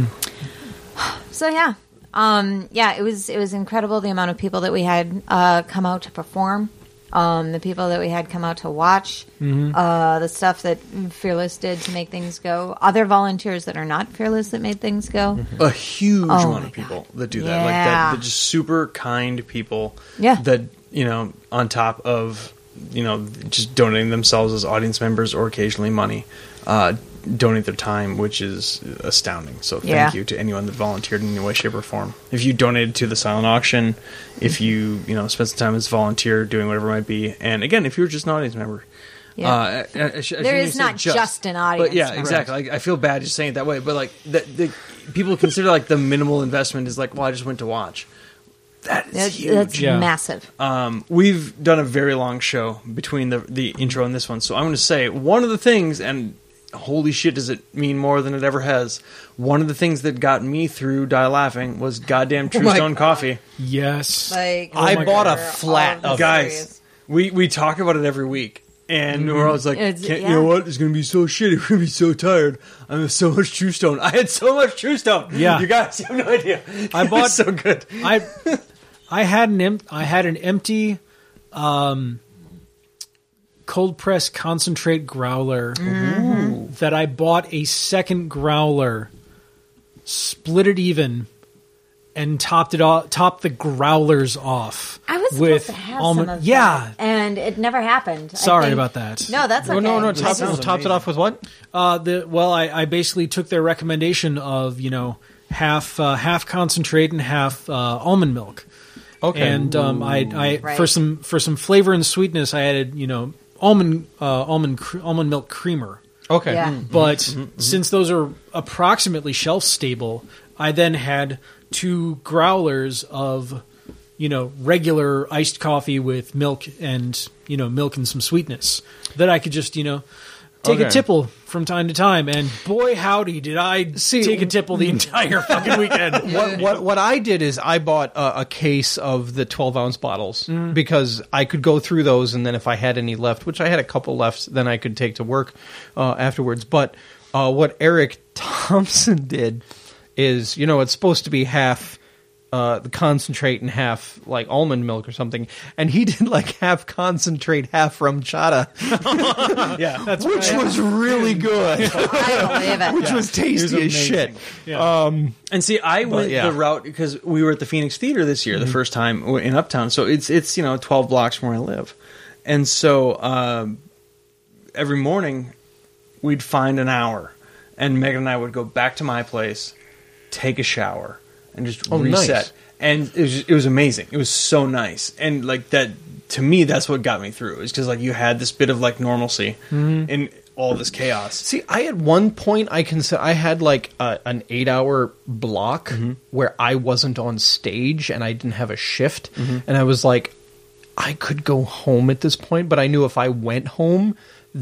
So yeah, um, yeah, it was it was incredible the amount of people that we had uh, come out to perform, um, the people that we had come out to watch, uh, the stuff that Fearless did to make things go, other volunteers that are not Fearless that made things go. A huge Oh amount my of people God. that do that, like Yeah. that, that just super kind people. Yeah. That you know, on top of you know, just donating themselves as audience members or occasionally money, uh, donate their time, which is astounding. So thank Yeah. you to anyone that volunteered in any way, shape, or form. If you donated to the silent auction, if you you know spent some time as a volunteer doing whatever it might be, and again, if you're just an audience member. Yeah. Uh, I- I- I sh- I There shouldn't is even say not just an audience But yeah, member. exactly. Like, I feel bad just saying it that way, but like the, the people consider like the minimal investment is like, well, I just went to watch. That is That's, huge. that's Yeah. massive. Um, we've done a very long show between the the intro and this one, so I'm going to say one of the things, and holy shit, does it mean more than it ever has. One of the things that got me through Die Laughing was goddamn True my Stone Coffee. Yes. Like I my bought a all flat the of Guys, series. we we talk about it every week. And we're always like, It's- Can't, yeah. you know what? It's going to be so shitty. We're going to be so tired. I have so much True Stone. I had so much True Stone. Yeah. You guys have no idea. I It bought- was so good. I I had an em- I had an empty um, cold press concentrate growler that I bought a second growler, split it even, and topped it off, topped the growlers off. I was supposed with to have almond- some of yeah. that, and it never happened. I Sorry think- about that. No, that's okay. Oh, no, no, I topped, just- topped it off with what? Uh, the well, I, I basically took their recommendation of you know half uh, half concentrate and half uh, almond milk. Okay. And um, I, I Right. for some for some flavor and sweetness, I added you know almond uh, almond cr- almond milk creamer. Okay. Yeah. But Mm-hmm, since those are approximately shelf stable, I then had two growlers of, you know, regular iced coffee with milk and, you know, milk and some sweetness that I could just, you know, take a Okay. tipple from time to time. And boy, howdy, did I See, take a tipple the entire fucking weekend. What, what what I did is I bought a, a case of the twelve ounce bottles because I could go through those, and then if I had any left, which I had a couple left, then I could take to work uh, afterwards. But uh, what Eric Thompson did is, you know, it's supposed to be half uh, the concentrate and half like almond milk or something, and he did like half concentrate, half rum chata, Yeah, that's which was really good, I believe it. which was tasty as shit. Yeah. And see, I went yeah. the route because we were at the Phoenix Theater this year, the first time in Uptown. So it's it's you know twelve blocks from where I live, and so um, every morning we'd find an hour, and Megan and I would go back to my place, take a shower, and just Oh, reset. nice. And it was just, it was amazing. It was so nice, and like that to me, that's what got me through. Is because like you had this bit of like normalcy in all this chaos. See, I at one point I can say I had like a, an eight hour block where I wasn't on stage and I didn't have a shift, and I was like, I could go home at this point, but I knew if I went home,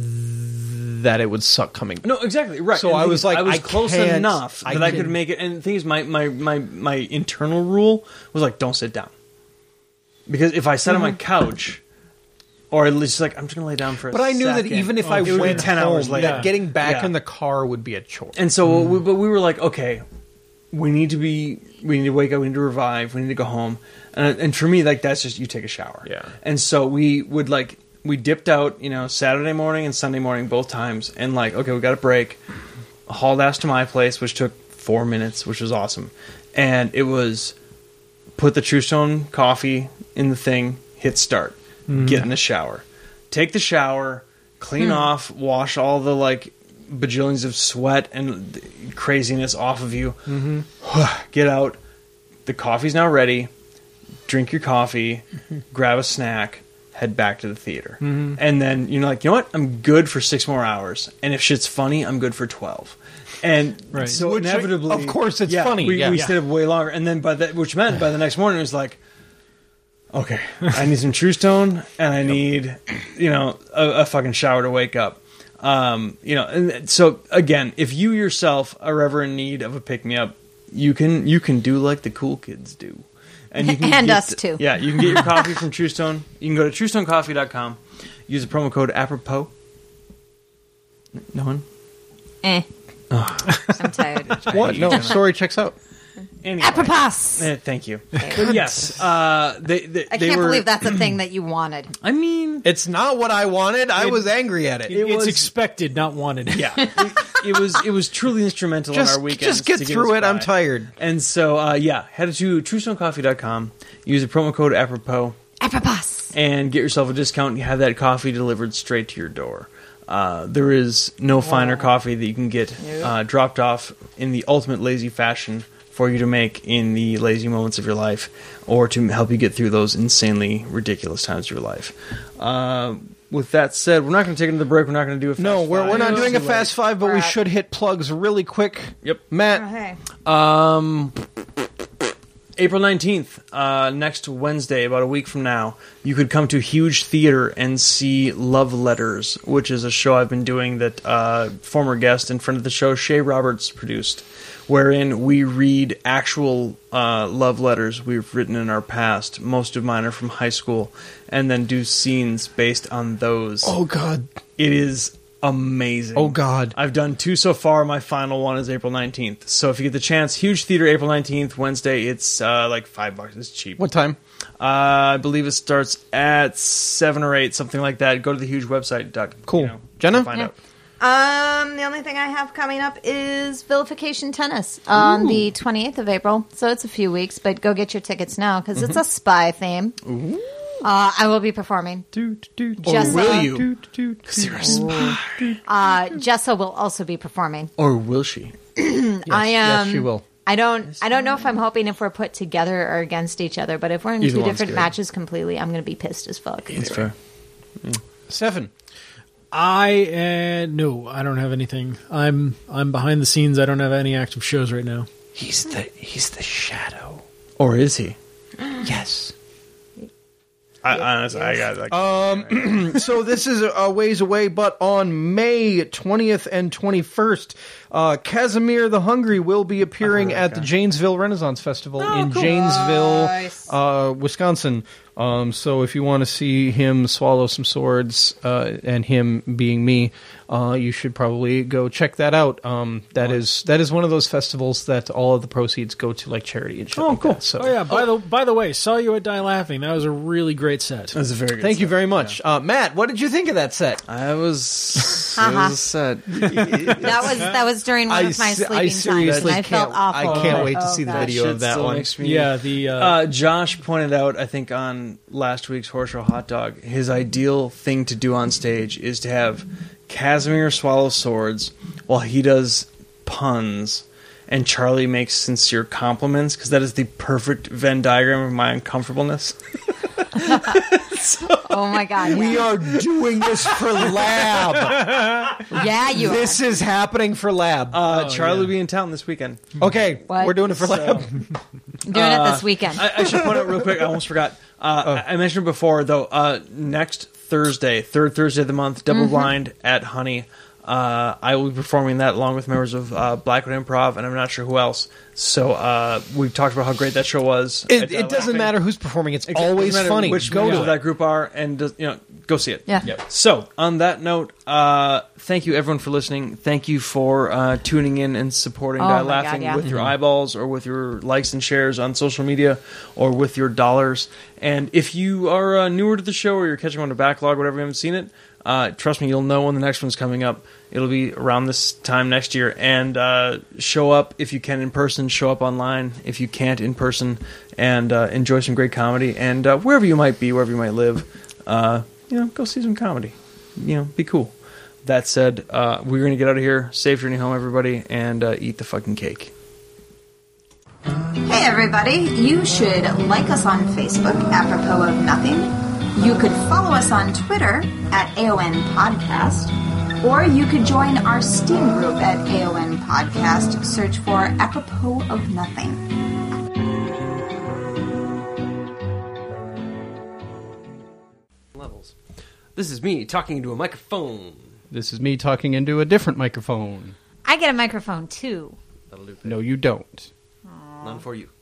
th- that it would suck coming. No, exactly right. So And the I thing was is, like, I was I close can't- enough I that I could can- make it. And the thing is, my my my my internal rule was like, don't sit down, because if I sat on my couch, or at least like I'm just gonna lay down for a But I knew that second, even if I it would be went ten home, hours later, that getting back Yeah. in the car would be a chore. And so, we, but we were like, okay, we need to be, we need to wake up, we need to revive, we need to go home. And, and for me, like, that's just, you take a shower. Yeah. And so we would, like, we dipped out, you know, Saturday morning and Sunday morning, both times. And, like, okay, we got a break. Hauled ass to my place, which took four minutes, which was awesome. And it was put the True Stone coffee in the thing, hit start, get in the shower. Take the shower, clean off, wash all the, like, bajillions of sweat and craziness off of you. Get out. The coffee's now ready. Drink your coffee. Grab a snack. Head back to the theater. And then you're like, you know what? I'm good for six more hours. And if shit's funny, I'm good for twelve. And Right. so Which, inevitably, of course, it's yeah, funny. We, Yeah. we Yeah. stayed up way longer. And then by that, which meant by the next morning, it was like, okay, I need some True Stone, and I need, you know, a, a fucking shower to wake up. Um, you know, and so again, if you yourself are ever in need of a pick me up, you can you can do like the cool kids do, and you can And get- us, too. Yeah, you can get your coffee from True Stone. You can go to true stone coffee dot com. Use the promo code apropos. No one. Eh. I'm tired. What? No, story checks out. Anyway. Apropos. Eh, thank you. But yes, uh, they, they, I they can't were, believe that's a thing that you wanted. I mean, It's not what I wanted. I was angry at it. It it's was- expected, not wanted. yeah, it, it was it was truly instrumental just, in our weekends. just get to through us it. I'm by. tired. And so, uh, yeah, head to true stone coffee dot com, use the promo code apropos, Apropos. and get yourself a discount. You have that coffee delivered straight to your door. Uh, there is no finer coffee that you can get uh, dropped off in the ultimate lazy fashion for you to make in the lazy moments of your life, or to help you get through those insanely ridiculous times of your life. Uh, with that said, we're not going to take another break. We're not going to do a fast No, we're, we're five. not It's doing a too fast five, but we Right. should hit plugs really quick. Yep. Matt, Okay. Um, April nineteenth, uh, next Wednesday, about a week from now, you could come to Huge Theater and see Love Letters, which is a show I've been doing that uh, former guest and friend of the show, Shay Roberts, produced, wherein we read actual uh, love letters we've written in our past. Most of mine are from high school, and then do scenes based on those. oh God, It is amazing. oh God. I've done two so far. My final one is April nineteenth. So if you get the chance, Huge Theater, April nineteenth, Wednesday. It's uh, like five bucks. It's cheap. What time? Uh, I believe it starts at seven or eight, something like that. Go to the huge website. Dot, Cool. You know, Jenna? to find Yeah. out. Um, the only thing I have coming up is Vilification Tennis on the twenty-eighth of April. So it's a few weeks, but go get your tickets now because it's a spy theme. Uh, I will be performing. Jessa, Will you? You're a spy. Uh, Jessa will also be performing. Or will she? I am. yes, she will. I don't. I don't know if I'm hoping if we're put together or against each other. But if we're in Either two one's different good. matches completely, I'm going to be pissed as fuck. That's fair. Stefan. I uh, no, I don't have anything. I'm I'm behind the scenes. I don't have any active shows right now. He's the he's the shadow. Or is he? Yes. I, honestly, I got like. Um, so this is a ways away, but on May twentieth and twenty-first, uh, Casimir the Hungry will be appearing at the Janesville Renaissance Festival in Janesville, Nice. uh, Wisconsin. Um, so if you want to see him swallow some swords, uh, and him being me, uh, you should probably go check that out. Um, that is that is one of those festivals that all of the proceeds go to like charity and shit. Oh, like cool. that. So Oh yeah. By the by the way, saw you at Die Laughing. That was a really great set. That was a very good thank you set. very much, uh, Matt. What did you think of that set? I was. it Haha. was a set. That was that was during one I of my se- sleeping I times, seriously and I felt can't- awful. I can't wait to Oh, see the gosh. video of that still one. makes me- Yeah. The uh, Uh, Josh pointed out, I think, on last week's Horror Show Hot Dog, his ideal thing to do on stage is to have Casimir swallow swords while he does puns and Charlie makes sincere compliments, because that is the perfect Venn diagram of my uncomfortableness. Oh my god! We Yeah, are doing this for lab. yeah you are. This is happening for lab. Uh, Charlie will be in town this weekend. Okay, What? we're doing it for lab. doing it this weekend. I, I should point out real quick, I almost forgot. Uh, I I mentioned it before, though, uh, next Thursday, third Thursday of the month, Double Blind at Honey. Uh, I will be performing that along with members of uh, Blackwood Improv, and I'm not sure who else. So uh, we've talked about how great that show was. It, at, uh, it doesn't Laughing. matter who's performing; it's Exactly. always Doesn't matter funny. Which Go members to of it. that group are, and uh, you know, go see it. Yeah. Yep. So, on that note, uh, thank you everyone for listening. Thank you for uh, tuning in and supporting Oh Die my Laughing God, yeah. with your eyeballs or with your likes and shares on social media or with your dollars. And if you are uh, newer to the show or you're catching on the backlog, whatever, you haven't seen it, uh, trust me, you'll know when the next one's coming up. It'll be around this time next year. And uh, show up if you can in person, show up online if you can't in person, and uh, enjoy some great comedy. And uh, wherever you might be, wherever you might live, uh, you know, go see some comedy. You know, be cool. That said, uh, we're going to get out of here. Safe journey home, everybody, and uh, eat the fucking cake. Hey everybody, you should like us on Facebook, apropos of nothing. You could follow us on Twitter at A O N Podcast, or you could join our Steam group at A O N Podcast. Search for apropos of nothing. Levels. This is me talking into a microphone. This is me talking into a different microphone. I get a microphone too. That'll do. No, you don't. None for you.